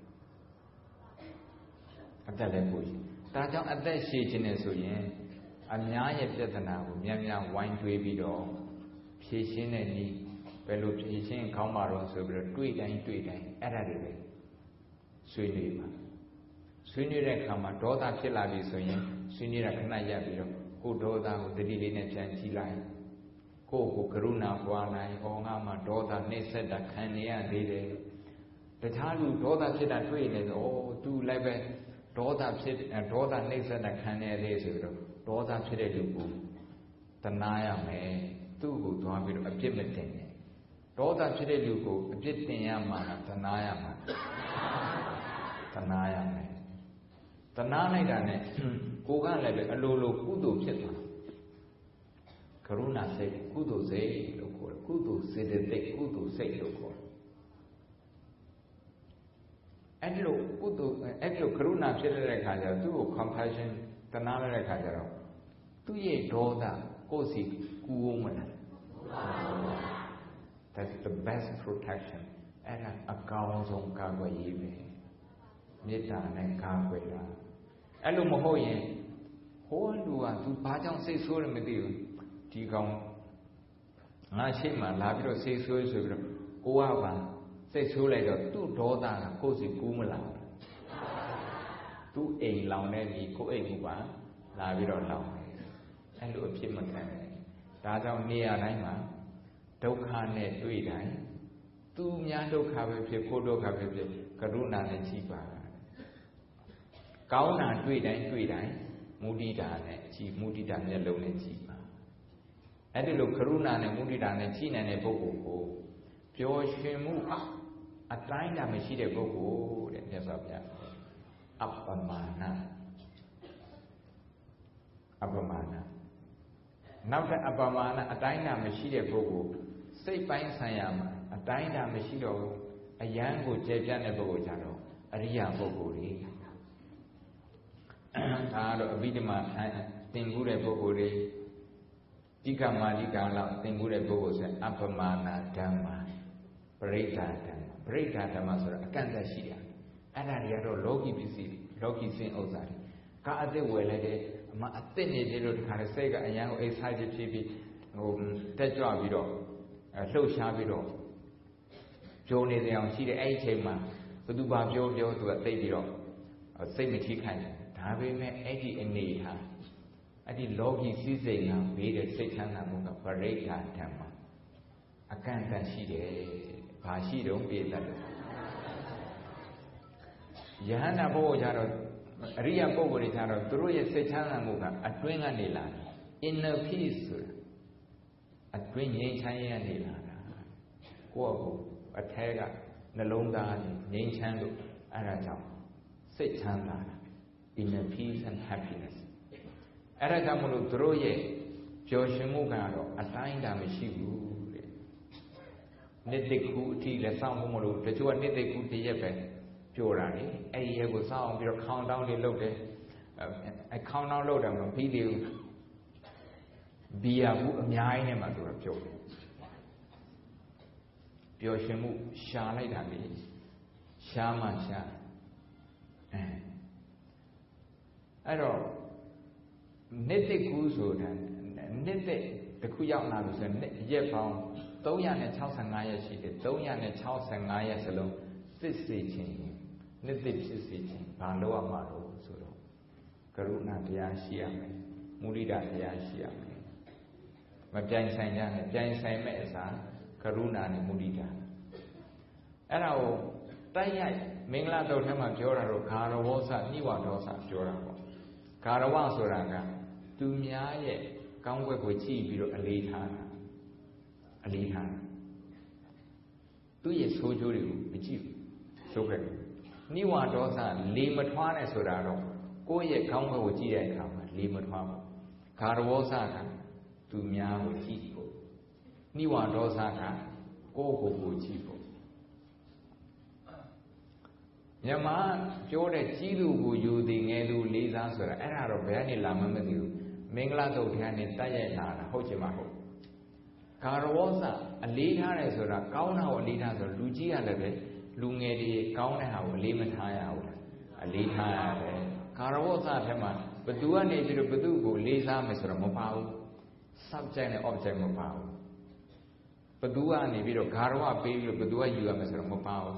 အသက်လည်းပိုရှိဒါကြောင့်အသက်ရှည်ခြင်းနဲ့ဆိုရင်အများရဲ့ပြဿနာကိုများများဝိုင်းတွေးပြီးတော့ဖြေရှင်းတဲ့နည်းဘယ်လိုဖြေရှင်းကောင်းပါတော့ဆိုပြီးတော့တွေးတိုင်းတွေးတိုင်းအဲ့ဒါတွေပဲဆွေးနွေးပါဆွေးနွေးတဲ့အခါမှာဒေါသဖြစ်လာပြီဆိုရင်ဆွေးနွေးတာခဏရပ်ပြီးတော့ကိုယ်ဒေါသကိုတတိလေးနဲ့ပြန်ကြည့်လိုက်ကိုယ့်ကိုကရုဏာပွားလိုက်ဟောငါမှဒေါသနှိမ့်ဆက်တာခံနေရသေးတယ်တခြားလူဒေါသဖြစ်တာတွေ့နေဆိုဩသူလည်းပဲဒေါသဖြစ်ဒေါသနှိမ့်ဆက်တာခံနေရတယ်ဆိုပြီးတော့ဒေါသဖြစ်တဲ့လူကိုတနာရမယ်သူ့ကိုသွားပြီးတော့အပြစ်မတင်နဲ့ဒေါသဖြစ်တဲ့လူကိုအပြစ်တင်ရမှာတနာရမှာတနာရမယ်တနာလိုက်တာနဲ့ကိုကလည်းပဲအလိုလိုကုသိုလ်ဖြစ်သွားကရုဏာစိတ်ကုသိုလ်စိတ်လို့ခေါ်တယ်ကုသိုလ်စေတသိက်ကုသိုလ်စိတ်လို့ခေါ်တယ်အဲ့ဒီလိုကုသိုလ်အဲ့ဒီလိုကရုဏာဖြစ်တဲ့အခါကျတော့သူ့ကို compassion တနာလိုက်တဲ့အခါကျတော့သူ့ရဲ့ဒေါသကိုယ်စီကူအောင်မလား That's the best protection အဲ့ဒါအကောင်းဆုံးကာကွယ်ရေးပဲမေတ္တာနဲ့ကာကွယ်တာအဲ့လိုမဟုတ်ရင်ဟိုလူကသူဘာကြောင့်စိတ်ဆိုးတယ်မသိဘူးဒီကောင်ငါရှိမှလာပြီးတော့စိတ်ဆိုးဆိုပြီးတော့ကိုကပါစိတ်ဆိုးလိုက်တော့သူ့ဒေါသကကိုယ်စီကူးမလာဘူးသူ့အိမ်လောင်နေပြီကိုယ်အိမ်ကပါလာပြီးတော့လောင်တယ်အဲ့လိုအဖြစ်မခံနဲ့ဒါကြောင့်နေရာတိုင်းမှာဒုက္ခနဲ့တွေ့တိုင်းသူများဒုက္ခပဲဖြစ်ကိုယ်ဒုက္ခပဲဖြစ်ကရုဏာနဲ့ကြည့်ပါကောင်းတာတွေ့တိုင်းတွေ့တိုင်းမုဒိတာနဲ့ကြည်မုဒိတာမျက်လုံးနဲ့ကြည်ပါအဲ့ဒီလိုကရုဏာနဲ့မုဒိတာနဲ့ကြည်နိုင်တဲ့ပုဂ္ဂိုလ်ကိုပျော်ရွှင်မှုအတိုင်းတာမရှိတဲ့ပုဂ္ဂိုလ်တဲ့မြတ်စွာဘုရားအပ္ပမာဏအပ္ပမာဏနောက်တဲ့အပ္ပမာဏအတိုင်းတာမရှိတဲ့ပုဂ္ဂိုလ်စိတ်ပိုင်းဆိုင်ရာမှာအတိုင်းတာမရှိတော့ဘူးအယံကိုကျေပြတ်တဲ့ပုဂ္ဂိုလ်ကြတော့အရိယာပုဂ္ဂိုလ်တွေဒါကတော့အဘိဓမ္မာသင်ကူးတဲ့ပုဂ္ဂိုလ်တွေတိကမာတိကလောက်သင်ကူးတဲ့ပုဂ္ဂိုလ်ဆိုအပ္ပမာဏဓမ္မပရိက္ခဓမ္မပရိက္ခဓမ္မဆိုတာအကန့်အသတ်ရှိတာအဲ့ဒါတွေကတော့လောကီပစ္စည်းလောကီစင်ဥစ္စာတွေကအသစ်ဝယ်လိုက်တယ်အမအသစ်နေတယ်လို့တခါလေစိတ်ကအရန်ကို excited ဖြစ်ပြီးဟိုတက်ကြွပြီးတော့လှုပ်ရှားပြီးတော့ကြုံနေကြအောင်ရှိတယ်အဲ့ဒီအချိန်မှာဘသူဘာပြောပြောသူကသိပြီးတော့စိတ်မထိခိုက်ဘူးဒါပေမဲ့အဲ့ဒီအနေဟာအဲ့ဒီလောကီစည်းစိမ်ကဘေးတဲ့စိတ်ချမ်းသာမှုကပရိက္ခဓမ္မအကန့်အသတ်ရှိတယ်။ဘာရှိတော့ပြည့်တတ်တယ်။ယဟန္တာပုဂ္ဂိုလ်ကြတော့အရိယပုဂ္ဂိုလ်တွေကြတော့သူတို့ရဲ့စိတ်ချမ်းသာမှုကအတွင်းကနေလာတယ်။ inner peace ဆိုတာအတွင်းငြိမ်းချမ်းရေးကနေလာတာ။ကိုယ့်အကူအထဲကနှလုံးသားငြိမ်းချမ်းလို့အဲ့ဒါကြောင့်စိတ်ချမ်းသာတာ inner peace and happiness အဲ့ဒါကြောင့်မလို့သူတို့ရဲ့ပျော်ရွှင်မှုကတော့အတိုင်းအတာမရှိဘူးတဲ့နှစ်သိကူအထိလည်းစောင့်ဖို့မလို့တချို့ကနှစ်သိကူတရက်ပဲပျော်တာလေအဲ့ဒီရက်ကိုစောင့်အောင်ပြီးတော့ခေါင်းတောင်းတွေလုပ်တယ်အဲခေါင်းတောင်းလုပ်တယ်မပြီးသေးဘူးဘီယာဘူးအများကြီးနဲ့မှသူကပျော်တယ်ပျော်ရွှင်မှုရှာလိုက်တာလေရှားမှရှားအဲအဲ့တော့နှစ်သိကူဆိုတာနှစ်သိတခုရောက်လာပြီဆိုရင်ရက်ပေါင်းသုံးရာ၆၅ရက်ရှိတယ်သုံးရာ၆၅ရက်စလုံးစစ်စေခြင်းနှစ်သိဖြစ်စေခြင်းဘာလို့ရမှာလို့ဆိုတော့ကရုဏာတရားရှိရမယ်မုဒိတာတရားရှိရမယ်မပြိုင်ဆိုင်ကြနဲ့ပြိုင်ဆိုင်မဲ့အစားကရုဏာနဲ့မုဒိတာအဲ့ဒါကိုတိုက်ရိုက်မင်္ဂလာတုတ်ထဲမှာပြောတာတော့ဂါရဝောစညှိဝါဒေါစပြောတာပေါ့ဂါရဝဆိုတာကသူများရဲ့ကောင်းကွက်ကိုကြည့်ပြီးတော့အလေးထားတာအလေးထားတာသူ့ရဲ့ဆိုးကျိုးတွေကိုမကြည့်ဘူးဆိုခဲ့တယ်ညှိဝါဒေါစလေမထွားနဲ့ဆိုတာတော့ကိုယ့်ရဲ့ကောင်းကွက်ကိုကြည့်တဲ့အခါမှာလေမထွားဘူးဂါရဝောစကသူများကိုကြည့်ဖို့ညှိဝါဒေါစကကိုယ့်ကိုယ်ကိုကြည့်ဖို့မြန်မာပြောတဲ့ကြီးသူကိုယူသည်ငယ်သူလေးစားဆိုတာအဲ့ဒါတော့ဘယ်ကနေလာမှမသိဘူးမင်္ဂလာတုတ်ထဲကနေတိုက်ရိုက်လာတာဟုတ်ချင်မှာဟုတ်ဂါရဝောစအလေးထားတယ်ဆိုတာကောင်းတာကိုအလေးထားဆိုလူကြီးကလည်းပဲလူငယ်တွေကောင်းတဲ့ဟာကိုအလေးမထားရဘူးလားအလေးထားရတယ်ဂါရဝောစထဲမှာဘသူကနေပြီးတော့ဘသူကိုလေးစားမယ်ဆိုတော့မပါဘူး subject နဲ့ object မပါဘူးဘသူကနေပြီးတော့ဂါရဝပေးပြီးတော့ဘသူကယူရမယ်ဆိုတော့မပါဘူး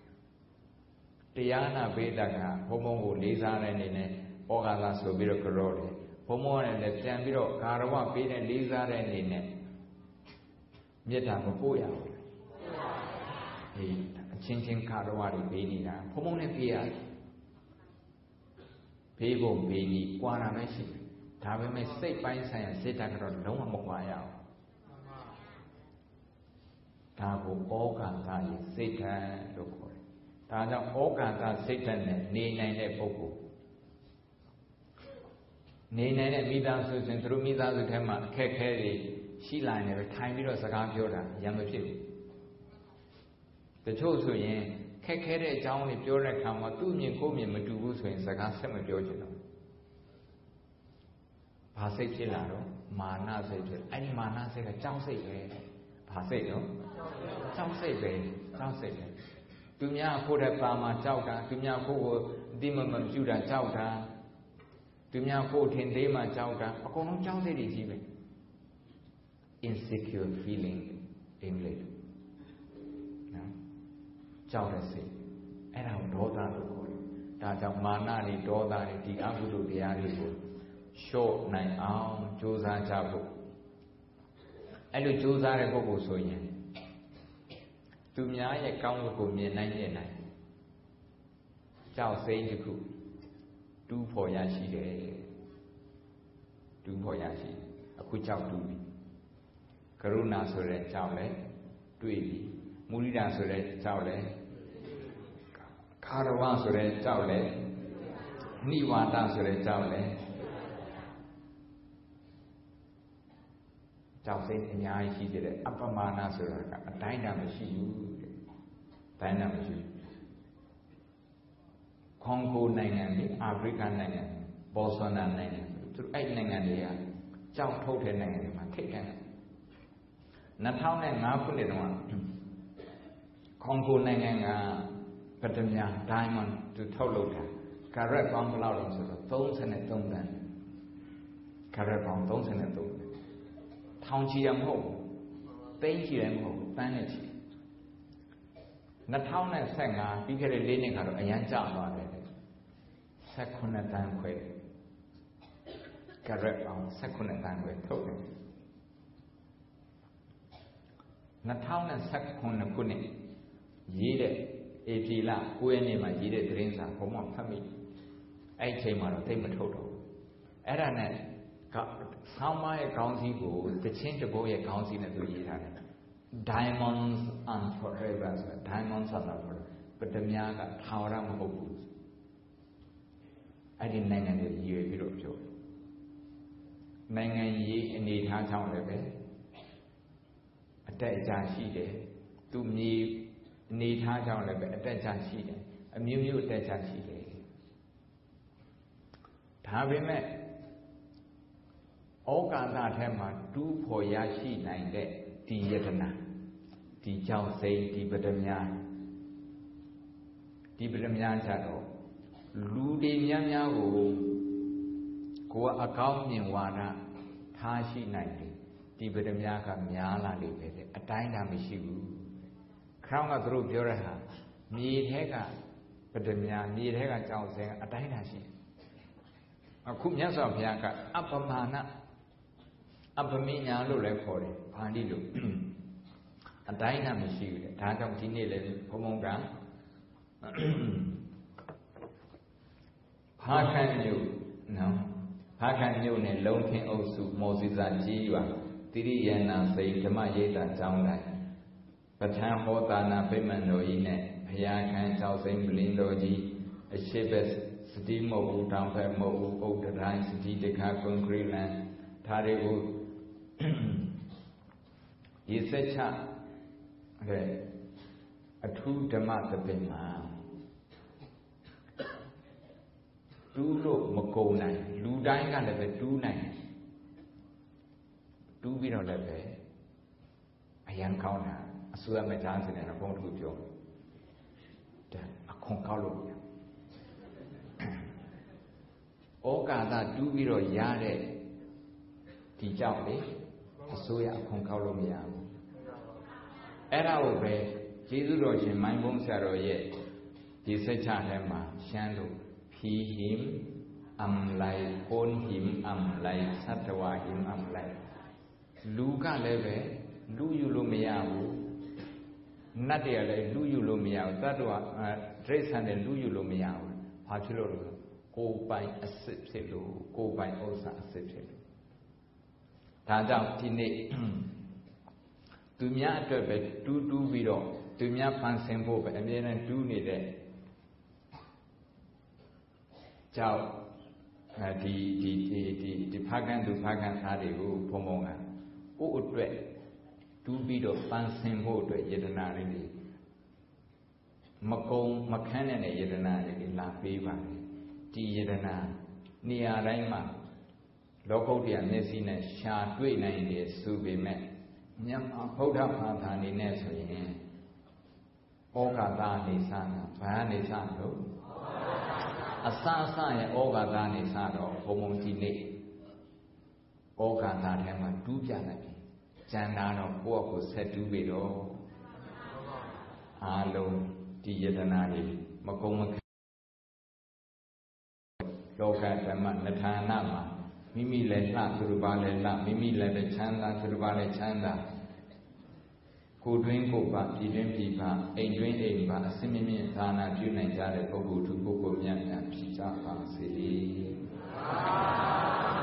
တရားနာပေးတာကဘုံဘုံကိုလေးစားတဲ့အနေနဲ့ဩဃာသဆိုပြီးတော့ကြောတယ်ဘုံဘုံကလည်းပြန်ပြီးတော့ဂါရဝပေးတဲ့လေးစားတဲ့အနေနဲ့မေတ္တာမပို့ရဘူးအေးအချင်းချင်းဂါရဝတွေပေးနေတာဘုံဘုံနဲ့ပေးရတယ်ပေးဖို့ပေးပြီးကွာတာပဲရှိတယ်ဒါပေမဲ့စိတ်ပိုင်းဆိုင်ရာစိတ်ဓာတ်ကတော့လုံးဝမကွာရအောင်ဒါကိုဩဃာသရဲ့စိတ်ဓာတ်လို့ခေါ်တယ်ဒါကြောင့်ဩဃာသစိတ်ဓာတ်နဲ့နေနိုင်တဲ့ပုဂ္ဂိုလ်နေနိုင်တဲ့မိသားစုစဉ်သူတို့မိသားစုထဲမှာအခက်အခဲတွေရှိလာနေပဲထိုင်ပြီးတော့စကားပြောတာရံမဖြစ်ဘူးတချို့ဆိုရင်ခက်ခဲတဲ့အကြောင်းတွေပြောတဲ့အခါမှာသူ့မြင်ကိုယ်မြင်မတူဘူးဆိုရင်စကားဆက်မပြောချင်တော့ဘာစိတ်ဖြစ်လာတော့မာနစိတ်ဖြစ်အဲ့ဒီမာနစိတ်ကကြောက်စိတ်ပဲဘာစိတ်တော့ကြောက်စိတ်ပဲကြောက်စိတ်ပဲသူများကိုယ်တဲ့ပါမှာကြောက်တာသူများကိုယ်ကိုအတိမမပြုတာကြောက်တာသူများကိုယ်ထင်သေးမှကြောက်တာအကုန်လုံးကြောက်စိတ်တွေကြီးပဲ insecure feeling English နော်ကြောက်တဲ့စိတ်အဲ့ဒါကိုဒေါသလို့ခေါ်တယ်ဒါကြောင့်မာနတွေဒေါသတွေဒီအကုသိုလ်တရားတွေကိုလျှော့နိုင်အောင်ကြိုးစားကြဖို့အဲ့လိုကြိုးစားတဲ့ပုဂ္ဂိုလ်ဆိုရင်သူများရဲ့ကောင်းကိုမြင်နိုင်မြင်နိုင်ကြောက်စိတ်တစ်ခုတူးဖော်ရရှိတယ်တူးဖော်ရရှိအခုကြောက်တူးပြီကရုဏာဆိုတဲ့ကြောက်လဲတွေ့ပြီမုဒိတာဆိုတဲ့ကြောက်လဲခါရဝဆိုတဲ့ကြောက်လဲနိဝါဒဆိုတဲ့ကြောက်လဲကြောက်စိတ်အများကြီးရှိတဲ့အပ္ပမာဏဆိုတာကအတိုင်းတာမရှိဘူးတဲ့အတိုင်းတာမရှိဘူးကွန်ဂိုနိုင်ငံနဲ့အာဖရိကနိုင်ငံဘောဆွာနာနိုင်ငံသူတို့အဲ့နိုင်ငံတွေကကြောက်ထုတ်တဲ့နိုင်ငံတွေမှာထိတ်တယ်၂၀၀၅ခုနှစ်တုန်းကကွန်ဂိုနိုင်ငံကပထမ diamond သူထုတ်လုပ်တာကာရက်ပေါင်းဘယ်လောက်လဲဆိုတော့၃၃တန်းကာရက်ပေါင်း၃၃တန်းထောင်ချီရမဟုတ်ဘူးသိန်းချီရမဟုတ်ဘူးတန်းနဲ့ချီ၂၀၁၅ပြီးခဲ့တဲ့၄နှစ်ကတော့အရန်ကျသွားတယ်၁၈တန်းခွဲကာရက်ပေါင်း၁၈တန်းခွဲထုတ်တယ်၂၀၁၈ခုနှစ်ရေးတဲ့ဧပြီလ၉ရက်နေ့မှာရေးတဲ့သတင်းစာဘုံမှာဖတ်မိအဲ့ဒီချိန်မှာတော့သိမထုတ်တော့အဲ့ဒါနဲ့ဆောင်းပါးရဲ့ခေါင်းစည်းကိုတချင်းတဘိုးရဲ့ခေါင်းစည်းနဲ့သူရေးထားတယ် Diamonds and Forever ဆို Diamonds and Forever ပထမကထာဝရမဟုတ်ဘူးအဲ့ဒီနိုင်ငံတွေရည်ရွယ်ပြီးတော့ပြောတယ်နိုင်ငံရေးအနေထားကြောင့်လည်းပဲအတက်အကျရှိတယ်သူမြေအနေထားကြောင့်လည်းပဲအတက်အကျရှိတယ်အမျိုးမျိုးအတက်အကျရှိတယ်ဒါပေမဲ့ဩကာသထဲမှာတူးဖော်ရရှိနိုင်တဲ့ဒီယတနာဒီကြောင့်စိတ်ဒီပဒမြဒီပဒမြကြတော့လူတွေများများကိုကိုယ်ကအကောင်းမြင်ဝါဒထားရှိနိုင်တယ်ဒီပဒမြကများလာလိမ့်မယ်တဲ့အတိုင်းတာမရှိဘူးခေါင်းကသူတို့ပြောတဲ့ဟာမြေထဲကပ Padamya Nirega Chow saying a dynasty. A Kumyasa Piaka, Upamana, Upamina Lule for it, Pandilu. A dynasty, Tadam Tinil, Pomonga. Hakan you, no. Hakan you, and Lone King also, Moses and Jiva, Tiriana say, Tama Yeta down like. But Ham Hotana Pimano in it, Piakan Chow saying Blindoji, a ship's steam of Tampa Mo, Old Rhine City, the Carbon Greenland, Taribu. He said, a true Tamata Pima. Two look Makona, Ludanga level two nine. Two below level. A young counter, a Sudan Johnson and a phone to Joe. A concalo. Oga, two below Yade. Tijabe, a soya concalomia. Era obey, Jesus Roshin, my bones are yet. He said, Chahema, Shando. He him, am like, own him, am like, Satawa him, am like. Luga leve, do you lumiao? Nadia, do you lumiao? That was trace and do you lumiao? Patulo, go by a sipselu, go by also a sipselu. Tada, Tine, to me, I do do video, to me, I fancy both, and then I do need it. Ciao, the the the the pagan to pagan hari who pomonga. Who would read two bit of fancy mode yetanari. Macomb, Macanan, yetanari, La Piva, T yetana, Nia Raima, Locodia, Nessina, Sha, three ninety, Subi met. Nyam, hold up Pantani Nesri. Oka Dani Sana, Pahani Sando. Asasa and Oga Dani Sado, Homontine. Oga Dana, Dujanaki. Janano, Poco said to be all. Alone, Diatanari, Macoma Loka, Natanama, Mimi Lena, Turubale, Mimi Lena Chanda, Turubale Chanda. Who drink Copa, Idrim Pipa, a drink Ava, a semi Tana, Junai Jade, Pogo to Pogo Yan, Pizza, Fancy.